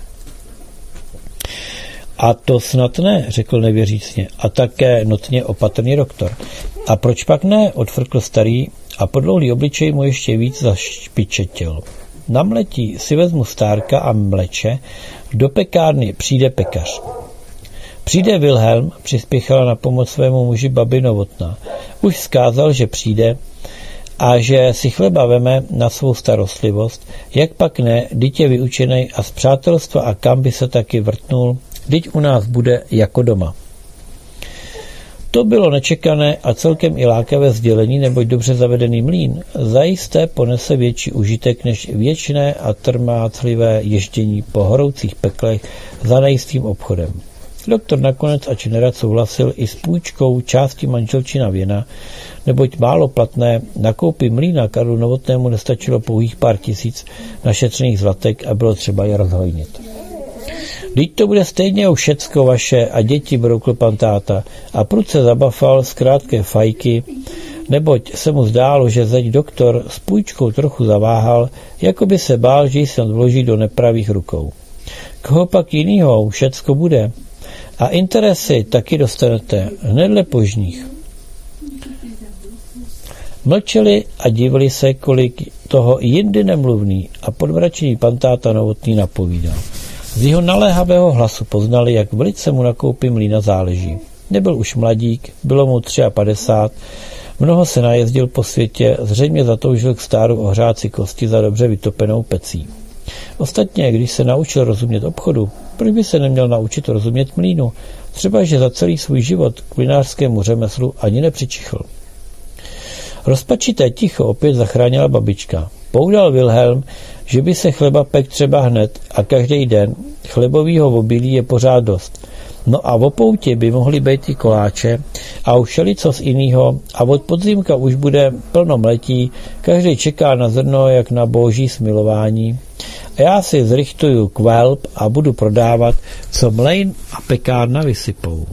Speaker 1: A to snad ne, řekl nevěřícně, a také notně opatrný doktor. A proč pak ne, odfrkl starý a podlouhlý obličej mu ještě víc zašpičetil. Na mletí si vezmu stárka a mleče, do pekárny přijde pekař. Přijde Wilhelm, přispěchala na pomoc svému muži babi Novotná. Už vzkázal, že přijde a že si chleba veme na svou starostlivost, jak pak ne, dítě vyučenej a z přátelstva a kam by se taky vrtnul, vždyť u nás bude jako doma. To bylo nečekané a celkem i lákavé sdělení, neboť dobře zavedený mlýn zajisté ponese větší užitek než věčné a trmáclivé ježdění po horoucích peklech za nejistým obchodem. Doktor nakonec ač nerad souhlasil i s půjčkou části manželčina věna, neboť málo platné na koupi mlýna Karlu Novotnému nestačilo pouhých pár tisíc našetřených zlatek a bylo třeba je rozhojnit. Vždyť to bude stejně už všecko vaše a děti, broukl pan táta a prudce zabafal z krátké fajky, neboť se mu zdálo, že zeď doktor s půjčkou trochu zaváhal, jako by se bál, že ji snad vloží do nepravých rukou. Koho pak jinýho všecko bude? A interesy taky dostanete hnedle požních. Mlčeli a divili se, kolik toho jindy nemluvný a podmračený pan táta Novotný napovídal. Z jeho naléhavého hlasu poznali, jak velice mu na koupi mlýna záleží. Nebyl už mladík, bylo mu 53, mnoho se najezdil po světě, zřejmě zatoužil k stáru ohřát si kosti za dobře vytopenou pecí. Ostatně, když se naučil rozumět obchodu, proč by se neměl naučit rozumět mlýnu? Třeba, že za celý svůj život k mlynářskému řemeslu ani nepřičichl. Rozpačité ticho opět zachránila babička. Poudal Wilhelm, že by se chleba pek třeba hned a každý den. Chlebovýho obilí je pořád dost. No a v poutě by mohly být i koláče a už co z jinýho a od podzimka už bude plno mletí, každý čeká na zrno jak na boží smilování. A já si zrychtuju kvelp a budu prodávat, co mlejn a pekárna vysypou.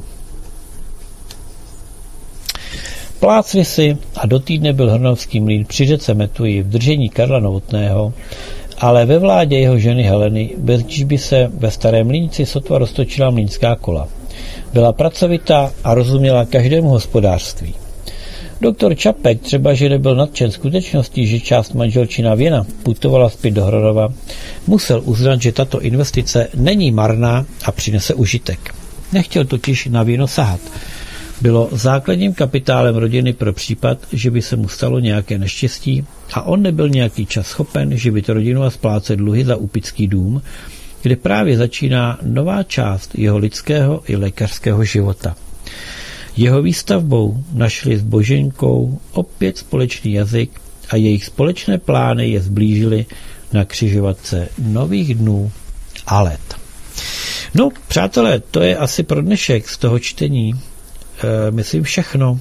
Speaker 1: Plácli si a do týdne byl Hrnovský mlýn při řece Metuji v držení Karla Novotného, ale ve vládě jeho ženy Heleny, bez níž by se ve starém mlýnci sotva roztočila mlýnská kola. Byla pracovitá a rozuměla každému hospodářství. Doktor Čapek třeba, že nebyl nadšen skutečností, že část manželčina věna putovala zpět do Hronova, musel uznat, že tato investice není marná a přinese užitek. Nechtěl totiž na věno sahat. Bylo základním kapitálem rodiny pro případ, že by se mu stalo nějaké neštěstí a on nebyl nějaký čas schopen živit rodinu a splácet dluhy za úpický dům, kde právě začíná nová část jeho lidského i lékařského života. Jeho výstavbou našli s Boženkou opět společný jazyk a jejich společné plány je zblížily na křižovatce nových dnů a let. No, přátelé, to je asi pro dnešek z toho čtení. Myslím všechno.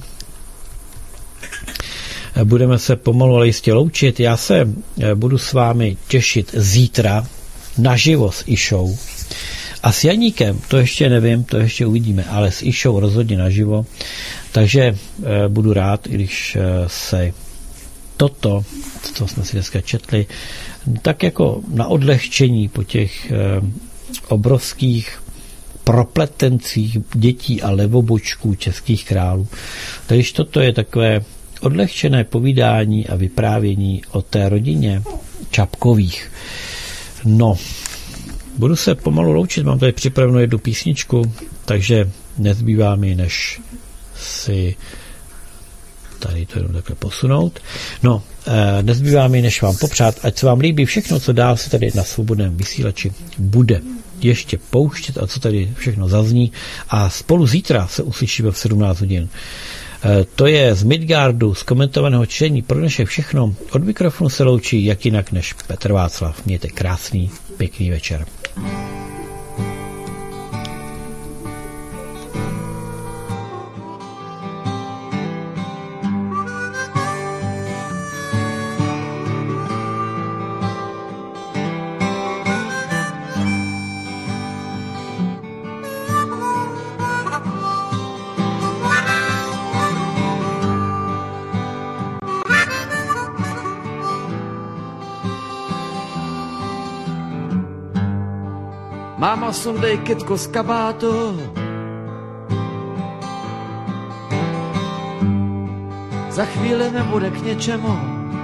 Speaker 1: Budeme se pomalu, ale jistě loučit. Já se budu s vámi těšit zítra naživo s Išou. A s Janíkem, to ještě nevím, to ještě uvidíme, ale s Išou rozhodně naživo. Takže budu rád, když se toto, co jsme si dneska četli, tak jako na odlehčení po těch obrovských propletencích dětí a levobočků českých králů. Takže toto je takové odlehčené povídání a vyprávění o té rodině Čapkových. No, budu se pomalu loučit, mám tady připravenou jednu písničku, takže nezbývá mi, než si tady to jenom takhle posunout. No, nezbývá mi, než vám popřát, ať se vám líbí všechno, co dál se tady na Svobodném vysílači bude ještě pouštět a co tady všechno zazní. A spolu zítra se uslyšíme v 17 hodin. To je z Midgardu, z komentovaného čtení. Pro dnešek všechno. Od mikrofonu se loučí jak jinak než Petr Václav. Mějte krásný, pěkný večer.
Speaker 5: Máma, sundej kytku z kabátu. Za chvíli nebude k něčemu.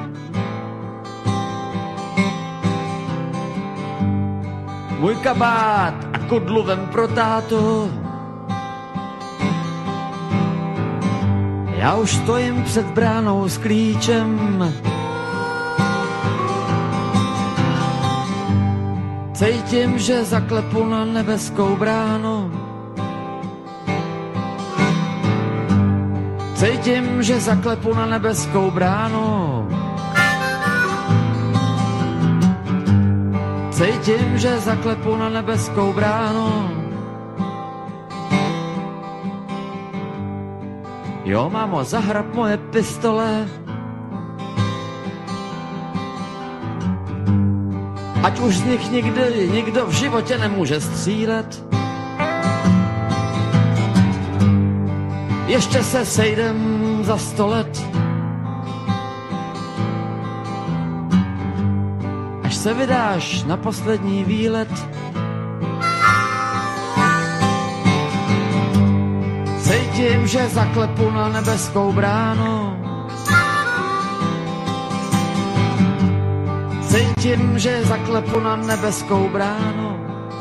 Speaker 5: Můj kabát a kudlu vem pro tátu. Já už stojím před bránou s klíčem. Cítím, že zaklepu na nebeskou bránu. Cítím, že zaklepu na nebeskou bránu. Cítím, že zaklepu na nebeskou bránu. Jo, mámo, zahrab moje pistole. Ať už z nich nikdy nikdo v životě nemůže střílet. Ještě se sejdem za 100 let. Až se vydáš na poslední výlet. Cítím, že zaklepu na nebeskou bránu. Cítím, že zaklepu na nebeskou bránu.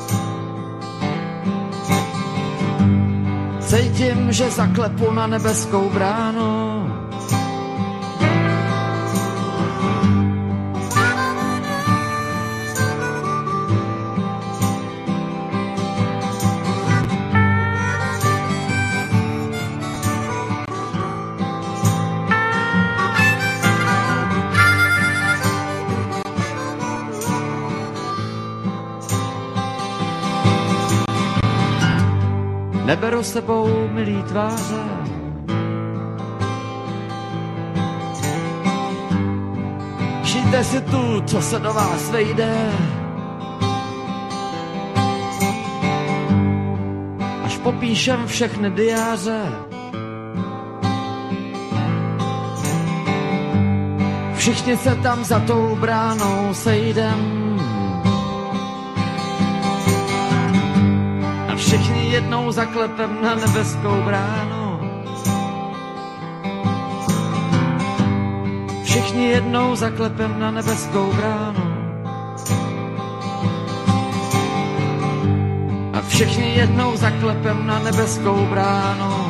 Speaker 5: Cítím, že zaklepu na nebeskou bránu. Neberu sebou milý tváře. Šijte si tu, co se do vás vejde. Až popíšem všechny diáře. Všichni se tam za tou bránou sejdem. Všichni jednou zaklepem na nebeskou bránu. Všichni jednou zaklepem na nebeskou bránu. A všichni jednou zaklepem na nebeskou bránu.